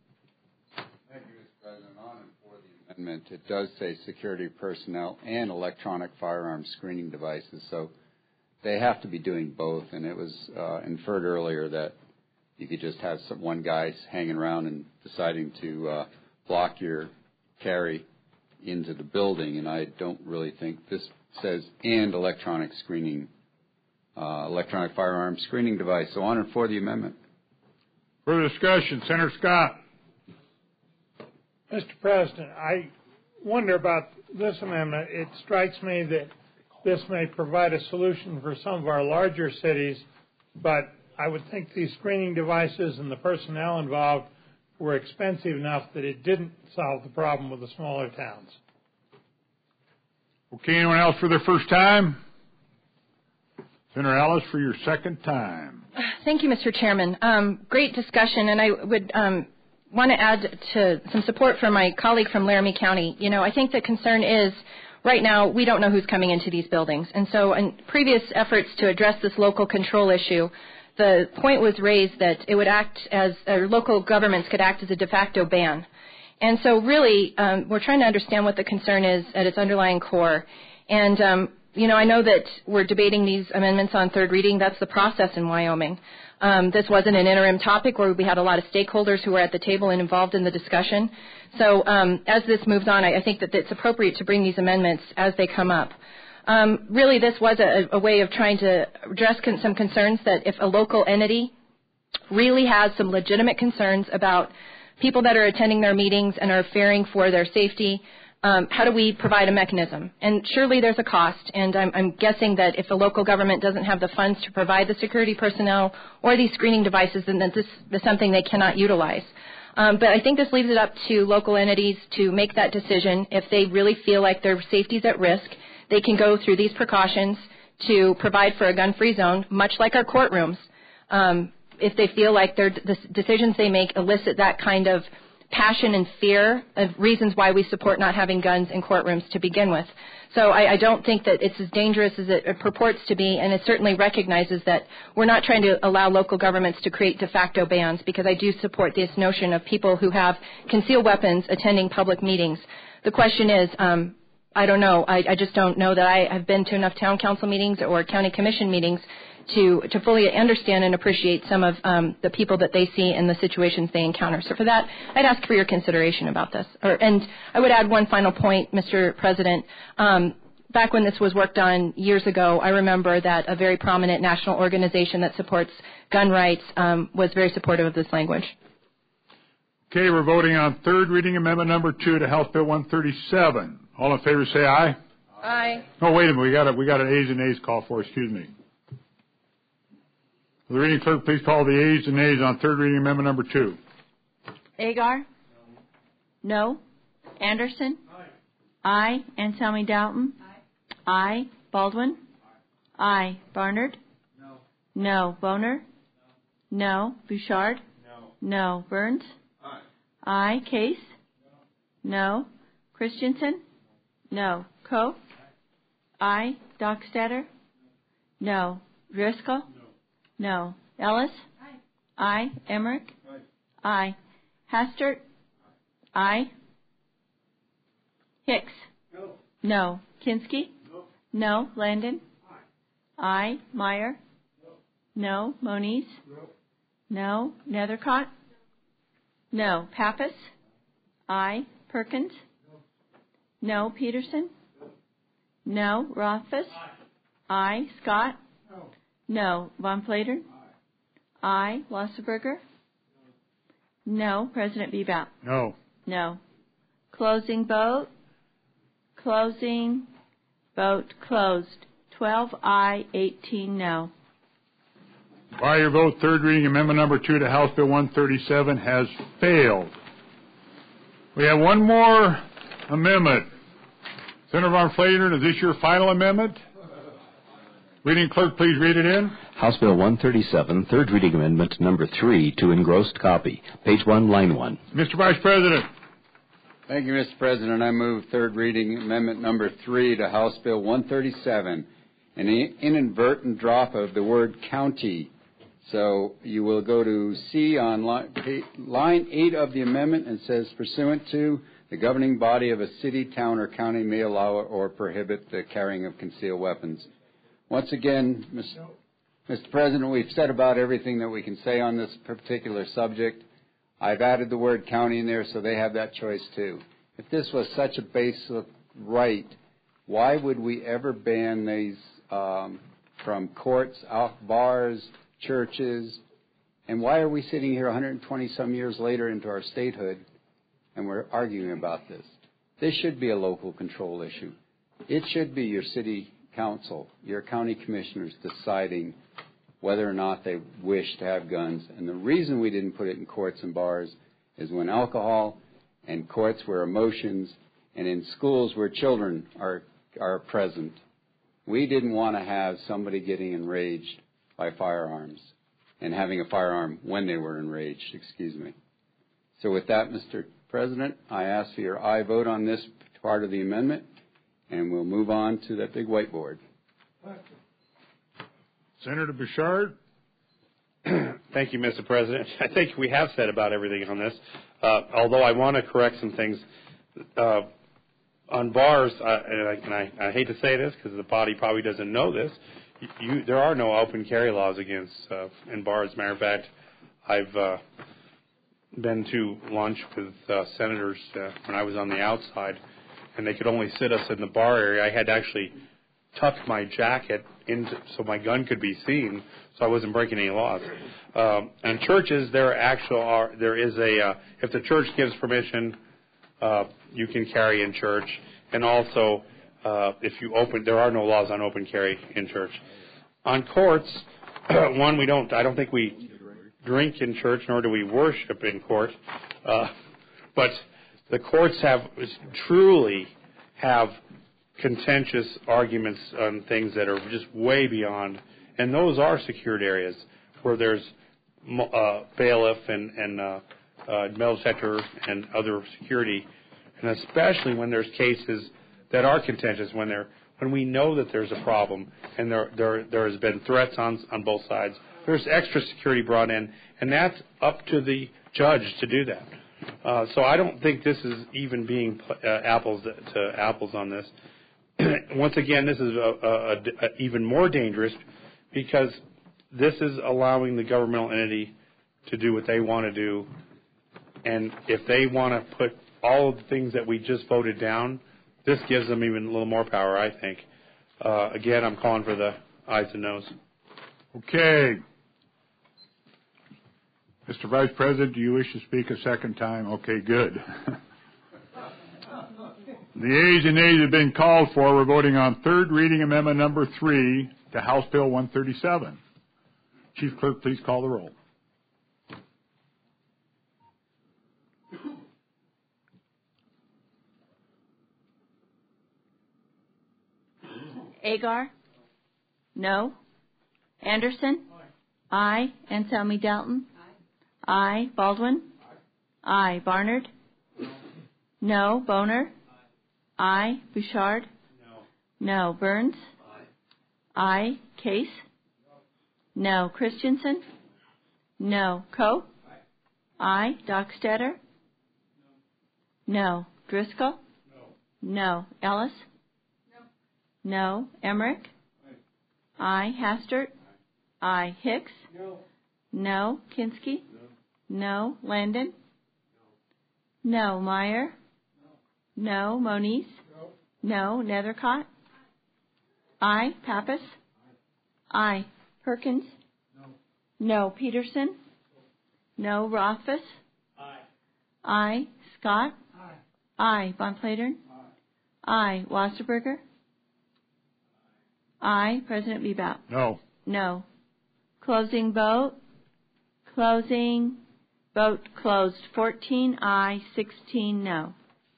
Thank you, Mister President. On and for the amendment, it does say security personnel and electronic firearm screening devices, so they have to be doing both. And it was uh, inferred earlier that you could just have some, one guy hanging around and deciding to uh, block your carry into the building, and I don't really think this says and electronic screening, uh, electronic firearm screening device. So on and for the amendment. Further discussion. Senator Scott. Mister President, I wonder about this amendment. It strikes me that this may provide a solution for some of our larger cities, but I would think these screening devices and the personnel involved were expensive enough that it didn't solve the problem with the smaller towns. Okay, anyone else for their first time? Senator Ellis for your second time. Thank you, Mister Chairman. Um, great discussion, and I would um, want to add to some support from my colleague from Laramie County. You know, I think the concern is right now we don't know who's coming into these buildings, and so in previous efforts to address this local control issue, the point was raised that it would act as, or local governments could act as a de facto ban. And so really, um, we're trying to understand what the concern is at its underlying core. And, um, you know, I know that we're debating these amendments on third reading. That's the process in Wyoming. Um, this wasn't an interim topic where we had a lot of stakeholders who were at the table and involved in the discussion. So um, as this moves on, I, I think that it's appropriate to bring these amendments as they come up. Um, really, this was a, a way of trying to address con- some concerns that if a local entity really has some legitimate concerns about people that are attending their meetings and are fearing for their safety, Um, how do we provide a mechanism? And surely there's a cost, and I'm, I'm guessing that if the local government doesn't have the funds to provide the security personnel or these screening devices, then this is something they cannot utilize. Um, but I think this leaves it up to local entities to make that decision. If they really feel like their safety is at risk, they can go through these precautions to provide for a gun-free zone, much like our courtrooms. Um, if they feel like their, the decisions they make elicit that kind of passion and fear of reasons why we support not having guns in courtrooms to begin with. So I, I don't think that it's as dangerous as it, it purports to be, and it certainly recognizes that we're not trying to allow local governments to create de facto bans, because I do support this notion of people who have concealed weapons attending public meetings. The question is, um, I don't know, I, I just don't know that I have been to enough town council meetings or county commission meetings to, to fully understand and appreciate some of um, the people that they see and the situations they encounter. So for that, I'd ask for your consideration about this. Or, and I would add one final point, Mister President. Um, back when this was worked on years ago, I remember that a very prominent national organization that supports gun rights um, was very supportive of this language. Okay, we're voting on third reading amendment number two to House Bill one thirty-seven. All in favor say aye. Aye. Oh, wait a minute. We got a, we got an ayes and nays call for. Excuse me. Will the reading clerk please call the ayes and nays on third reading amendment number two? Agar? No. Anderson? Aye. Aye. Anselmi Dalton? Aye. Aye. Baldwin? Aye. Aye. Barnard? No. No. Boner? No. No. Bouchard? No. No. Burns? Aye. Aye. Case? No. No. Christensen? No. Coe? Aye. Dockstader? No. Driscoll? No. Ellis? Aye. Aye. Emmerich? Aye. Aye. Hastert? Aye. Hicks? No. No. Kinski? No. No. Landon? Aye. Aye. Meyer? No. No. Moniz? No. No. Nethercott? No. Pappas? Aye. Perkins? No. No. Peterson? No. No. Rothfuss? Aye. Aye. Scott? No. No. Von Flater? Aye. Aye. Wasserberger? No. President Bebout? No. No. Closing vote. Closing vote closed. twelve aye, eighteen no. By your vote, third reading amendment number two to House Bill one thirty-seven has failed. We have one more amendment. Senator Von Flatern, is this your final amendment? Reading clerk, please read it in. House Bill one thirty-seven, third reading amendment number three to engrossed copy. Page one, line one. Mister Vice President. Thank you, Mister President. I move third reading amendment number three to House Bill one thirty-seven, an inadvertent drop of the word county. So you will go to C on line, line eight of the amendment, and says pursuant to the governing body of a city, town, or county may allow or prohibit the carrying of concealed weapons. Once again, Mister President, we've said about everything that we can say on this particular subject. I've added the word county in there so they have that choice too. If this was such a basic right, why would we ever ban these um, from courts, out bars, churches, and why are we sitting here one hundred twenty some years later into our statehood and we're arguing about this? This should be a local control issue. It should be your city council, your county commissioners deciding whether or not they wish to have guns. And the reason we didn't put it in courts and bars is when alcohol and courts where emotions and in schools where children are are present, we didn't want to have somebody getting enraged by firearms and having a firearm when they were enraged, excuse me. So with that, Mister President, I ask for your aye vote on this part of the amendment, and we'll move on to that big whiteboard. Senator Bouchard. Thank you, Mister President. I think we have said about everything on this, uh, although I want to correct some things. Uh, on bars, uh, and, I, and I, I hate to say this because the body probably doesn't know this, you, you, there are no open carry laws against uh, in bars. As a matter of fact, I've uh, been to lunch with uh, senators uh, when I was on the outside, and they could only sit us in the bar area. I had to actually tuck my jacket into so my gun could be seen, so I wasn't breaking any laws. Um, and churches, there actual are there is a uh, if the church gives permission, uh, you can carry in church, and also uh, if you open, there are no laws on open carry in church. On courts, one, we don't. I don't think we drink in church, nor do we worship in court. Uh, but the courts have truly have contentious arguments on things that are just way beyond, and those are secured areas where there's uh, bailiff and, and uh, uh, metal detector and other security, and especially when there's cases that are contentious, when they're when we know that there's a problem and there there there has been threats on on both sides. There's extra security brought in, and that's up to the judge to do that. Uh, so I don't think this is even being uh, apples to apples on this. Once again, this is a, a, a even more dangerous because this is allowing the governmental entity to do what they want to do, and if they want to put all of the things that we just voted down, this gives them even a little more power, I think. Uh, again, I'm calling for the ayes and noes. Okay. Mister Vice President, do you wish to speak a second time? Okay, good. The ayes and nays have been called for. We're voting on third reading amendment number three to House Bill one thirty-seven. Chief Clerk, please call the roll. Agar? No. Anderson? Aye. Anselmi Dalton? Aye. Baldwin? Aye. Barnard? No. Boner? Aye. Bouchard? No. Burns? Aye. Case? No. Christensen? No. Coe? Aye. Dockstader? No. Driscoll? No. Ellis? No. Emmerich? Aye. Hastert? Aye. Hicks? No. No. Kinski? No. Landon? No. Meyer? No. Moniz? No. Nethercott? Aye. Pappas? Aye. Perkins? No. Peterson? No. Rothfuss? Aye. Scott? Aye. Von Platern? Aye. Wasserberger? Aye. President Bebout? No. No. Closing vote. Closing. Vote closed. fourteen aye, sixteen no.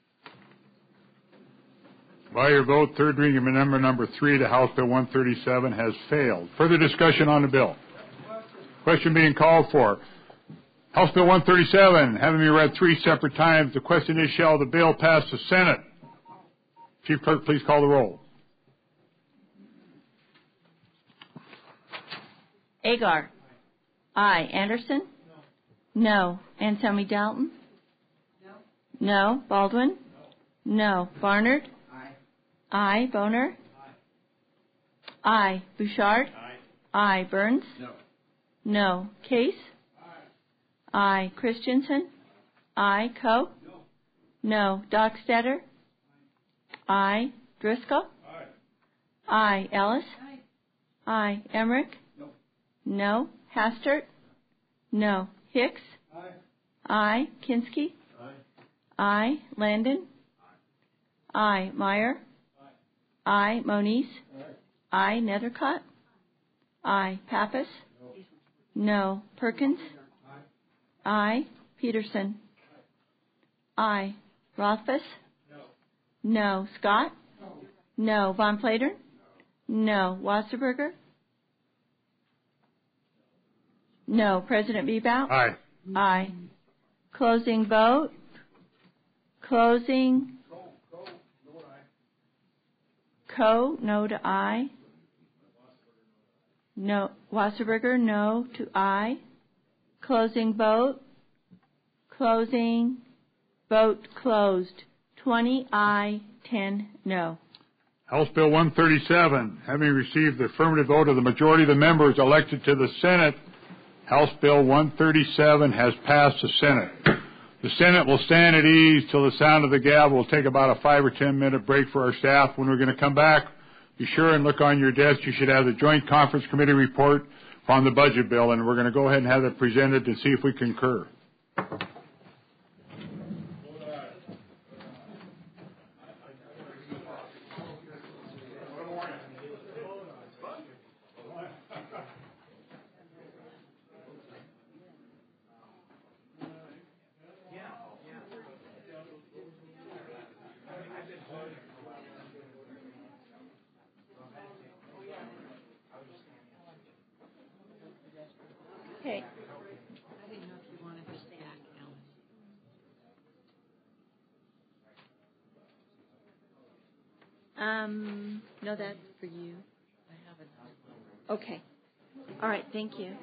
By your vote, third reading amendment number three to House Bill one thirty-seven has failed. Further discussion on the bill. Question being called for. House Bill one thirty-seven, having been read three separate times, the question is, shall the bill pass the Senate? Chief Clerk, please call the roll. Agar? Aye. Anderson? No. No. Anselmi Dalton? No. No. Baldwin? No. No. Barnard? Aye. Aye. Boner? Aye. Aye. Bouchard? Aye. Aye. Burns? No. No. Case? Aye. Aye. Christensen? Aye. Coe? No. No. Dockstader? Aye. Driscoll? Aye. Aye. Ellis? Aye. Aye. Emmerich? No. No. Hastert? No. Hicks? Aye. Aye. Kinski? Aye. Aye. Landon? Aye. Aye. Meyer? Aye. Aye. Moniz? Aye. Aye. Nethercott? Aye. Pappas? No. No. Perkins? Aye. Aye. Peterson? Aye. Rothfuss? No. No. Scott? No. No. Von Platern? No. Wasserberger? No. President Bebout? Aye. Aye. Closing vote. Closing. Coe, no to aye. No. Wasserberger, no to aye. Closing vote. Closing. Vote closed. twenty aye, ten no. House Bill one thirty-seven, having received the affirmative vote of the majority of the members elected to the Senate, House Bill one thirty-seven has passed the Senate. The Senate will stand at ease till the sound of the gavel. We'll take about a five or ten minute break for our staff. When we're going to come back, be sure and look on your desk. You should have the Joint Conference Committee report on the budget bill, and we're going to go ahead and have it presented to see if we concur. Okay. I didn't know if you wanted to stack, Alice. Um, no, that's for you. I have it. Okay. All right, thank you.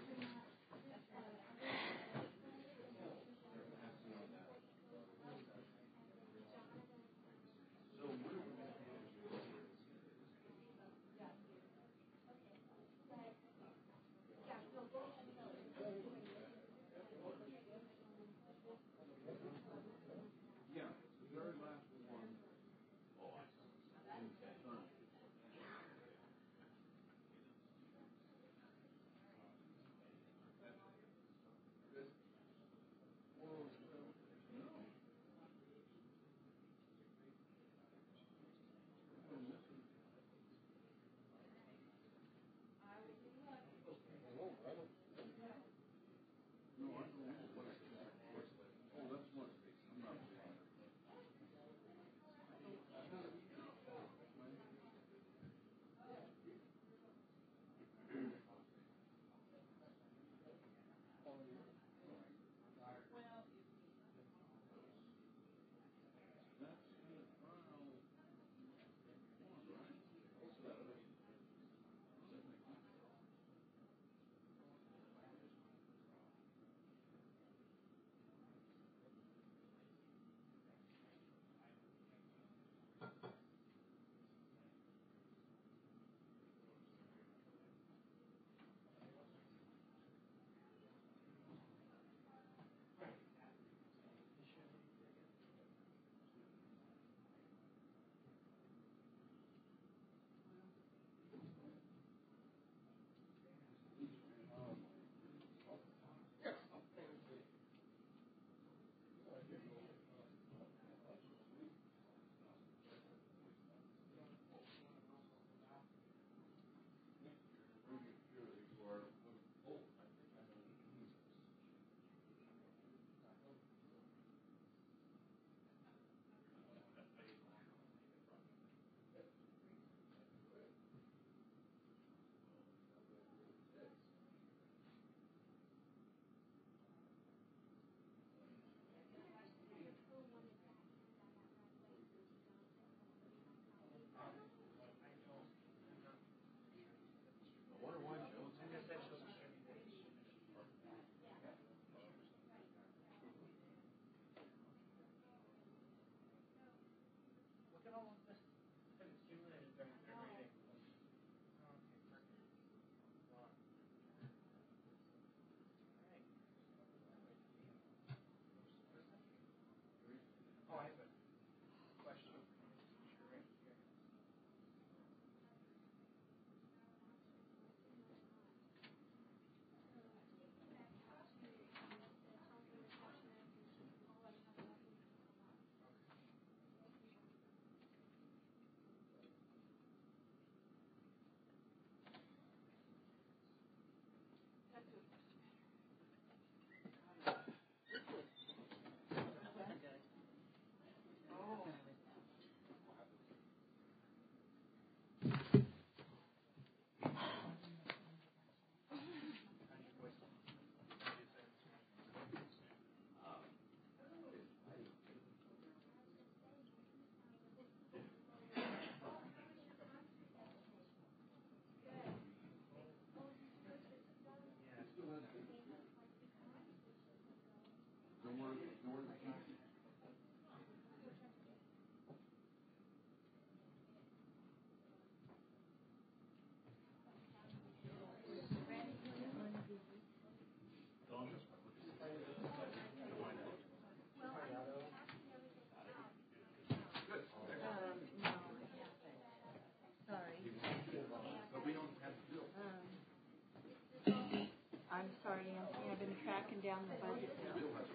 I'm sorry, Anthony. I've been tracking down the budget now.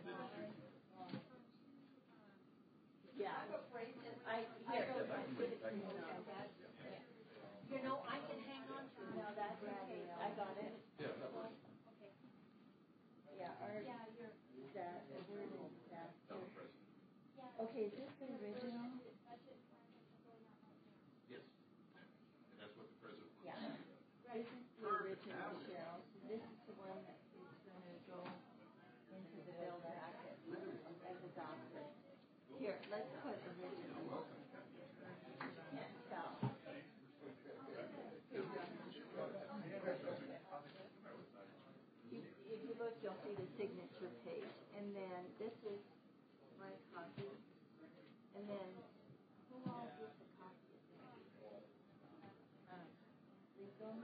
Yeah. I, here, you know, I can hang on to it. No, that's right. I got it. Yeah, that works. Okay. Yeah, our, that, where is that? Okay, is this the original? Yes. And that's what the president wants. Yeah. This is the original, Cheryl. So this is the one that Here, let's put original. So. If you look, you'll see the signature page, and then this is my copy, and then who all gets a copy of this? Um, legal.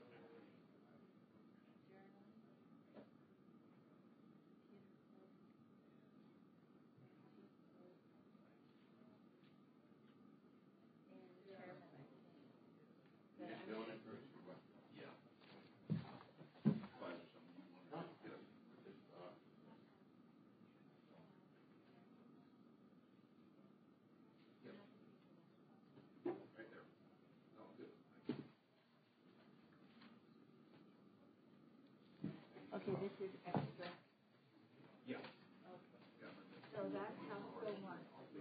Okay, this is extra. Yeah. Okay. So that's House Bill one.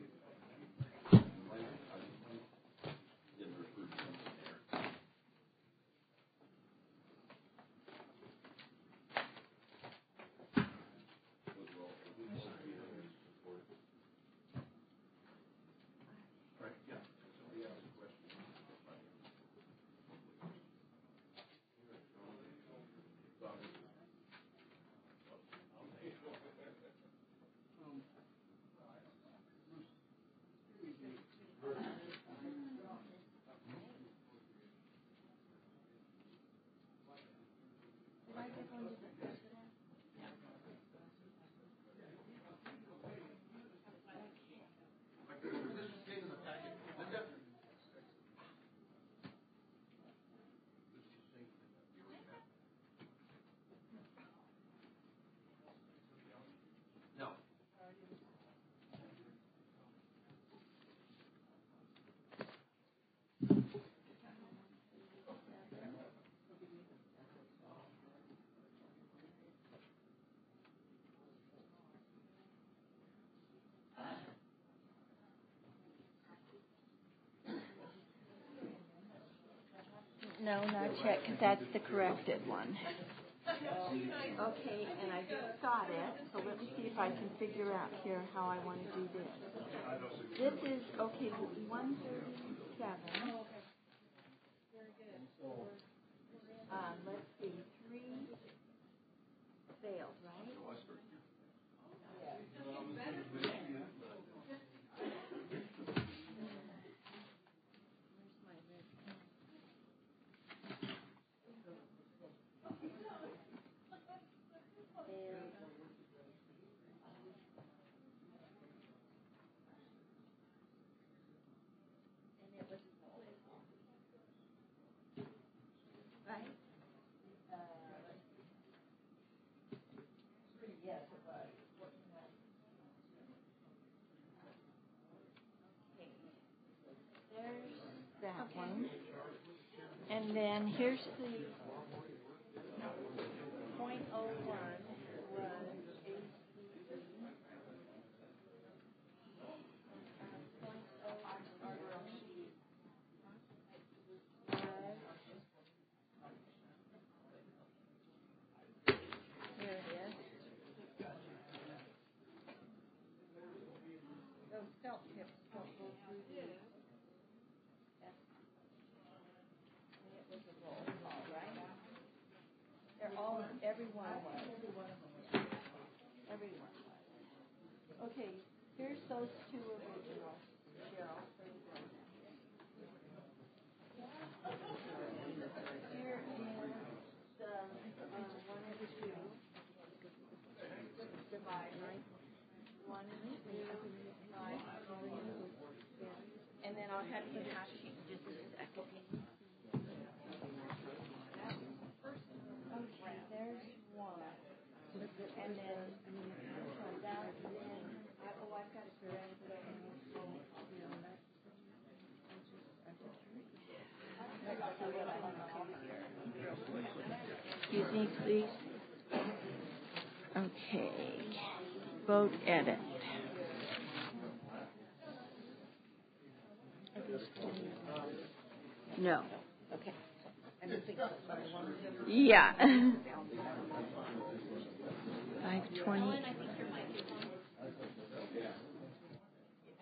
No, not yet, because that's the corrected one. Okay, and I just got it, so let me see if I can figure out here how I want to do this. This is, okay, one thirty-seven. Um, let's see, three failed, right? Right? Uh, yes, it was. Okay. There's that okay. one. And then here's the point oh one was A C E. Point oh Here it is. Those felt tips don't go through these. It was a roll call, right? They're all, everyone was. Everyone was. Okay, here's those two originals, Cheryl. Here is the uh, one and two. Divide, right? One and two, divide, and then I'll have you hash sheet just a second. Okay, there's one. And then that, and then, oh, I've got to correct it. Excuse me, please. Okay. Vote edit. No. Okay. Yeah. Five twenty.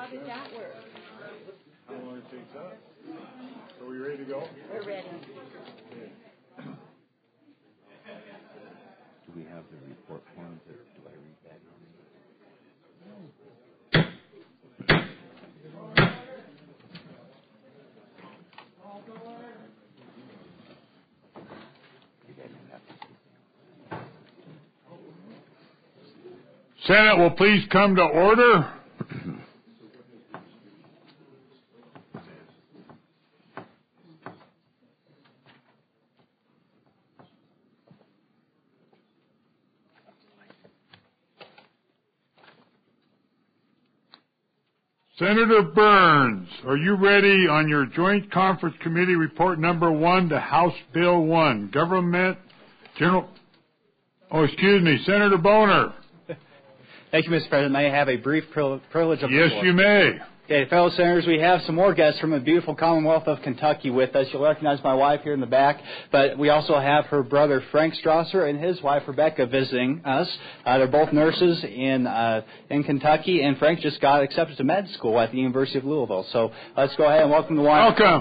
How did that work? How long it takes us? Are we ready to go? We're ready. Do we have the report forms, or do I read that? Senate will please come to order. Senator Burns, are you ready on your Joint Conference Committee report number one to House Bill one, Government General... Oh, excuse me, Senator Boner. Thank you, Mister President. May I have a brief privilege of the Yes, floor? you may. Okay, fellow senators, we have some more guests from the beautiful Commonwealth of Kentucky with us. You'll recognize my wife here in the back, but we also have her brother Frank Strasser and his wife Rebecca visiting us. Uh, they're both nurses in uh, in Kentucky, and Frank just got accepted to med school at the University of Louisville. So let's go ahead and welcome the wife. Welcome.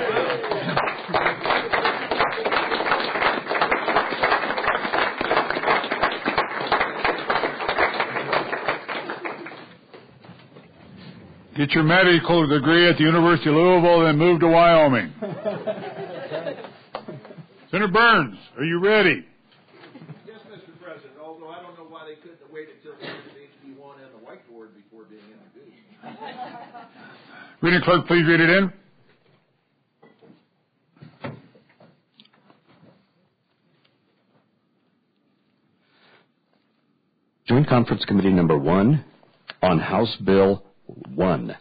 Get your medical degree at the University of Louisville, then move to Wyoming. Senator Burns, are you ready? Yes, Mister President, although I don't know why they couldn't have waited until the end of H B one and the whiteboard before being introduced. Reading clerk, please read it in. Joint Conference Committee number one on House Bill one.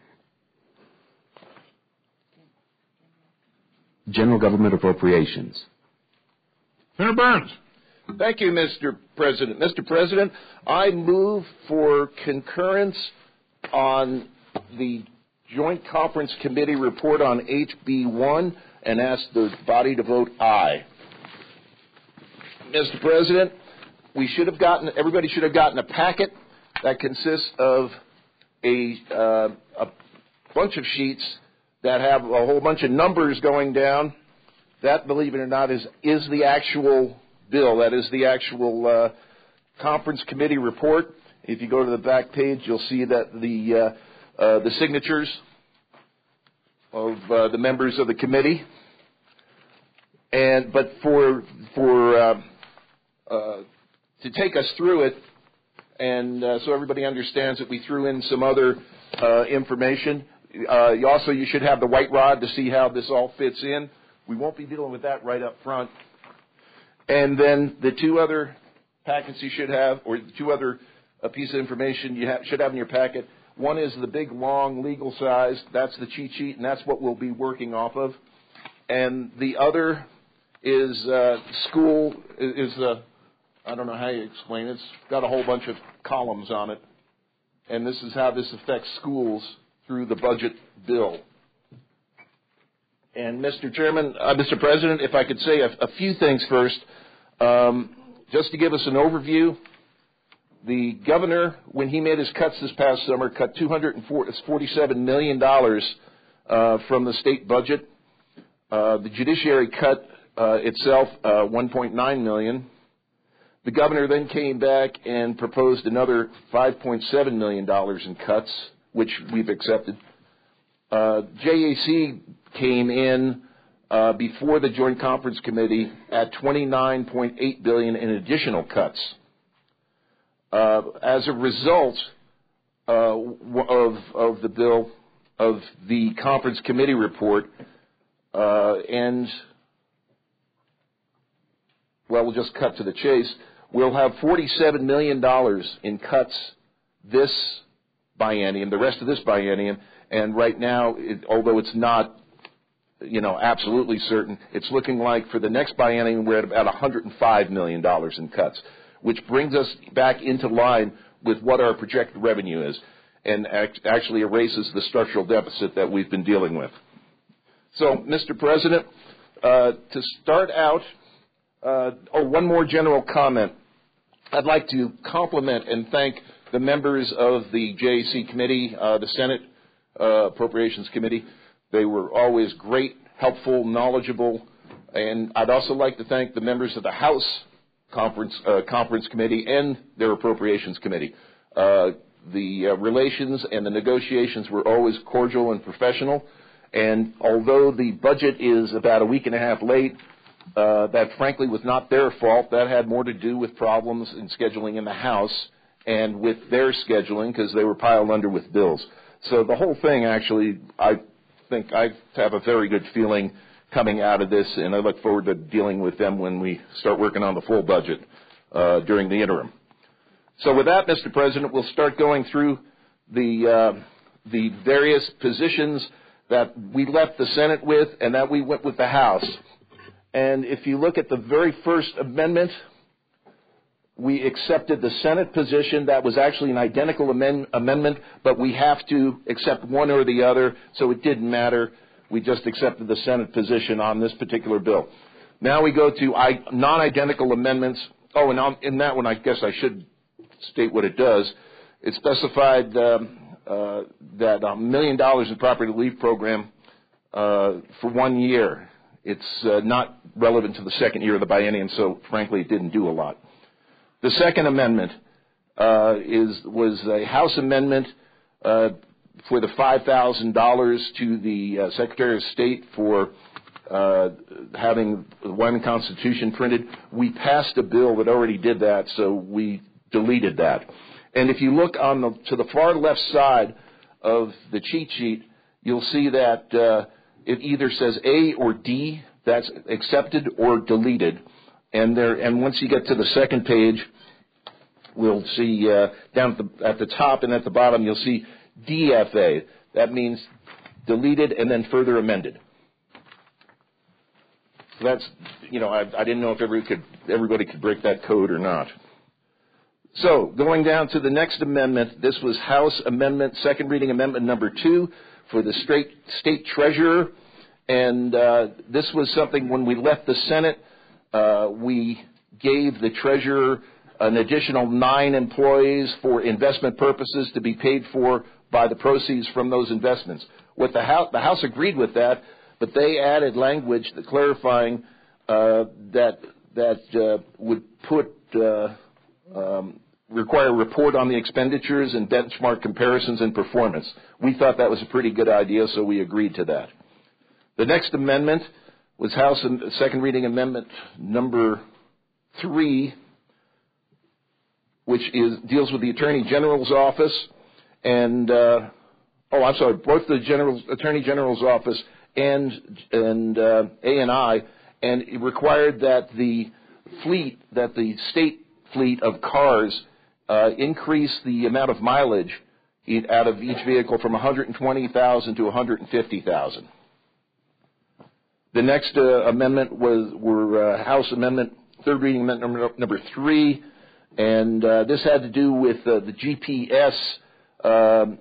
General Government Appropriations. Senator Burns. Thank you, Mister President. Mister President, I move for concurrence on the Joint Conference Committee report on H B one and ask the body to vote aye. Mister President, we should have gotten, everybody should have gotten a packet that consists of a, uh, a bunch of sheets that have a whole bunch of numbers going down. That, believe it or not, is, is the actual bill. That is the actual uh, conference committee report. If you go to the back page, you'll see that the, uh, uh, the signatures of uh, the members of the committee. And, but for, for uh, uh, to take us through it, and uh, so everybody understands that we threw in some other uh, information. Uh, you also, you should have the white rod to see how this all fits in. We won't be dealing with that right up front. And then the two other packets you should have, or the two other uh, pieces of information you ha- should have in your packet. One is the big, long, legal size. That's the cheat sheet, and that's what we'll be working off of. And the other is uh, school, is the... I don't know how you explain it. It's got a whole bunch of columns on it. And this is how this affects schools through the budget bill. And Mister Chairman, uh, Mister President, if I could say a, a few things first. Um, just to give us an overview, the governor, when he made his cuts this past summer, cut two hundred forty-seven million dollars uh, from the state budget. Uh, the judiciary cut uh, itself uh, one point nine million dollars. The governor then came back and proposed another five point seven million dollars in cuts, which we've accepted. Uh, J A C came in uh, before the Joint Conference Committee at twenty-nine point eight billion dollars in additional cuts. Uh, as a result uh, of, of the bill, of the Conference Committee report, uh, and, well, we'll just cut to the chase. We'll have forty-seven million dollars in cuts this biennium, the rest of this biennium, and right now, it, although it's not, you know, absolutely certain, it's looking like for the next biennium we're at about one hundred five million dollars in cuts, which brings us back into line with what our projected revenue is, and act, actually erases the structural deficit that we've been dealing with. So, Mister President, uh, to start out, uh, oh, one more general comment. I'd like to compliment and thank the members of the J A C committee, uh, the Senate uh, Appropriations Committee. They were always great, helpful, knowledgeable. And I'd also like to thank the members of the House Conference, uh, Conference Committee and their Appropriations Committee. Uh, the uh, relations and the negotiations were always cordial and professional. And although the budget is about a week and a half late, uh, that frankly was not their fault. That had more to do with problems in scheduling in the House and with their scheduling because they were piled under with bills. So the whole thing actually, I think I have a very good feeling coming out of this, and I look forward to dealing with them when we start working on the full budget uh, during the interim. So with that, Mister President, we'll start going through the uh, the various positions that we left the Senate with and that we went with the House. And if you look at the very first amendment, we accepted the Senate position. That was actually an identical amend- amendment, but we have to accept one or the other, so it didn't matter. We just accepted the Senate position on this particular bill. Now we go to I- non-identical amendments. Oh, and on, in that one, I guess I should state what it does. It specified um, uh, that a million dollars in property relief program uh, for one year. It's uh, not relevant to the second year of the biennium, so frankly, it didn't do a lot. The second amendment uh, is was a House amendment uh, for the five thousand dollars to the uh, Secretary of State for uh, having the Wyoming Constitution printed. We passed a bill that already did that, so we deleted that. And if you look on the to the far left side of the cheat sheet, you'll see that uh, it either says A or D, that's accepted or deleted. And there, and once you get to the second page, we'll see uh, down at the, at the top and at the bottom, you'll see D F A. That means deleted and then further amended. So that's, you know, I, I didn't know if everybody could, everybody could break that code or not. So going down to the next amendment, this was House Amendment, second reading amendment number two for the state, state treasurer. And uh, this was something when we left the Senate, uh, we gave the treasurer an additional nine employees for investment purposes to be paid for by the proceeds from those investments. What the House, the House agreed with that, but they added language that clarifying uh, that that uh, would put uh, um, require a report on the expenditures and benchmark comparisons and performance. We thought that was a pretty good idea, so we agreed to that. The next amendment was House Second Reading Amendment number three, which is deals with the Attorney General's office and uh, oh, I'm sorry, both the General, Attorney General's office and and uh, A and I, and it required that the fleet, that the state fleet of cars uh, increase the amount of mileage out of each vehicle from one hundred twenty thousand to one hundred fifty thousand. The next uh, amendment was were uh, House Amendment, third reading amendment number, number three, and uh, this had to do with uh, the G P S, um,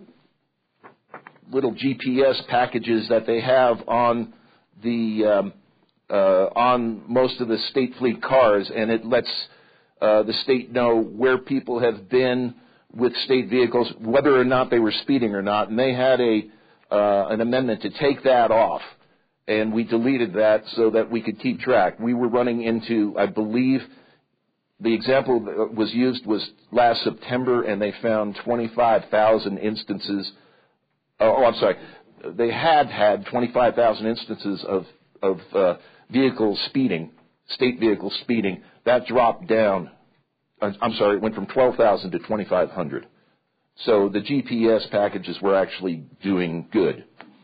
little G P S packages that they have on the um, uh, on most of the state fleet cars, and it lets uh, the state know where people have been with state vehicles, whether or not they were speeding or not, and they had a uh, an amendment to take that off. And we deleted that so that we could keep track. We were running into, I believe, the example that was used was last September, and they found twenty-five thousand instances. Oh, oh, I'm sorry. They had had twenty-five thousand instances of, of uh, vehicles speeding, state vehicles speeding. That dropped down. I'm sorry, it went from twelve thousand to twenty-five hundred. So the G P S packages were actually doing good.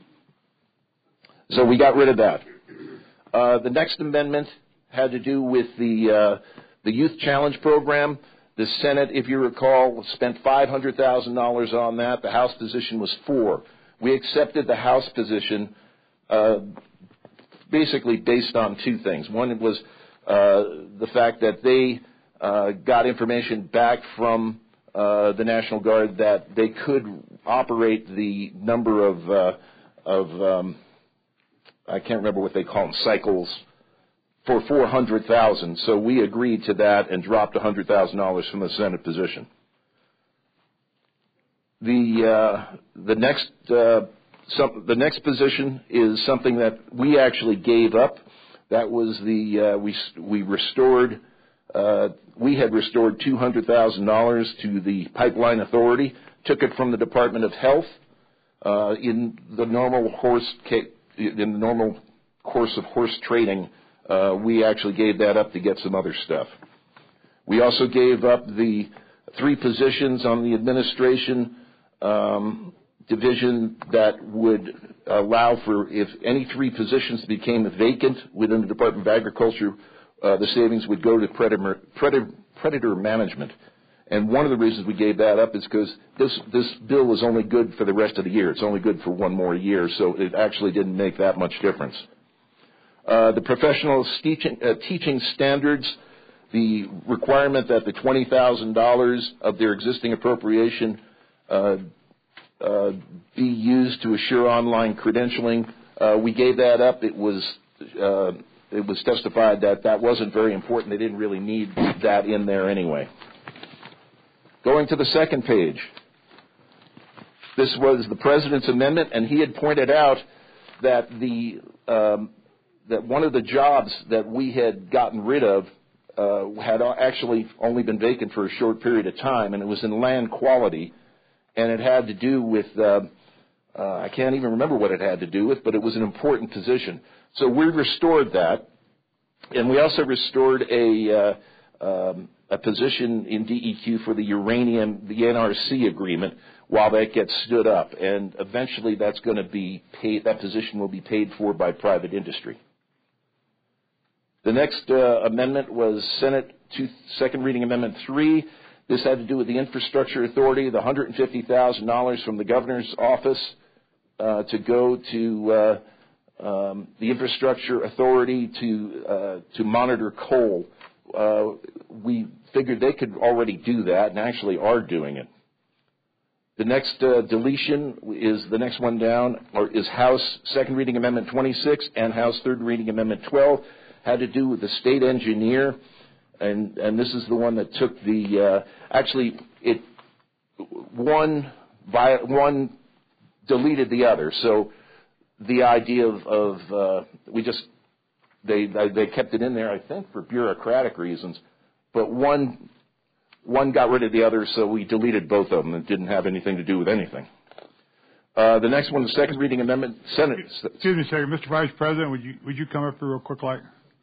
So we got rid of that. Uh, the next amendment had to do with the uh, the Youth Challenge Program. The Senate, if you recall, spent five hundred thousand dollars on that. The House position was four. We accepted the House position uh, basically based on two things. One was uh, the fact that they uh, got information back from uh, the National Guard that they could operate the number of uh, of um, I can't remember what they call them, cycles, for four hundred thousand dollars. So we agreed to that and dropped one hundred thousand dollars from the Senate position. the uh, the next uh, some, the next position is something that we actually gave up. That was the uh, we we restored uh, we had restored two hundred thousand dollars to the Pipeline Authority. Took it from the Department of Health uh, in the normal horse in the normal course of horse trading. Uh, we actually gave that up to get some other stuff. We also gave up the three positions on the administration um, division that would allow for, if any three positions became vacant within the Department of Agriculture, uh, the savings would go to predator, predator, predator management. And one of the reasons we gave that up is because this, this bill is only good for the rest of the year. It's only good for one more year, so it actually didn't make that much difference. Uh, the professional teaching, uh, teaching standards, the requirement that the twenty thousand dollars of their existing appropriation uh, uh, be used to assure online credentialing, uh, we gave that up. It was uh, it was testified that that wasn't very important. They didn't really need that in there anyway. Going to the second page, this was the President's amendment, and he had pointed out that the um, that one of the jobs that we had gotten rid of uh, had actually only been vacant for a short period of time, and it was in land quality, and it had to do with, uh, uh, I can't even remember what it had to do with, but it was an important position. So we restored that, and we also restored a, uh, um, a position in D E Q for the uranium, the N R C agreement, while that gets stood up, and eventually that's going to be paid, that position will be paid for by private industry. The next uh, amendment was Senate two, Second Reading Amendment three. This had to do with the Infrastructure Authority, the one hundred fifty thousand dollars from the governor's office uh, to go to uh, um, the Infrastructure Authority to uh, to monitor coal. Uh, we figured they could already do that, and actually are doing it. The next uh, deletion is the next one down, or is House Second Reading Amendment twenty-six and House Third Reading Amendment twelve. Had to do with the state engineer, and and this is the one that took the uh, actually it one by one deleted the other. So the idea of, of uh, we just they they kept it in there, I think, for bureaucratic reasons, but one one got rid of the other, so we deleted both of them. It didn't have anything to do with anything. Uh, the next one, the Second Reading Amendment, Senate. Excuse me a second, Mister Vice President, would you would you come up here real quick, like?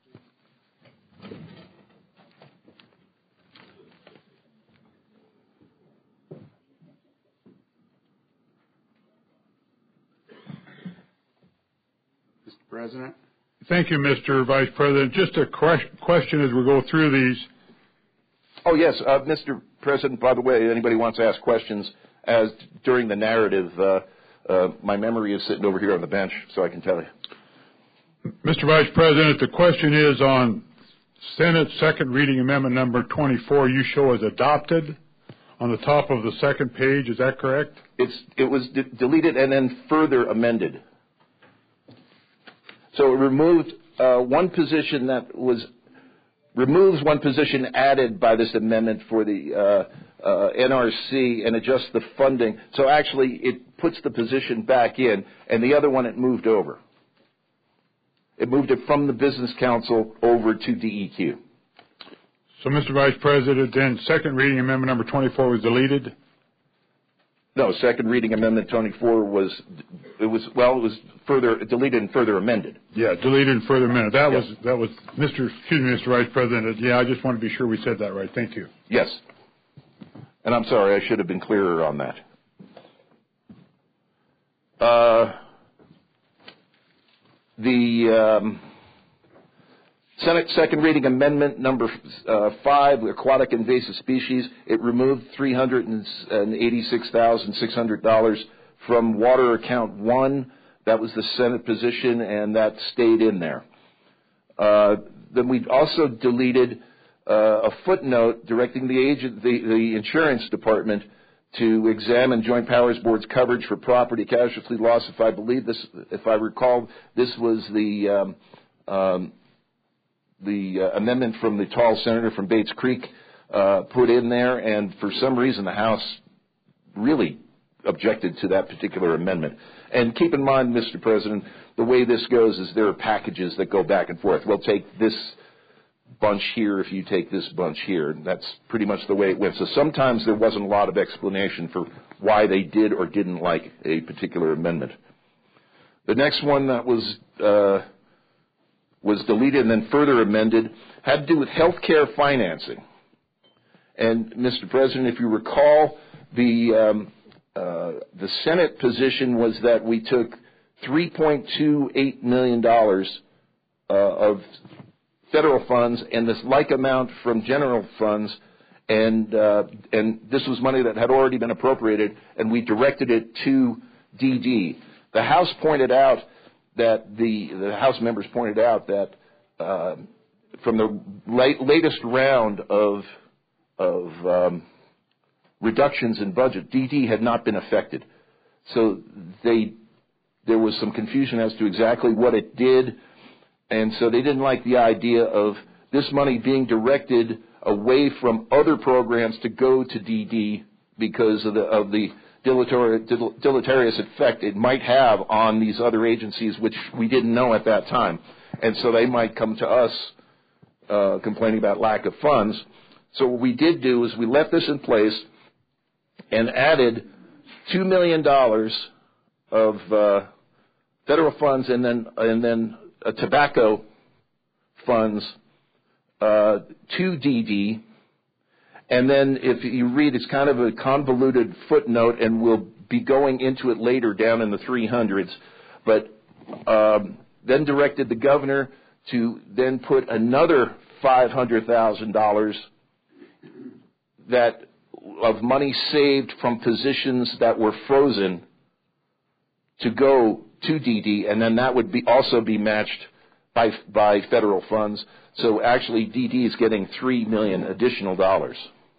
Mister President. Thank you, Mister Vice President. Just a question as we go through these. Oh, yes, uh, Mister President, by the way, anybody wants to ask questions as during the narrative, uh, uh, my memory is sitting over here on the bench, so I can tell you. Mister Vice President, the question is on Senate Second Reading Amendment number twenty-four, you show as adopted on the top of the second page. Is that correct? It's, it was de- deleted and then further amended. So it removed uh, one position that was, removes one position added by this amendment for the uh, uh, N R C and adjusts the funding. So actually it puts the position back in, and the other one it moved over. It moved it from the Business Council over to D E Q. So, Mister Vice President, then Second Reading Amendment number twenty-four was deleted? No, Second Reading Amendment twenty-four was, it was, well, it was further deleted and further amended. Yeah, deleted and further amended. That yes. was, that was, Mister Excuse me, Mister Vice President. Yeah, I just want to be sure we said that right. Thank you. Yes. And I'm sorry, I should have been clearer on that. Uh, the um, Senate Second Reading Amendment number uh, five, aquatic invasive species, it removed three hundred eighty-six thousand six hundred dollars from water account one. That was the Senate position, and that stayed in there. Uh, then we also deleted uh, a footnote directing the agent, the, the insurance department to examine Joint Powers Board's coverage for property casualty loss. If I believe this, if I recall, this was the um, um, the uh, amendment from the tall senator from Bates Creek uh, put in there, and for some reason the House really objected to that particular amendment. And keep in mind, Mister President, the way this goes is there are packages that go back and forth. We'll take this bunch here if you take this bunch here. And that's pretty much the way it went. So sometimes there wasn't a lot of explanation for why they did or didn't like a particular amendment. The next one that was uh, was deleted and then further amended had to do with health care financing. And, Mister President, if you recall, the um, uh, the Senate position was that we took three point two eight million dollars uh, of federal funds and this like amount from general funds, and uh, and this was money that had already been appropriated, and we directed it to D D. The House pointed out that the the House members pointed out that uh, from the late, latest round of of um, reductions in budget, D D had not been affected. So they there was some confusion as to exactly what it did, and so they didn't like the idea of this money being directed away from other programs to go to D D because of the of the deleterious effect it might have on these other agencies, which we didn't know at that time. And so they might come to us uh, complaining about lack of funds. So what we did do is we left this in place and added two million dollars of uh, federal funds and then and then uh, tobacco funds uh, to D D. And then if you read, it's kind of a convoluted footnote, and we'll be going into it later down in the three hundreds. But um, then directed the governor to then put another five hundred thousand dollars that of money saved from positions that were frozen to go to D D, and then that would be also be matched by by federal funds. So actually, D D is getting three million dollars additional dollars.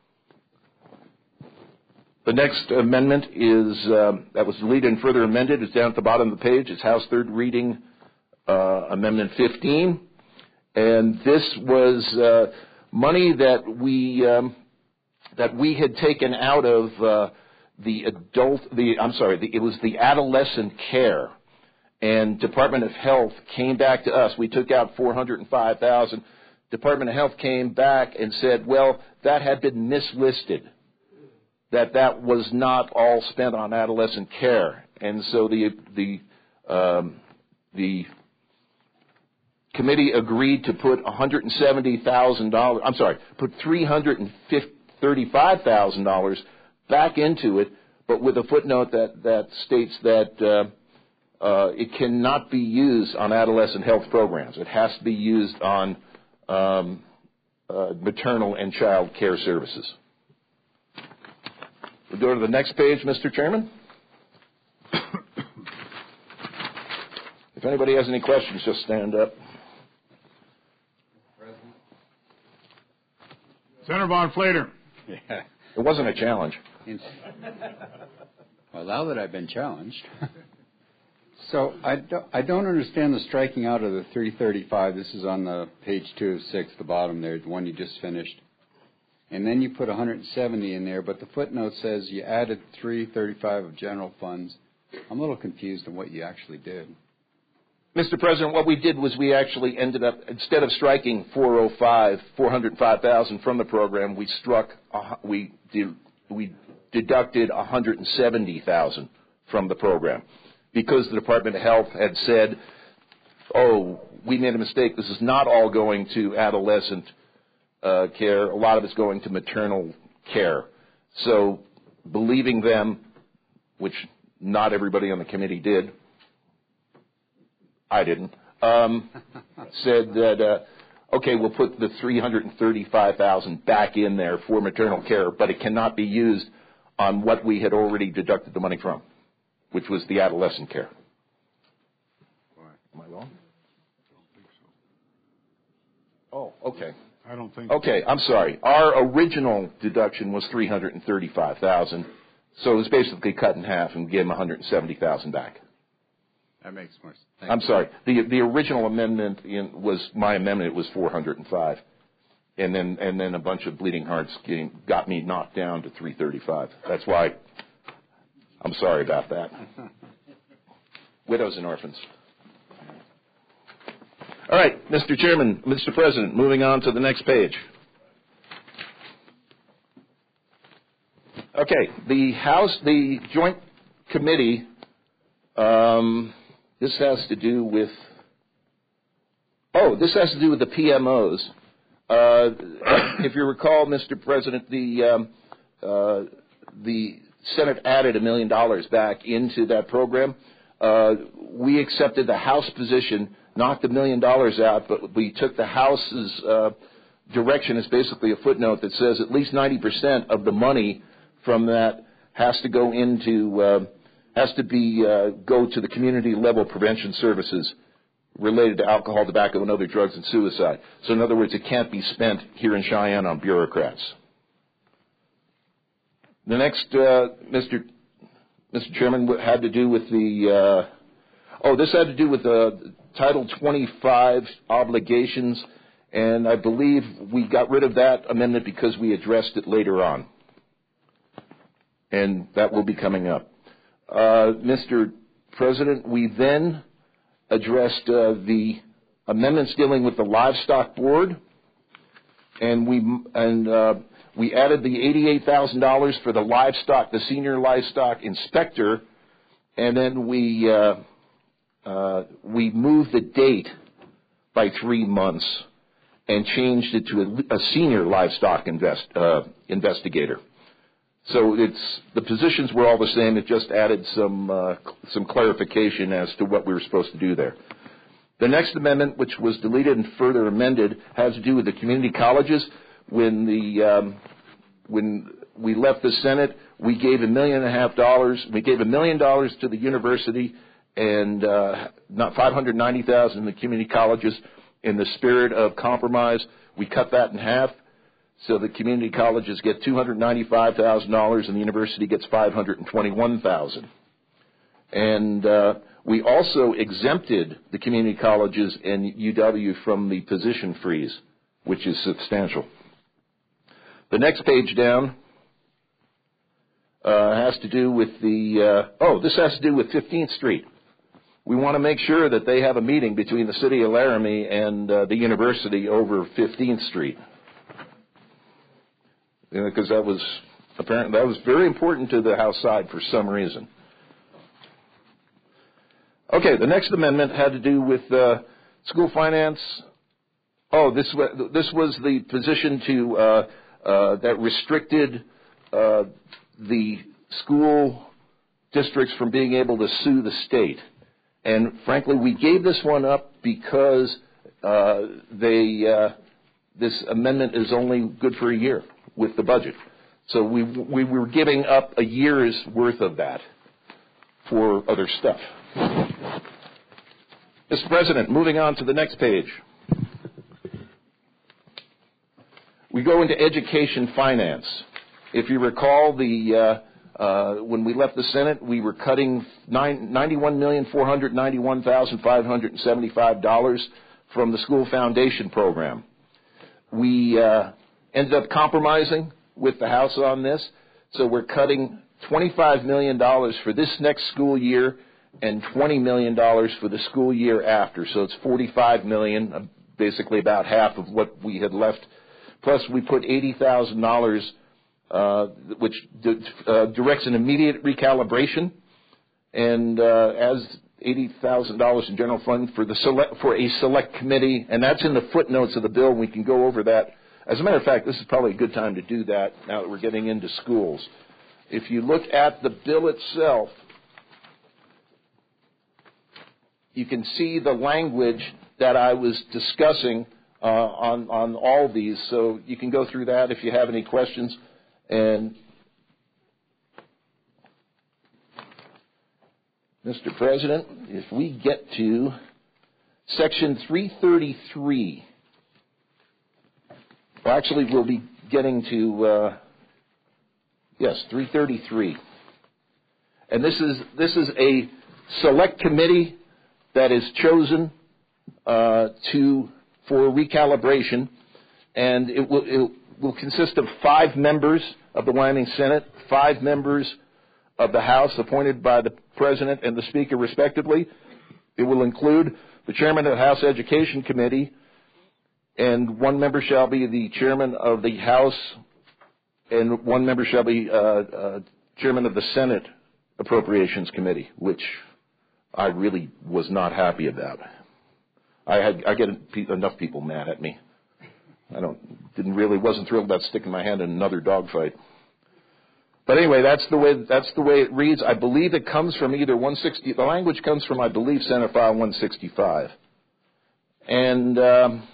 The next amendment is um, that was deleted and further amended. It's down at the bottom of the page. It's House Third Reading uh, Amendment fifteen, and this was uh, money that we um, that we had taken out of uh, the adult. The I'm sorry, the, it was the adolescent care. And Department of Health came back to us. We took out four hundred five thousand dollars. Department of Health came back and said, well, that had been mislisted, that that was not all spent on adolescent care. And so the the um, the committee agreed to put one hundred seventy thousand dollars. I'm sorry, put three hundred thirty-five thousand dollars back into it, but with a footnote that that states that. Uh, Uh, it cannot be used on adolescent health programs. It has to be used on um, uh, maternal and child care services. We'll go to the next page, Mister Chairman. If anybody has any questions, just stand up. Senator Von Flater. Yeah. It wasn't a challenge. Well, now that I've been challenged. So I don't, I don't understand the striking out of the three thirty-five. This is on the page two of six, the bottom there, the one you just finished. And then you put one hundred seventy in there, but the footnote says you added three thirty-five of general funds. I'm a little confused on what you actually did. Mister President, what we did was we actually ended up, instead of striking four oh five, four hundred five thousand from the program, we struck, uh, we, de- we deducted one hundred seventy thousand from the program. Because the Department of Health had said, oh, we made a mistake. This is not all going to adolescent uh, care. A lot of it's going to maternal care. So believing them, which not everybody on the committee did, I didn't, um, said that, uh, okay, we'll put the three hundred thirty-five thousand dollars back in there for maternal care, but it cannot be used on what we had already deducted the money from, which was the adolescent care. Am I wrong? Oh, okay. I don't think. Okay, I'm sorry. Our original deduction was three hundred thirty-five thousand dollars, so it was basically cut in half and gave them one hundred seventy thousand dollars back. That makes more sense. Thank I'm you. sorry. The the original amendment in, was my amendment. It was four hundred five, and then and then a bunch of bleeding hearts getting, got me knocked down to three thirty-five. That's why I'm sorry about that. Widows and orphans. All right, Mister Chairman, Mister President, moving on to the next page. Okay, the House, the Joint Committee, um, this has to do with, oh, this has to do with the P M Os. Uh, if you recall, Mister President, the um, uh, the Senate added a million dollars back into that program. Uh, we accepted the House position, knocked the million dollars out, but we took the House's uh, direction as basically a footnote that says at least ninety percent of the money from that has to go into uh, has to be uh, go to the community level prevention services related to alcohol, tobacco, and other drugs and suicide. So in other words, it can't be spent here in Cheyenne on bureaucrats. The next, uh, Mister Mister Chairman, had to do with the, uh, oh, this had to do with the Title twenty-five obligations, and I believe we got rid of that amendment because we addressed it later on. And that will be coming up. Uh, Mister President, we then addressed uh, the amendments dealing with the livestock board, and we and uh, we added the eighty-eight thousand dollars for the livestock, the senior livestock inspector, and then we uh, uh, we moved the date by three months and changed it to a, a senior livestock invest, uh, investigator. So it's the positions were all the same. It just added some uh, some clarification as to what we were supposed to do there. The next amendment, which was deleted and further amended, has to do with the community colleges. When the um, when we left the Senate, we gave a million and a half dollars. We gave a million dollars to the university and uh, not five hundred ninety thousand in the community colleges. In the spirit of compromise, we cut that in half. So the community colleges get two hundred ninety-five thousand dollars and the university gets five hundred twenty-one thousand dollars. And uh, we also exempted the community colleges and U W from the position freeze, which is substantial. The next page down uh, has to do with the, uh, oh, this has to do with fifteenth Street. We want to make sure that they have a meeting between the city of Laramie and uh, the university over fifteenth Street. Because that was apparently that was very important to the House side for some reason. Okay, the next amendment had to do with uh, school finance. Oh, this was this was the position to uh, uh, that restricted uh, the school districts from being able to sue the state. And frankly, we gave this one up because uh, they uh, this amendment is only good for a year with the budget. So we we were giving up a year's worth of that for other stuff. Mister President, moving on to the next page. We go into education finance. If you recall, the uh, uh, when we left the Senate, we were cutting ninety-one million four hundred ninety-one thousand five hundred seventy-five dollars from the school foundation program. We uh, ended up compromising with the House on this, so we're cutting twenty-five million dollars for this next school year and twenty million dollars for the school year after. So it's forty-five million dollars, basically about half of what we had left. Plus we put eighty thousand dollars, uh, which d- uh, directs an immediate recalibration, and uh, as eighty thousand dollars in general fund for the select, for a select committee, and that's in the footnotes of the bill. We can go over that. As a matter of fact, this is probably a good time to do that now that we're getting into schools. If you look at the bill itself, you can see the language that I was discussing uh, on, on all these. So you can go through that if you have any questions. And Mister President, if we get to Section three thirty-three, well, actually, we'll be getting to, uh, yes, three thirty-three. And this is, this is a select committee that is chosen uh, to, for recalibration, and it will, it will consist of five members of the Wyoming Senate, five members of the House appointed by the President and the Speaker respectively. It will include the Chairman of the House Education Committee, and one member shall be the Chairman of the House, and one member shall be uh, uh, Chairman of the Senate Appropriations Committee, which I really was not happy about. I had I get enough people mad at me. I don't didn't really wasn't thrilled about sticking my hand in another dogfight. But anyway, that's the way that's the way it reads. I believe it comes from either one sixty. The language comes from, I believe, Senate File one sixty-five. And um,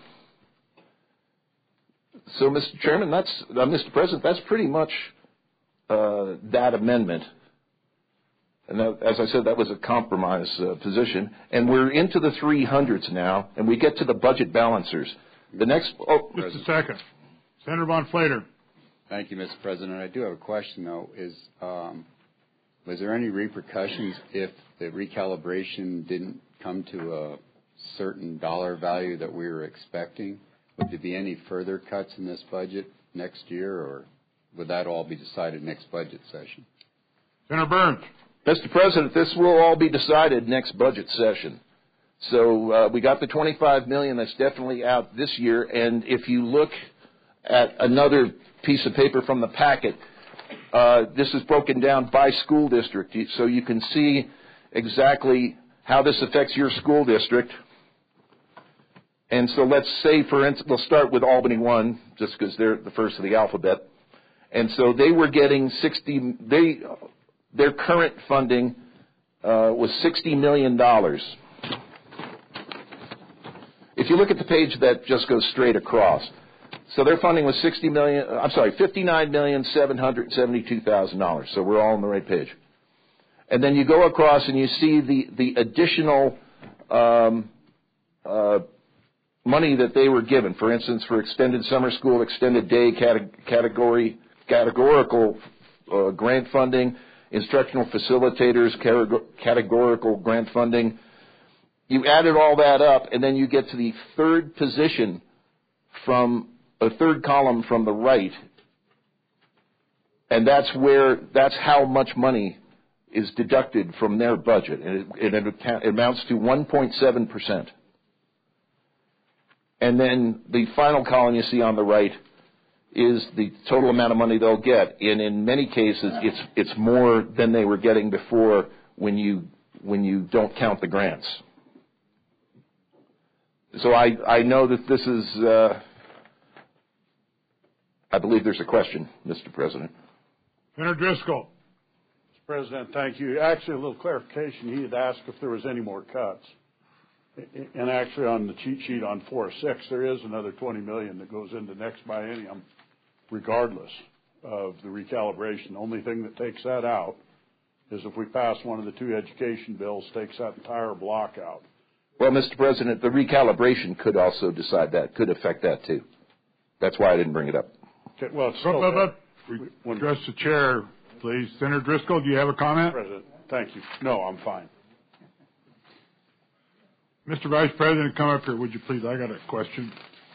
so, Mister Chairman, that's uh, Mister President, that's pretty much uh, that amendment. And that, as I said, that was a compromise uh, position. And we're into the three hundreds now, and we get to the budget balancers. The next, oh, just a second, Senator Von Flater. Thank you, Mister President. I do have a question, though. Is um, was there any repercussions if the recalibration didn't come to a certain dollar value that we were expecting? Would there be any further cuts in this budget next year, or would that all be decided next budget session? Senator Burns. Mister President, this will all be decided next budget session. So uh, we got the twenty-five million dollars that's definitely out this year, and if you look at another piece of paper from the packet, uh, this is broken down by school district, so you can see exactly how this affects your school district. And so let's say, for instance, we'll start with Albany one, just because they're the first of the alphabet. And so they were getting sixty. They their current funding uh, was sixty million dollars. If you look at the page that just goes straight across, so their funding was sixty million. I'm sorry, fifty-nine million seven hundred seventy-two thousand dollars. So we're all on the right page. And then you go across and you see the the additional um, uh, money that they were given. For instance, for extended summer school, extended day category categorical uh, grant funding, instructional facilitators categorical grant funding. You added all that up, and then you get to the third position from a third column from the right, and that's where that's how much money is deducted from their budget, and it, it, it amounts to one point seven percent. And then the final column you see on the right is the total amount of money they'll get, and in many cases, it's it's more than they were getting before when you when you don't count the grants. So I, I know that this is, uh, I believe there's a question, Mister President. Senator Driscoll. Mister President, thank you. Actually, a little clarification. He had asked if there was any more cuts. And actually on the cheat sheet on four oh six, there is another twenty million dollars that goes into next biennium regardless of the recalibration. The only thing that takes that out is if we pass one of the two education bills, takes that entire block out. Well, Mister President, the recalibration could also decide that, could affect that too. That's why I didn't bring it up. Okay, well, so uh, address the chair, please. Senator Driscoll, do you have a comment? President, thank you. No, I'm fine. Mister Vice President, come up here, would you please? I got a question.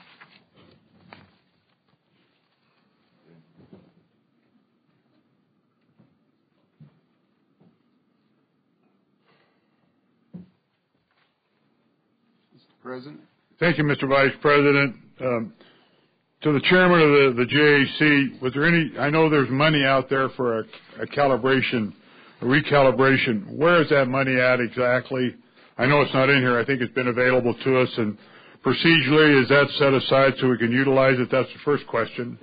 President. Thank you, Mister Vice President. Um, to the chairman of the, the J A C, was there any, I know there's money out there for a, a calibration, a recalibration. Where is that money at exactly? I know it's not in here. I think it's been available to us. And procedurally, is that set aside so we can utilize it? That's the first question.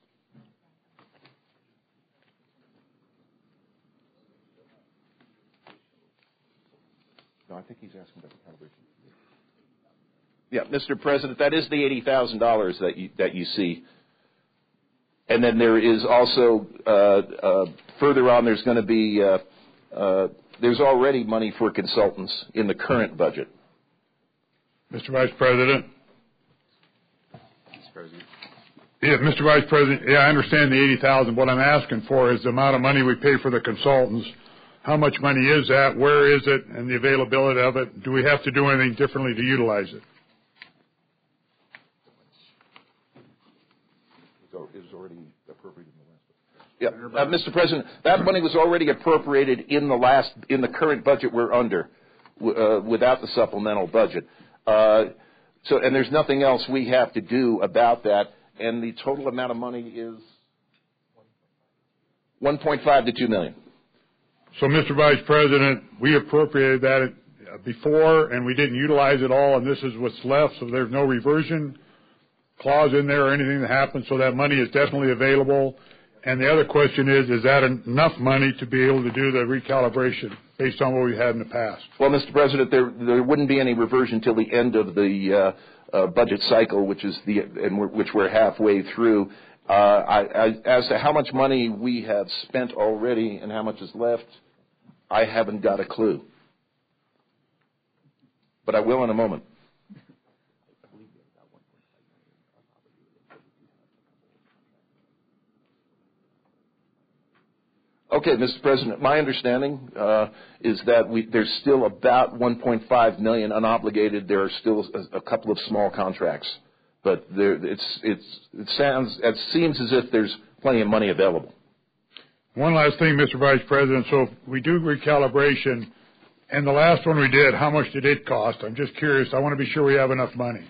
No, I think he's asking about the calibration. Yeah, Mister President, that is the eighty thousand dollars that you, that you see. And then there is also, uh, uh, further on, there's going to be, uh, uh, there's already money for consultants in the current budget. Mister Vice President. Mister President. Yeah, Mister Vice President, yeah, I understand the eighty thousand dollars. What I'm asking for is the amount of money we pay for the consultants. How much money is that? Where is it? And the availability of it? Do we have to do anything differently to utilize it? Is already appropriated in the last. Yeah, uh, Mister President, that money was already appropriated in the last, in the current budget we're under, uh, without the supplemental budget. Uh, so, and there's nothing else we have to do about that. And the total amount of money is one point five to two million. So, Mister Vice President, we appropriated that before, and we didn't utilize it all, and this is what's left, so there's no reversion clause in there or anything that happens, so that money is definitely available. And the other question is, is that enough money to be able to do the recalibration based on what we had in the past? Well, Mister President, there there wouldn't be any reversion till the end of the uh, uh, budget cycle, which is the and we're, which we're halfway through. Uh, I, I, as to how much money we have spent already and how much is left, I haven't got a clue. But I will in a moment. Okay, Mister President, my understanding uh, is that we, there's still about one point five million dollars unobligated. There are still a, a couple of small contracts, but there, it's, it's, it sounds, it seems as if there's plenty of money available. One last thing, Mister Vice President. So if we do recalibration, and the last one we did, how much did it cost? I'm just curious. I want to be sure we have enough money.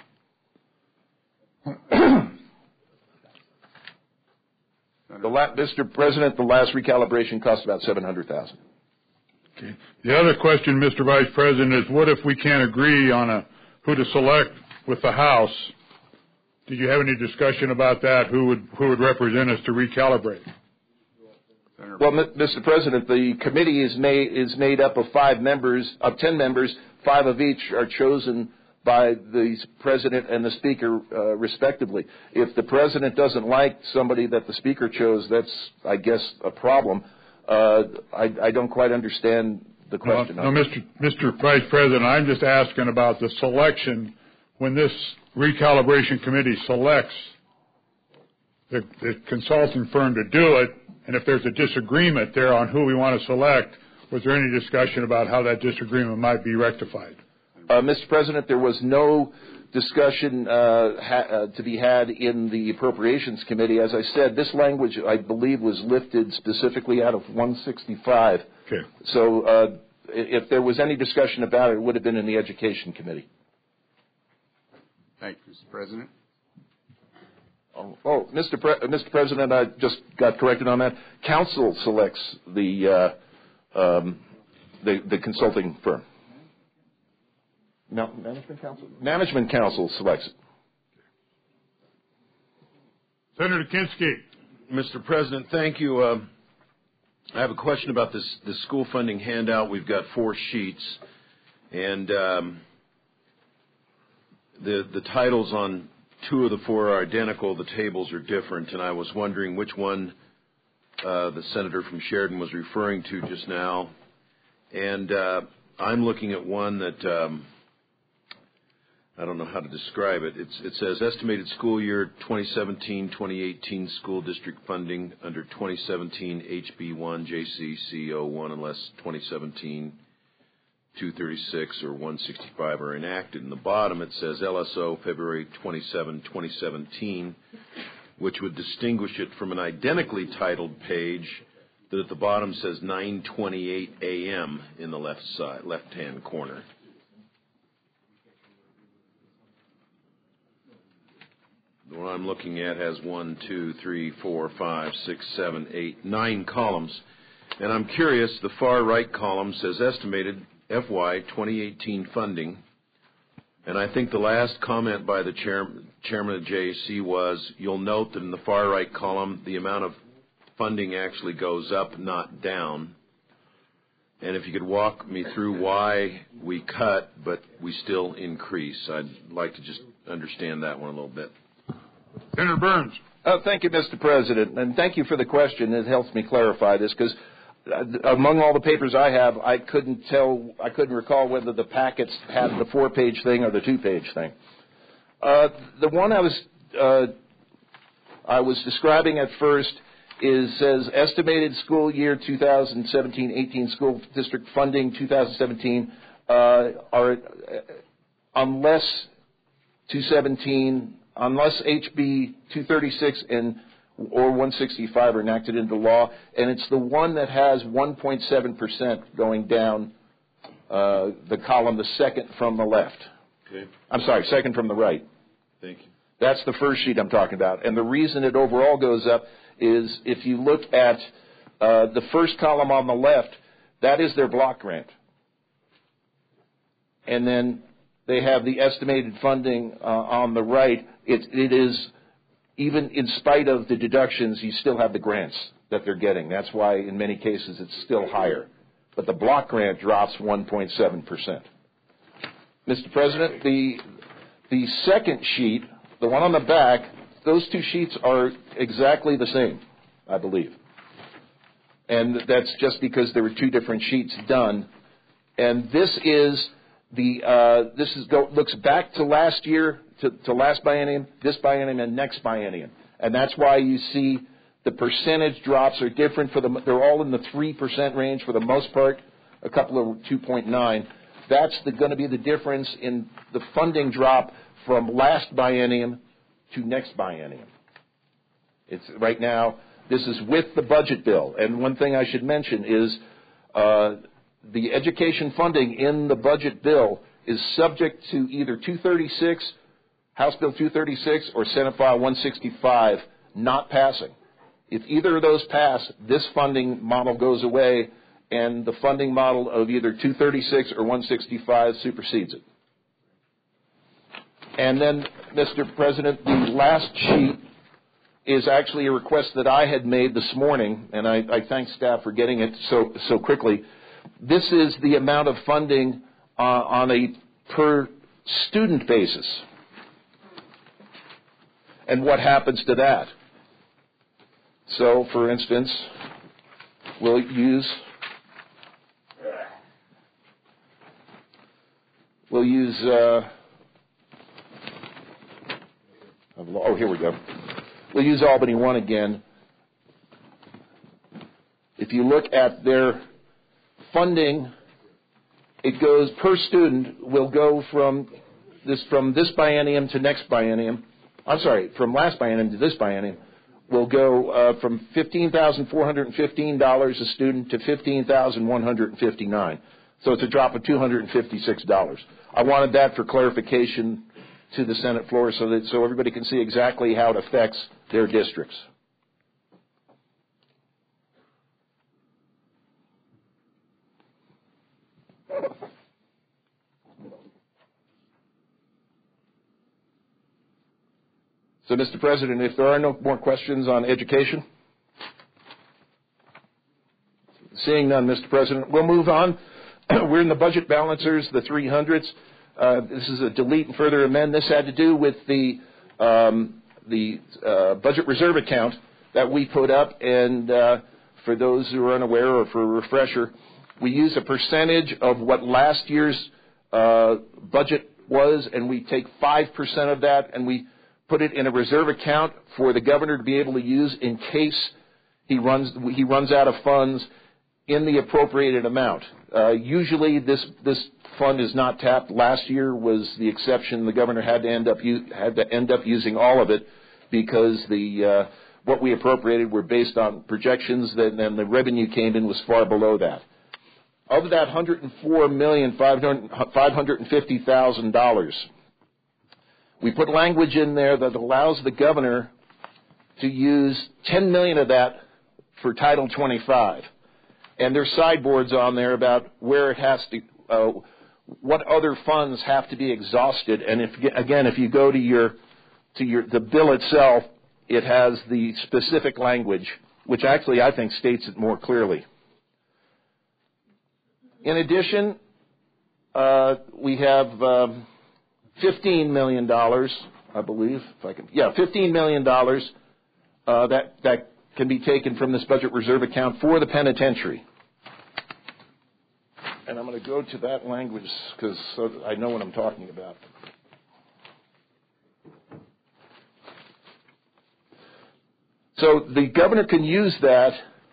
The la- Mister President, the last recalibration cost about seven hundred thousand dollars. Okay. The other question, Mister Vice President, is what if we can't agree on a, who to select with the House? Did you have any discussion about that? Who would who would represent us to recalibrate? Well, Mister President, the committee is made is made up of five members, of ten members. Five of each are chosen by the President and the Speaker, uh, respectively. If the President doesn't like somebody that the Speaker chose, that's, I guess, a problem. Uh, I, I don't quite understand the question. No, no, Mister Mister Vice President, I'm just asking about the selection when this recalibration committee selects the, the consulting firm to do it, and if there's a disagreement there on who we want to select, was there any discussion about how that disagreement might be rectified? Uh, Mister President, there was no discussion uh, ha- uh, to be had in the Appropriations Committee. As I said, this language, I believe, was lifted specifically out of one sixty-five. Okay. So uh, if there was any discussion about it, it would have been in the Education Committee. Thank you, Mister President. Oh, oh Mister Pre- Mister President, I just got corrected on that. Council selects the uh, um, the, the consulting firm. No, Management Council? Management Council selects it. Senator Kinski. Mister President, thank you. Uh, I have a question about this, this school funding handout. We've got four sheets, and um, the the titles on two of the four are identical. The tables are different, and I was wondering which one uh, the senator from Sheridan was referring to just now. And uh, I'm looking at one that um, I don't know how to describe it. It's, it says estimated school year twenty seventeen twenty eighteen school district funding under twenty seventeen H B one J C C zero one unless twenty seventeen two thirty-six or one sixty-five are enacted. In the bottom it says L S O February twenty-seventh, twenty seventeen, which would distinguish it from an identically titled page that at the bottom says nine twenty-eight A M in the left side, left-hand corner. The one I'm looking at has one, two, three, four, five, six, seven, eight, nine columns. And I'm curious, the far right column says estimated F Y twenty eighteen funding. And I think the last comment by the chair, chairman of J A C was, you'll note that in the far right column, the amount of funding actually goes up, not down. And if you could walk me through why we cut, but we still increase. I'd like to just understand that one a little bit. Senator Burns. Uh, thank you, Mister President, and thank you for the question. It helps me clarify this because uh, among all the papers I have, I couldn't tell, I couldn't recall whether the packets had the four-page thing or the two-page thing. Uh, the one I was uh, I was describing at first is says estimated school year twenty seventeen eighteen school district funding twenty seventeen uh, are uh, unless two seventeen. Unless H B two thirty-six and or one sixty-five are enacted into law, and it's the one that has one point seven percent going down uh, the column, the second from the left. Okay. I'm sorry, second from the right. Thank you. That's the first sheet I'm talking about. And the reason it overall goes up is if you look at uh, the first column on the left, that is their block grant. And then they have the estimated funding uh, on the right. It, it is, even in spite of the deductions, you still have the grants that they're getting. That's why in many cases it's still higher. But the block grant drops one point seven percent. Mister President, the, the second sheet, the one on the back, those two sheets are exactly the same, I believe. And that's just because there were two different sheets done. And this is the uh, this is go, looks back to last year, to, to last biennium, this biennium, and next biennium. And that's why you see the percentage drops are different. For the they're all in the three percent range for the most part. A couple of two point nine. That's going to be the difference in the funding drop from last biennium to next biennium. It's right now. This is with the budget bill. And one thing I should mention is uh, the education funding in the budget bill is subject to either two thirty-six, House Bill two thirty-six, or Senate File one sixty-five not passing. If either of those pass, this funding model goes away, and the funding model of either two thirty-six or one sixty-five supersedes it. And then, Mister President, the last sheet is actually a request that I had made this morning, and I, I thank staff for getting it so, so quickly. This is the amount of funding uh, on a per student basis. And what happens to that? So, for instance, we'll use we'll use uh, oh, here we go. We'll use Albany one again. If you look at their funding, it goes per student will go from this from this biennium to next biennium. I'm sorry, from last biennium to this biennium will go uh, from fifteen thousand four hundred fifteen dollars a student to fifteen thousand one hundred fifty-nine dollars. So it's a drop of two hundred fifty-six dollars. I wanted that for clarification to the Senate floor so that so everybody can see exactly how it affects their districts. So, Mister President, if there are no more questions on education, seeing none, Mister President, we'll move on. We're in the budget balancers, the three hundreds. Uh, this is a delete and further amend. This had to do with the um, the uh, budget reserve account that we put up. And uh, for those who are unaware or for a refresher, we use a percentage of what last year's uh, budget was, and we take five percent of that and we put it in a reserve account for the governor to be able to use in case he runs he runs out of funds in the appropriated amount. Uh, usually this this fund is not tapped. Last year was the exception. The governor had to end up had to end up using all of it because the uh, what we appropriated were based on projections that and the revenue came in was far below that. Of that one hundred four million five hundred fifty thousand dollars, we put language in there that allows the governor to use ten million dollars of that for Title twenty-five. And there's sideboards on there about where it has to, uh, what other funds have to be exhausted. And if, again, if you go to your, to your, the bill itself, it has the specific language, which actually I think states it more clearly. In addition, uh, we have um, fifteen million dollars, I believe, if I can, yeah, fifteen million dollars uh, that, that can be taken from this budget reserve account for the penitentiary. And I'm going to go to that language because so I know what I'm talking about. So the governor can use that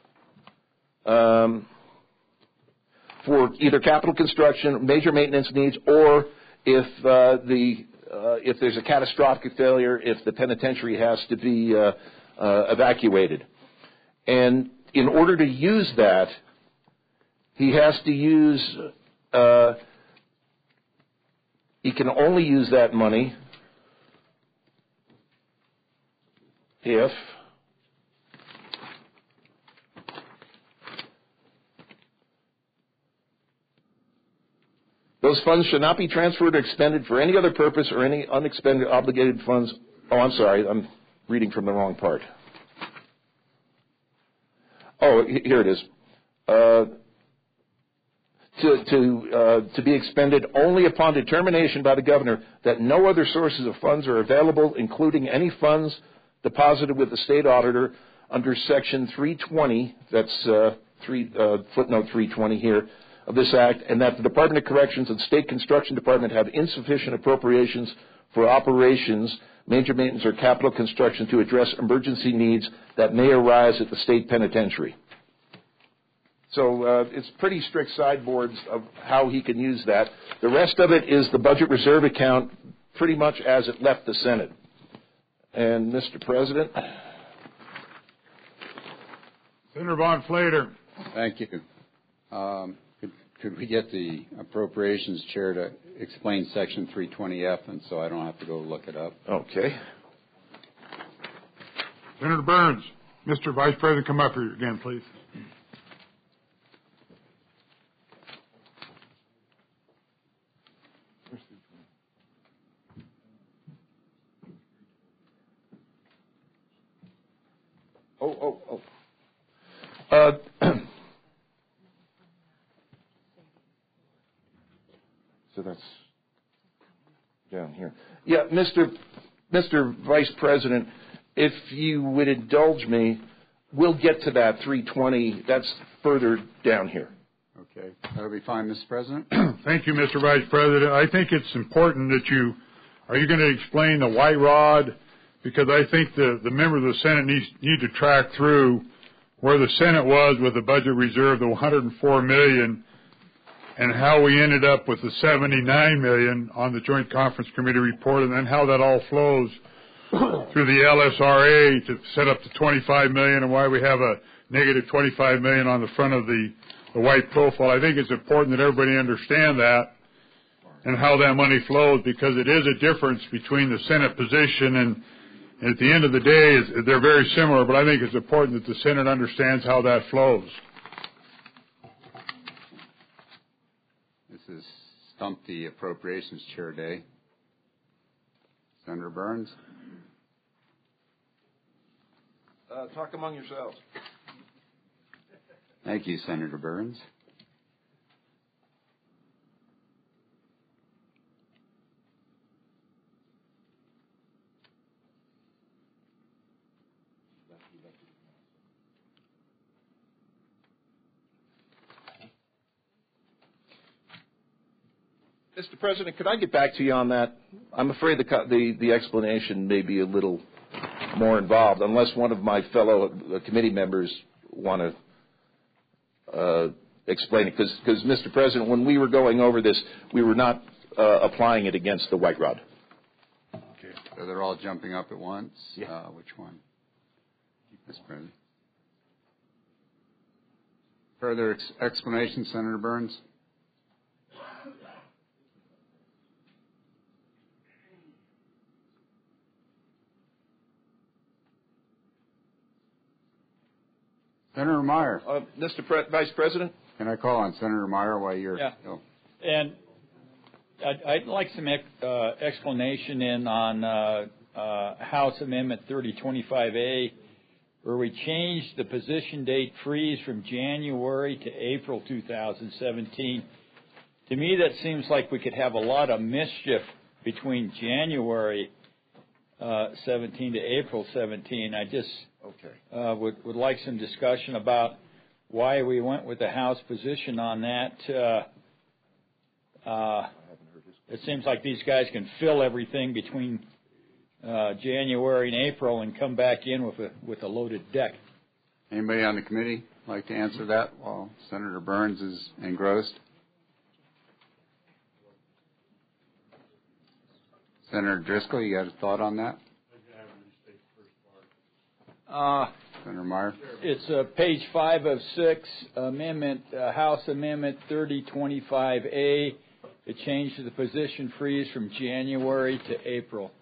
um, for either capital construction, major maintenance needs, or if uh, the uh, if there's a catastrophic failure, if the penitentiary has to be uh, uh, evacuated. And in order to use that, he has to use, uh, he can only use that money if those funds should not be transferred or expended for any other purpose or any unexpended obligated funds. Oh, I'm sorry. I'm reading from the wrong part. Oh, here it is. Uh, to to uh, to be expended only upon determination by the governor that no other sources of funds are available, including any funds deposited with the state auditor under Section three twenty. That's uh, three uh, footnote three twenty here of this act, and that the Department of Corrections and State Construction Department have insufficient appropriations for operations, major maintenance, or capital construction to address emergency needs that may arise at the state penitentiary. So uh, it's pretty strict sideboards of how he can use that. The rest of it is the budget reserve account pretty much as it left the Senate. And, Mister President. Senator Von Flater. Thank you. Um, could, could we get the Appropriations Chair to explain Section three twenty F, and so I don't have to go look it up? Okay. Senator Burns. Mister Vice President, come up here again, please. Oh, oh, oh. Uh, so that's down here. Yeah, Mister Mister Vice President, if you would indulge me, we'll get to that three twenty. That's further down here. Okay. That'll be fine, Mister President. Thank you, Mister Vice President. I think it's important that you, are you going to explain the white rod? Because I think the, the members of the Senate need, need to track through where the Senate was with the budget reserve, the one hundred four million dollars, and how we ended up with the seventy-nine million dollars on the Joint Conference Committee report, and then how that all flows through the L S R A to set up to twenty-five million dollars, and why we have a negative twenty-five million dollars on the front of the, the white profile. I think it's important that everybody understand that and how that money flows, because it is a difference between the Senate position and And at the end of the day, they're very similar, but I think it's important that the Senate understands how that flows. This is Stump the Appropriations Chair Day. Senator Burns. Uh, talk among yourselves. Thank you, Senator Burns. Mister President, could I get back to you on that? I'm afraid the, the, the explanation may be a little more involved, unless one of my fellow committee members want to uh, explain it. Because, Mister President, when we were going over this, we were not uh, applying it against the white rod. Okay. So they're all jumping up at once? Yeah. Uh, which one? Mister President. Further ex- explanation, Senator Burns? Senator Meyer. Uh, Mister Pre- Vice President? Can I call on Senator Meyer while you're... Yeah. Oh. And I'd, I'd like some uh, explanation in on uh, uh, House Amendment thirty twenty-five A, where we changed the position date freeze from January to April two thousand seventeen. To me, that seems like we could have a lot of mischief between January uh, seventeen to April seventeen. I just okay. uh, would, would like some discussion about why we went with the House position on that. Uh, uh, it seems like these guys can fill everything between uh, January and April and come back in with a with a loaded deck. Anybody on the committee like to answer that while Senator Burns is engrossed? Senator Driscoll, you got a thought on that? Uh, Senator Meyer. It's uh, page five of six, amendment, uh, House Amendment thirty twenty-five A. It changed the position freeze from January to April.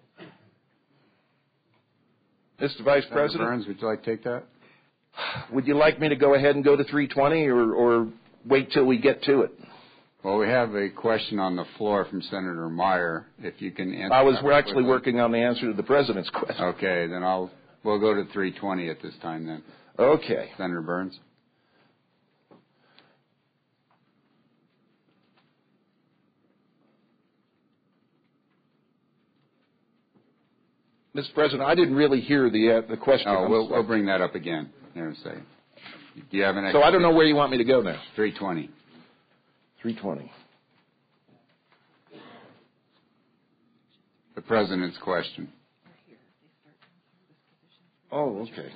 Mister Vice Senator President? Burns, would you like to take that? Would you like me to go ahead and go to three twenty or, or wait till we get to it? Well, we have a question on the floor from Senator Meyer. If you can answer I was that we're actually quickly. working on the answer to the President's question. Okay, then I'll we'll go to three twenty at this time then. Okay. Senator Burns. Mister President, I didn't really hear the uh, the question. Oh, I'm we'll, sorry. we'll bring that up again in a second. Do you have an? So I don't know where you want me to go now. three twenty. three twenty. The President's question. Oh, okay.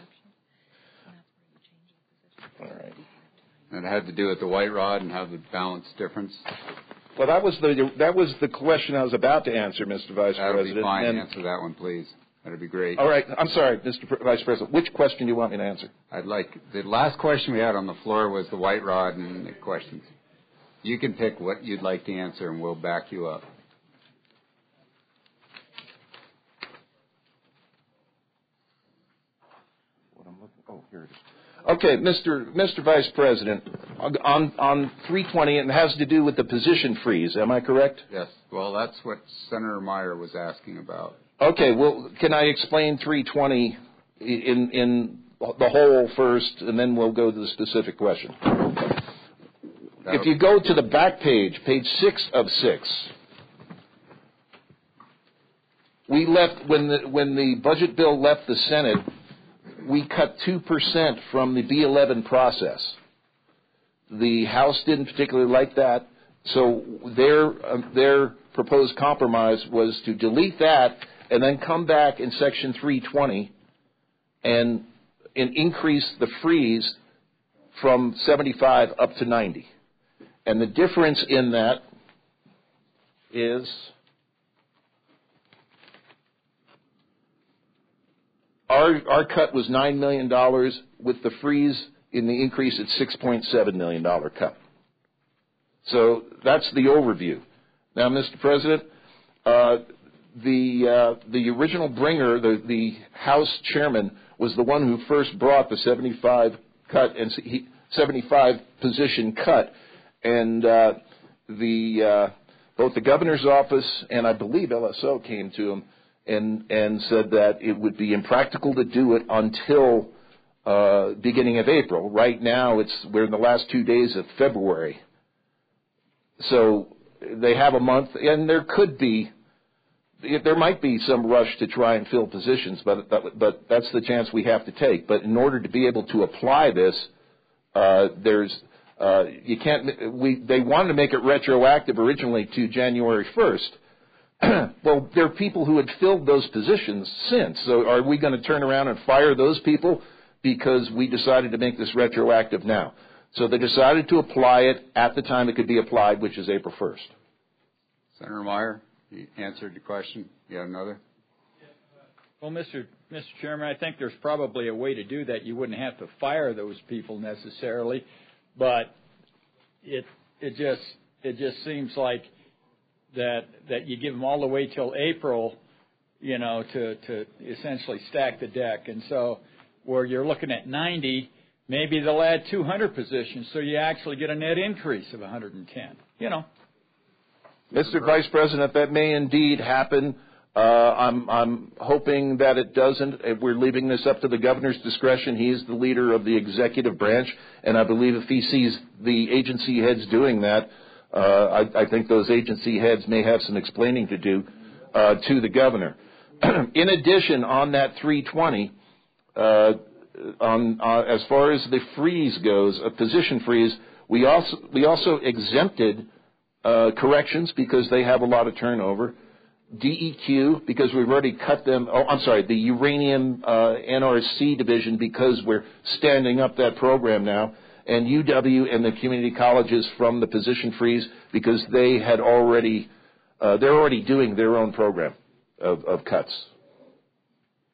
All right. It had to do with the white rod and how the balance difference. Well, that was the that was the question I was about to answer, Mister Vice That would President. be fine. And- Answer that one, please. That'd be great. All right. I'm sorry, Mister Pre- Vice President. Which question do you want me to answer? I'd like the last question we had on the floor was the white rod and the questions. You can pick what you'd like to answer, and we'll back you up. What I'm looking. Oh, here it is. Okay, Mister Mister Vice President, on on three twenty, it has to do with the position freeze. Am I correct? Yes. Well, that's what Senator Meyer was asking about. Okay. Well, can I explain three twenty in in the whole first, and then we'll go to the specific question. If you go to the back page, page six of six, we left when the when the budget bill left the Senate, we cut two percent from the B eleven process. The House didn't particularly like that, so their uh, their proposed compromise was to delete that and then come back in Section three twenty and, and increase the freeze from seventy-five up to ninety. And the difference in that is our our cut was nine million dollars with the freeze in the increase at six point seven million dollars cut. So that's the overview. Now, Mister President, uh, the uh, the original bringer, the, the House chairman, was the one who first brought the seventy-five cut and he, seventy-five position cut. And uh, the uh, both the governor's office and I believe L S O came to him and and said that it would be impractical to do it until uh, beginning of April. Right now, it's we're in the last two days of February, so they have a month, and there could be there might be some rush to try and fill positions, but but, but that's the chance we have to take. But in order to be able to apply this, uh, there's Uh, you can't. We they wanted to make it retroactive originally to January first. Well, there are people who had filled those positions since. So, are we going to turn around and fire those people because we decided to make this retroactive now? So they decided to apply it at the time it could be applied, which is April first. Senator Meyer, you answered the question. You have another? Well, Mister Mister Chairman, I think there's probably a way to do that. You wouldn't have to fire those people necessarily. But it it just it just seems like that that you give them all the way till April, you know, to, to essentially stack the deck. And so where you're looking at ninety, maybe they'll add two hundred positions, so you actually get a net increase of one hundred ten. You know, Mister Vice President, that may indeed happen. Uh, I'm I'm hoping that it doesn't. We're leaving this up to the governor's discretion. He is the leader of the executive branch, and I believe if he sees the agency heads doing that, uh, I, I think those agency heads may have some explaining to do uh, to the governor. In addition, on that three twenty, uh, on uh, as far as the freeze goes, a position freeze, we also we also exempted uh, corrections because they have a lot of turnover. D E Q, because we've already cut them, oh, I'm sorry, the uranium uh, N R C division, because we're standing up that program now, and U W and the community colleges from the position freeze, because they had already, uh, they're already doing their own program of, of cuts.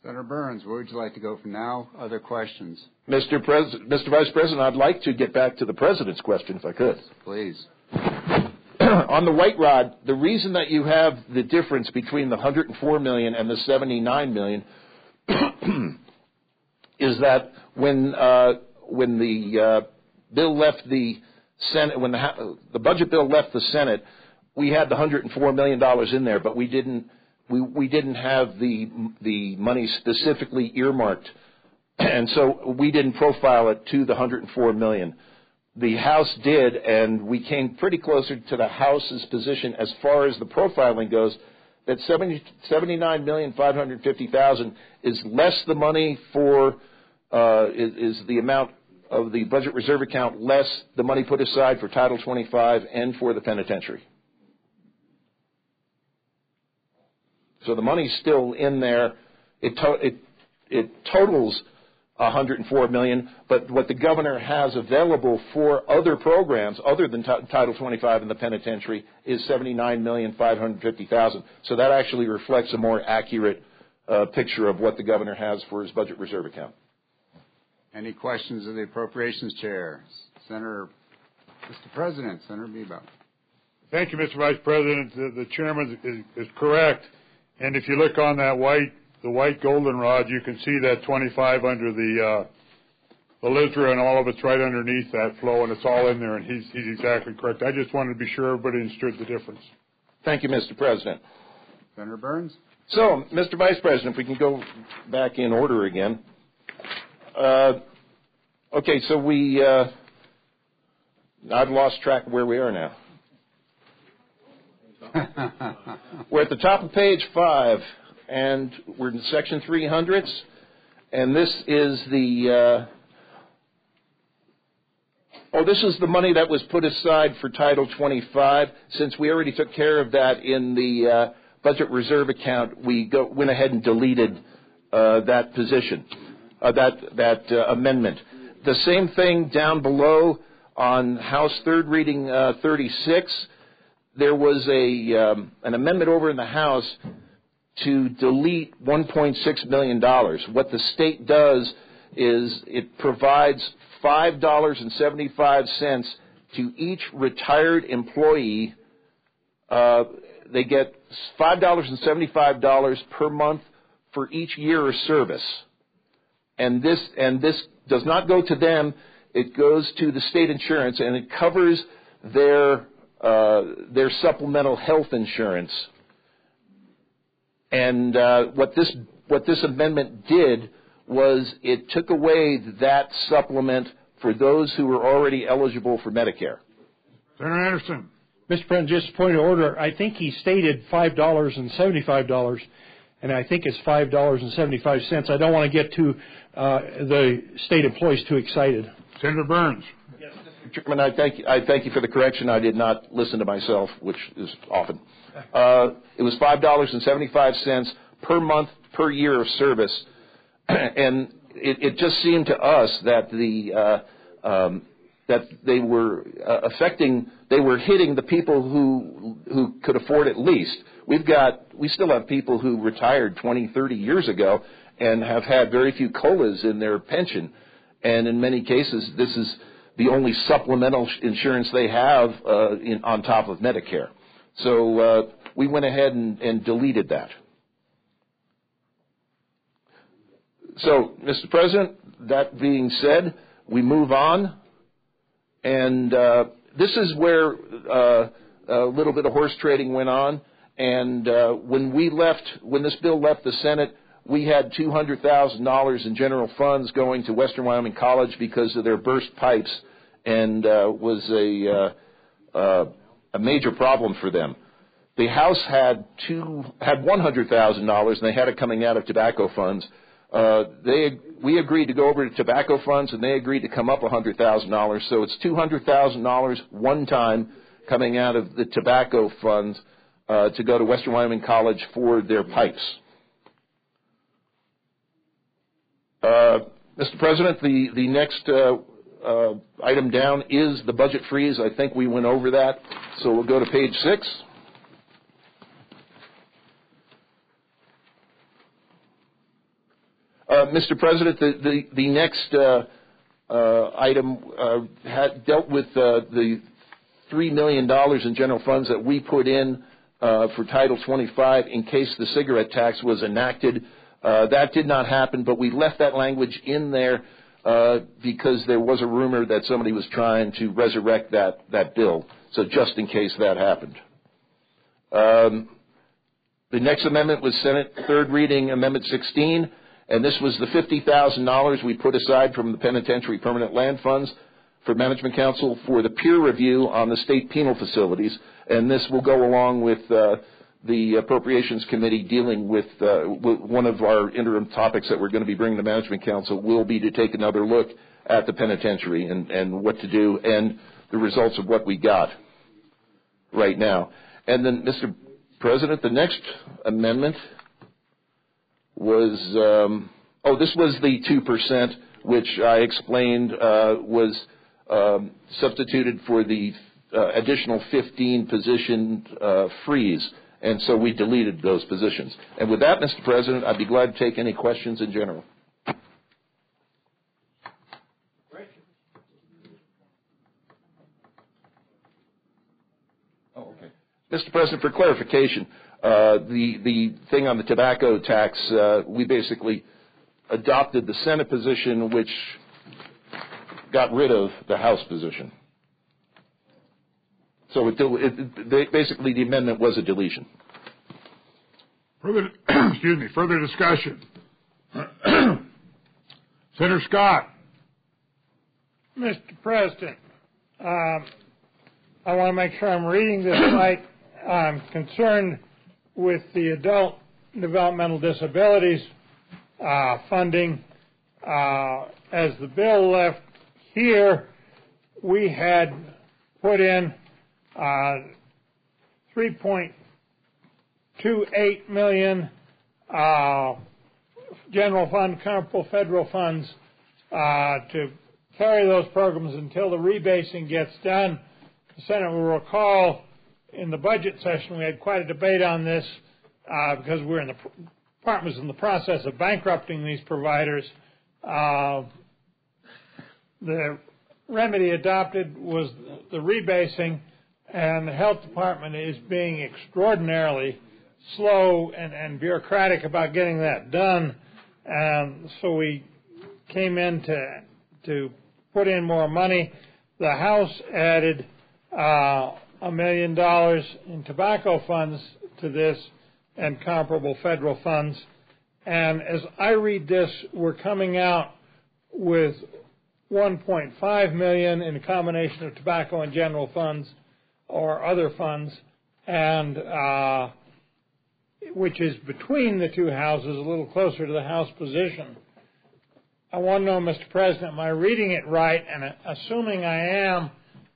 Senator Burns, where would you like to go from now? Other questions? Mister Pres- Mister Vice President, I'd like to get back to the President's question, if I could. Please. On the White Rod, the reason that you have the difference between the one hundred four million dollars and the seventy-nine million dollars is that when uh, when the uh, bill left the Senate, when the, the budget bill left the Senate, we had the one hundred four million dollars in there, but we didn't we, we didn't have the the money specifically earmarked, and so we didn't profile it to the one hundred four million dollars. The House did, and we came pretty closer to the House's position as far as the profiling goes, that seventy-nine million five hundred fifty thousand dollars is less the money for, uh, is, is the amount of the budget reserve account less the money put aside for Title twenty-five and for the penitentiary. So the money's still in there. It, to, it, it totals one hundred four million dollars, but what the governor has available for other programs other than t- Title twenty-five in the penitentiary is seventy-nine million five hundred fifty thousand dollars. So that actually reflects a more accurate uh, picture of what the governor has for his budget reserve account. Any questions of the Appropriations Chair? Senator, Mister President, Senator Bebout. Thank you, Mister Vice President. The, the chairman is, is correct. And if you look on that white the white goldenrod, you can see that twenty-five under the uh, the Lizra, and all of it's right underneath that flow, and it's all in there, and he's, he's exactly correct. I just wanted to be sure everybody understood the difference. Thank you, Mister President. Senator Burns. So, Mister Vice President, if we can go back in order again. Uh, okay, so we, uh, I've lost track of where we are now. We're at the top of page five. And we're in section three hundreds, and this is the, uh, oh, this is the money that was put aside for Title twenty-five. Since we already took care of that in the uh, budget reserve account, we go, went ahead and deleted uh, that position, uh, that, that uh, amendment. The same thing down below on House Third Reading uh, thirty-six. There was a um, an amendment over in the House to delete one point six million dollars. What the state does is it provides five dollars and seventy-five cents to each retired employee. Uh, they get five dollars and seventy-five cents per month for each year of service. And this, and this does not go to them. It goes to the state insurance, and it covers their, uh, their supplemental health insurance. And uh, what this what this amendment did was it took away that supplement for those who were already eligible for Medicare. Senator Anderson. Mister President, just a point of order. I think he stated five dollars and seventy-five dollars, and I think it's five dollars and seventy-five cents. I don't want to get too uh, the state employees too excited. Senator Burns. Yes, Mister Chairman, I thank you, I thank you for the correction. I did not listen to myself, which is often. Uh, it was five dollars and seventy-five cents per month per year of service, and it, it just seemed to us that the uh, um, that they were uh, affecting, they were hitting the people who who could afford it least. We've got, we still have people who retired twenty, thirty years ago and have had very few COLAs in their pension, and in many cases, this is the only supplemental insurance they have uh, in, on top of Medicare. So uh, we went ahead and, and deleted that. So, Mister President, that being said, we move on. And uh, this is where uh, a little bit of horse trading went on. And uh, when we left, when this bill left the Senate, we had two hundred thousand dollars in general funds going to Western Wyoming College because of their burst pipes, and uh, was a uh, uh, a major problem for them. The House had two had one hundred thousand dollars, and they had it coming out of tobacco funds. Uh, they we agreed to go over to tobacco funds, and they agreed to come up one hundred thousand dollars. So it's two hundred thousand dollars one time coming out of the tobacco funds uh, to go to Western Wyoming College for their pipes. Uh, Mister President, the the next uh, uh, item down is the budget freeze. I think we went over that, so we'll go to page six. uh, Mister President, the, the, the next uh, uh, item uh, had dealt with uh, the three million dollars in general funds that we put in uh, for Title twenty-five in case the cigarette tax was enacted. Uh, that did not happen, but we left that language in there uh, because there was a rumor that somebody was trying to resurrect that, that bill, so just in case that happened. Um, the next amendment was Senate third reading Amendment sixteen, and this was the fifty thousand dollars we put aside from the Penitentiary Permanent Land Funds for Management Council for the peer review on the state penal facilities, and this will go along with uh, the Appropriations Committee dealing with, uh, with one of our interim topics that we're going to be bringing to Management Council will be to take another look at the penitentiary and, and what to do and the results of what we got right now. And then, Mister President, the next amendment was, um, oh, this was the two percent, which I explained uh, was um, substituted for the uh, additional fifteen position uh, freeze. And so we deleted those positions. And with that, Mister President, I'd be glad to take any questions in general. Oh, okay. Mister President, for clarification, uh, the, the thing on the tobacco tax, uh, we basically adopted the Senate position, which got rid of the House position. So it, it, they, basically the amendment was a deletion. Further, excuse me, further discussion. Senator Scott. Mister President, um, I want to make sure I'm reading this right. I'm concerned with the adult developmental disabilities uh, funding. Uh, as the bill left here, we had put in Uh, three point two eight million uh, general fund, comparable federal funds uh, to carry those programs until the rebasing gets done. The Senate will recall in the budget session we had quite a debate on this uh, because we're in the department was in the process of bankrupting these providers. Uh, the remedy adopted was the rebasing. And the health department is being extraordinarily slow and, and bureaucratic about getting that done. And so we came in to, to put in more money. The House added uh, a million dollars in tobacco funds to this and comparable federal funds. And as I read this, we're coming out with one point five million dollars in a combination of tobacco and general funds or other funds, and uh, which is between the two houses, a little closer to the House position. I want to know, Mister President, am I reading it right? And assuming I am,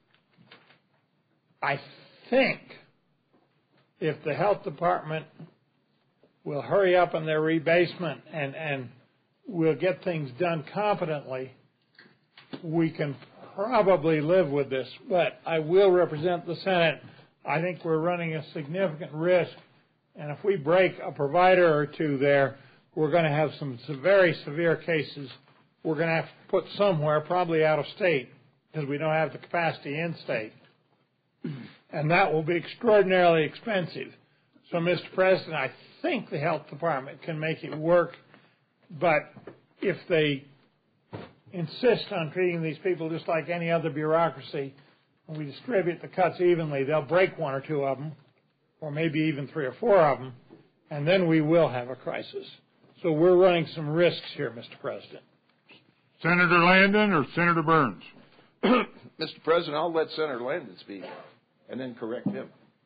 I think if the Health Department will hurry up on their rebasement and, and we'll get things done competently, we can probably live with this, but I will represent the Senate. I think we're running a significant risk, and if we break a provider or two there, we're going to have some very severe cases we're going to have to put somewhere, probably out of state, because we don't have the capacity in state. And that will be extraordinarily expensive. So, Mister President, I think the Health Department can make it work, but if they insist on treating these people just like any other bureaucracy, and we distribute the cuts evenly, they'll break one or two of them, or maybe even three or four of them, and then we will have a crisis. So we're running some risks here, Mister President. Senator Landon or Senator Burns? Mister President, I'll let Senator Landon speak and then correct him.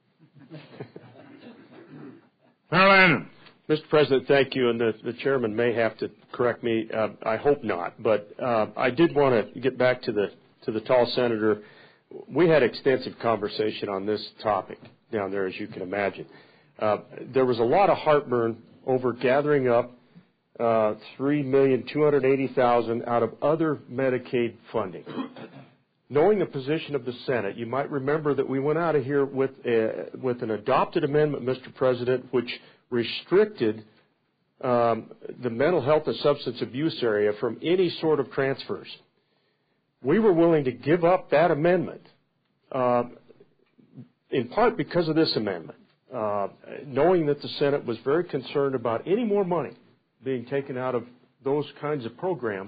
Senator Landon. Mister President, thank you, and the, the chairman may have to correct me. Uh, I hope not, but uh, I did want to get back to the to the tall senator. We had extensive conversation on this topic down there, as you can imagine. Uh, there was a lot of heartburn over gathering up uh, three million two hundred eighty thousand dollars out of other Medicaid funding. Knowing the position of the Senate, you might remember that we went out of here with a, with an adopted amendment, Mister President, which restricted um, the mental health and substance abuse area from any sort of transfers. We were willing to give up that amendment, uh, in part because of this amendment, uh, knowing that the Senate was very concerned about any more money being taken out of those kinds of programs.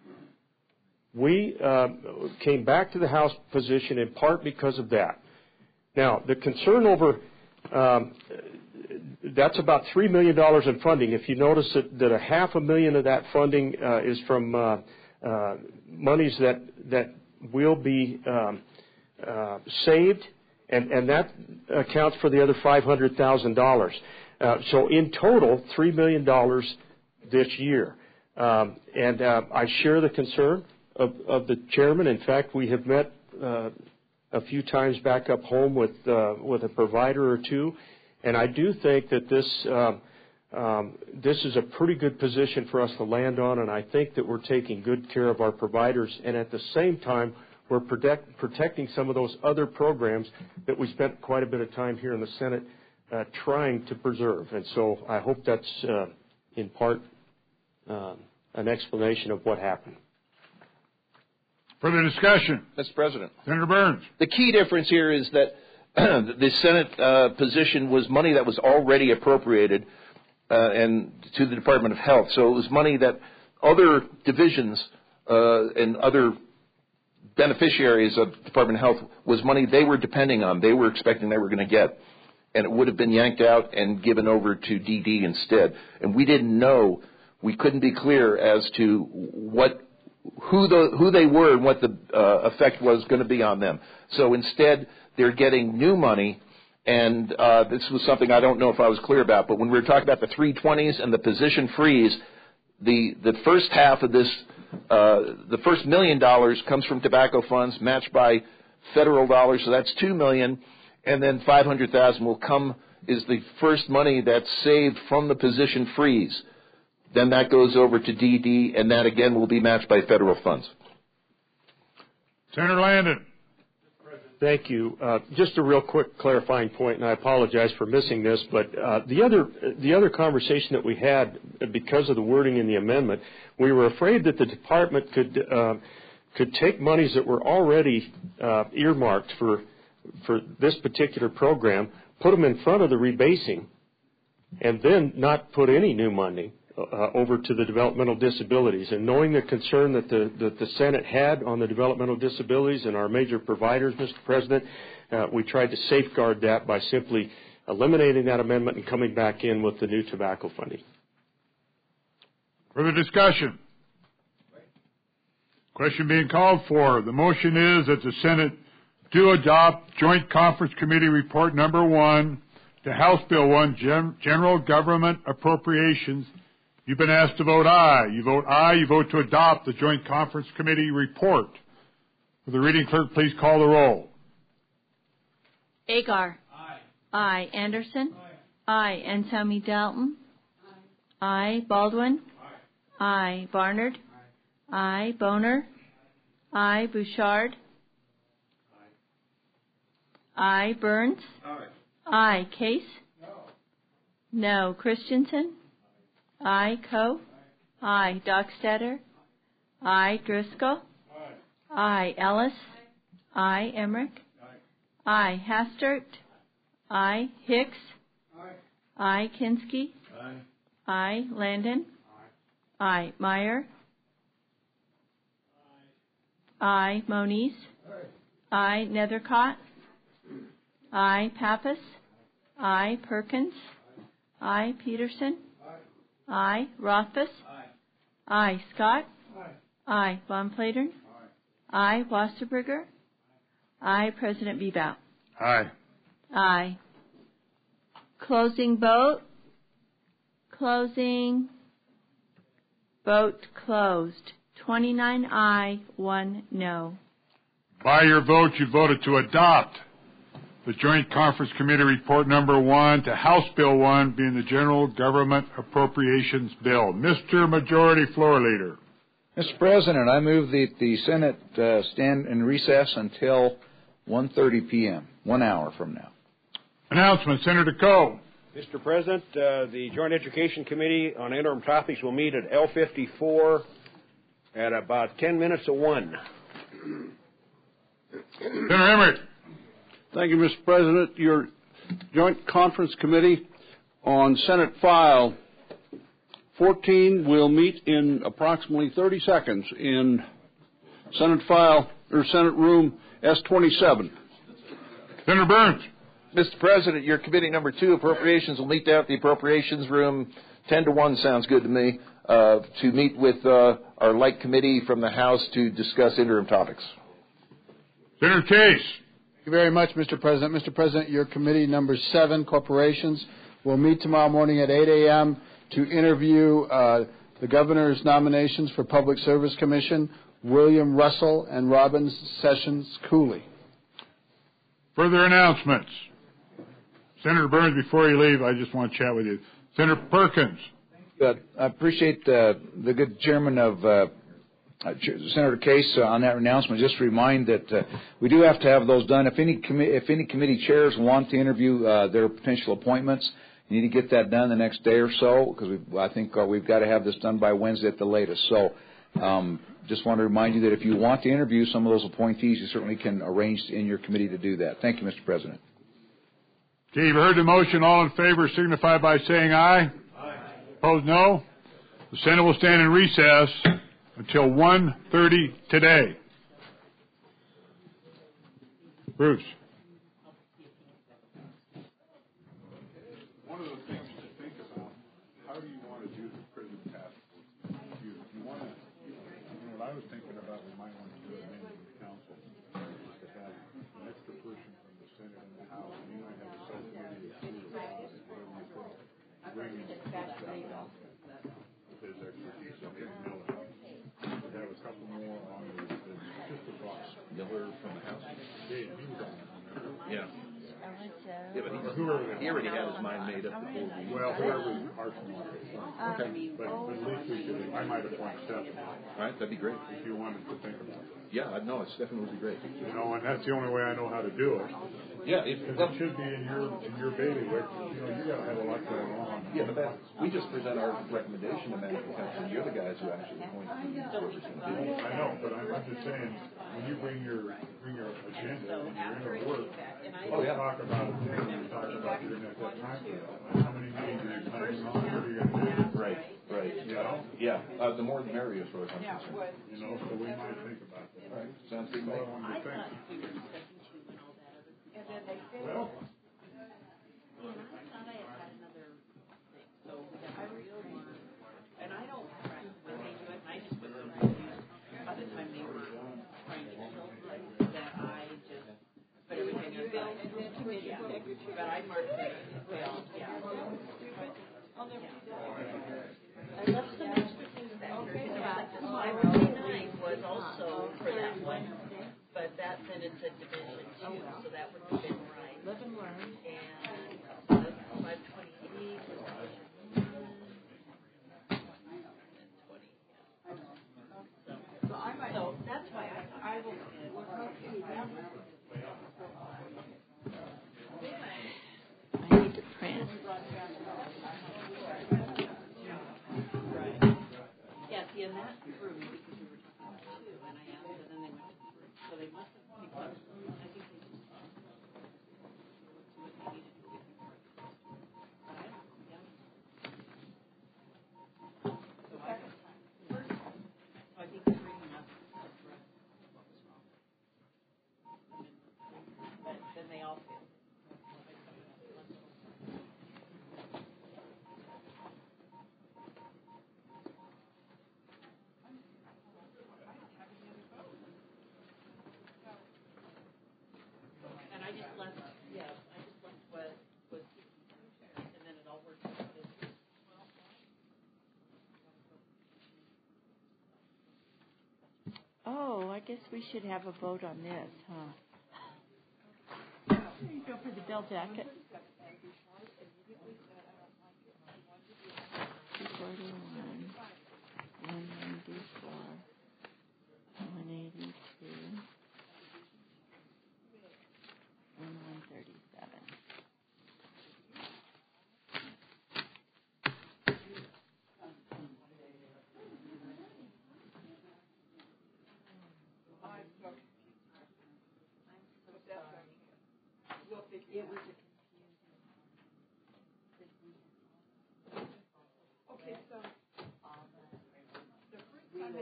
We uh, came back to the House position in part because of that. Now, the concern over, um, that's about three million dollars in funding. If you notice that, that a half a million of that funding uh, is from uh, uh, monies that, that will be um, uh, saved, and, and that accounts for the other five hundred thousand dollars. Uh, so in total, three million dollars this year. Um, and uh, I share the concern of, of the chairman. In fact, we have met uh, a few times back up home with uh, with a provider or two, and I do think that this um, um, this is a pretty good position for us to land on, and I think that we're taking good care of our providers, and at the same time, we're protect, protecting some of those other programs that we spent quite a bit of time here in the Senate uh, trying to preserve. And so I hope that's uh, in part uh, an explanation of what happened. Further discussion. Mister President. Senator Burns. The key difference here is that the Senate uh, position was money that was already appropriated uh, and to the Department of Health. So it was money that other divisions uh, and other beneficiaries of the Department of Health was money they were depending on, they were expecting they were going to get. And it would have been yanked out and given over to D D instead. And we didn't know, we couldn't be clear as to what who the who they were and what the uh, effect was going to be on them. So instead, they're getting new money, and uh, this was something I don't know if I was clear about, but when we were talking about the three twenties and the position freeze, the, the first half of this, uh, the first million dollars comes from tobacco funds matched by federal dollars, so that's two million dollars, and then five hundred thousand dollars will come, is the first money that's saved from the position freeze. Then that goes over to D D, and that again will be matched by federal funds. Senator Landon. Thank you. Uh, just a real quick clarifying point, and I apologize for missing this, but uh, the other the other conversation that we had, because of the wording in the amendment, we were afraid that the department could uh, could take monies that were already uh, earmarked for for this particular program, put them in front of the rebasing, and then not put any new money Uh, over to the developmental disabilities. And knowing the concern that the, that the Senate had on the developmental disabilities and our major providers, Mister President, uh, we tried to safeguard that by simply eliminating that amendment and coming back in with the new tobacco funding. Further discussion? Question being called for. The motion is that the Senate do adopt Joint Conference Committee Report Number One to House Bill One, Gen- General Government Appropriations. You've been asked to vote aye. You vote aye. You vote to adopt the Joint Conference Committee report. Will the reading clerk please call the roll? Agar. Aye. Aye. Anderson. Aye. Aye. Anselmi Dalton. Aye. Aye. Baldwin. Aye. Aye. Barnard. Aye. Aye. Boner. Aye. Bouchard. Aye. Aye. Burns. Aye. Aye. Case. No. No. Christensen. Aye. Coe. Aye. Dockstader. Aye. Driscoll. Aye. Aye. Ellis. Aye. Emmerich. Aye. Hastert. Aye. Hicks. Aye. Aye. Kinski. Aye. Aye. Landon. Aye. Aye. Meyer. Aye. Moniz. Aye. Nethercott. Aye. Pappas. Aye. Perkins. Aye. Peterson. Aye. Rothfuss. Aye. Aye. Scott. Aye. Aye. Von Platern. Aye. Aye. Wasserberger. Aye. President Bebout. Aye. Aye. Closing vote. Closing. Vote closed. twenty-nine aye, one no. By your vote, you voted to adopt the Joint Conference Committee Report Number One to House Bill One, being the General Government Appropriations Bill. Mister Majority Floor Leader. Mister President, I move that the Senate uh, stand in recess until one thirty p.m., one hour from now. Announcement. Senator Coe. Mister President, uh, the Joint Education Committee on Interim Topics will meet at L fifty-four at about ten minutes to one. Senator Emmert. Thank you, Mister President. Your Joint Conference Committee on Senate File fourteen will meet in approximately thirty seconds in Senate File or Senate Room S twenty-seven. Senator Burns. Mister President, your committee number two, appropriations, will meet down at the appropriations room. ten to one sounds good to me, uh, to meet with uh, our like committee from the House to discuss interim topics. Senator Case. Thank you very much, Mister President. Mister President, your committee number seven, corporations, will meet tomorrow morning at eight a.m. to interview uh, the governor's nominations for Public Service Commission, William Russell and Robin Sessions Cooley. Further announcements. Senator Burns, before you leave, I just want to chat with you. Senator Perkins. Uh, I appreciate uh, the good chairman of uh, uh, Senator Case uh, on that announcement. Just to remind that uh, we do have to have those done. If any commi- if any committee chairs want to interview uh, their potential appointments, you need to get that done the next day or so, because I think uh, we've got to have this done by Wednesday at the latest. So um, just want to remind you that if you want to interview some of those appointees, you certainly can arrange in your committee to do that. Thank you, Mister President. Okay, you've heard the motion. All in favor signify by saying aye. Aye. Opposed, no. The Senate will stand in recess until one thirty today. Bruce. One of the things to think about, how do you want to do the prison task force? You, you want to, you know, what I was thinking about, we might want to do it in the council, to have an extra person from the Senate and the House, and you might have a subcommittee of two or five, whatever you think, bringing stuff down with his expertise, something Miller. We have a couple more on the, the just the boss. Miller from the House? Dave, he was on it, remember? Yeah. Yeah, but he, he already had his mind made up before we... Well, whoever Arson wanted. Okay. But, but at least we could, I might appoint Stephanie. All right, that'd be great. If you wanted to think about it. Yeah, I know, it definitely would be great. You know, and that's the only way I know how to do it. Yeah, it, well, it should be in your in your bailiwick. You know, you got to have a lot going on. Yeah, but that, we just present our recommendation to management council. You're the guys who actually appoint the person to do it. I know, but I'm, I'm just saying, when you bring your bring your agenda and you're in work, oh, yeah. talk about it, you talk about you're going to have time for that. How many meetings are you planning on? What are you going to do? Right, right. You know? Yeah, uh, the more the merrier as far as I'm concerned. You know, so we might think about that. All right, sounds good to me. That's all I wanted to think. Well, and I don't, when they do it, I just was so confused by the time they were trying to kill it, that I just, but everything is like, yeah, but I marked it, well, yeah. I left some extra things back here, because my Wednesday night was also for that one, but that, then it said division two, so that would have been right. Live and learn. And five twenty-eight was division one. So that's why I, I will. I need to print. Yeah, see, and that threw me because we were talking about two, and I asked, and then they went to three. So they must have picked up. I think they just. What they needed to do before. But I don't. Yeah. So I got time. First, so I think they're bringing up address what was wrong. But then they all failed. And I just left, yeah, I just left what was, and then it all worked out. Oh, I guess we should have a vote on this, huh? Here you go for the bill jacket. two forty-one, one ninety-four, one eighty-two, and one thirty-seven.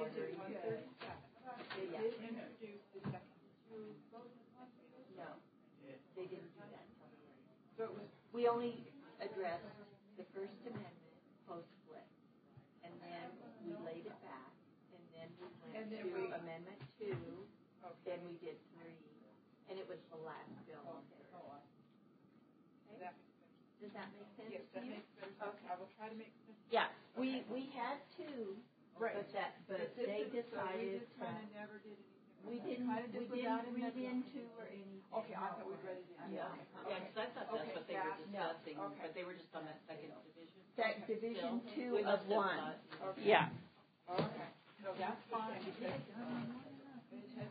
order. did, You yeah. could- They Yeah. did introduce the second. No, they didn't do that until the end. So it was. We only addressed the First Amendment post-split, and then we laid it back, and then we And went then to we- Amendment Two, Okay. then we did three, and it was the last bill on there. Okay? That Does that make sense Yes, to that you? makes better sense. I will try to make sense. Yeah, we, we had two, Right. but that, but this they is- so we decided just kinda to. never did anything. We didn't, Kinda we just without didn't a read headline. into or anything. Okay, I thought we read it in. Yeah. Okay. Yeah, 'cause I thought that's Okay, what they were that- discussing, okay. but they were just on that second division. Okay. That division Still. two We of must have one. thought- okay. Yeah. Okay, so that's fine, because, it has.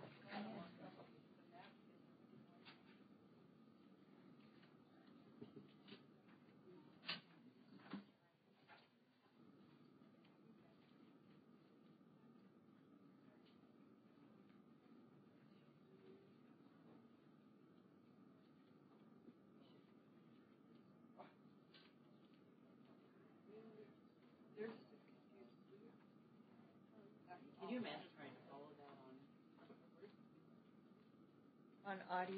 They're just as confused as we are. Can you imagine trying to follow that on? On audio?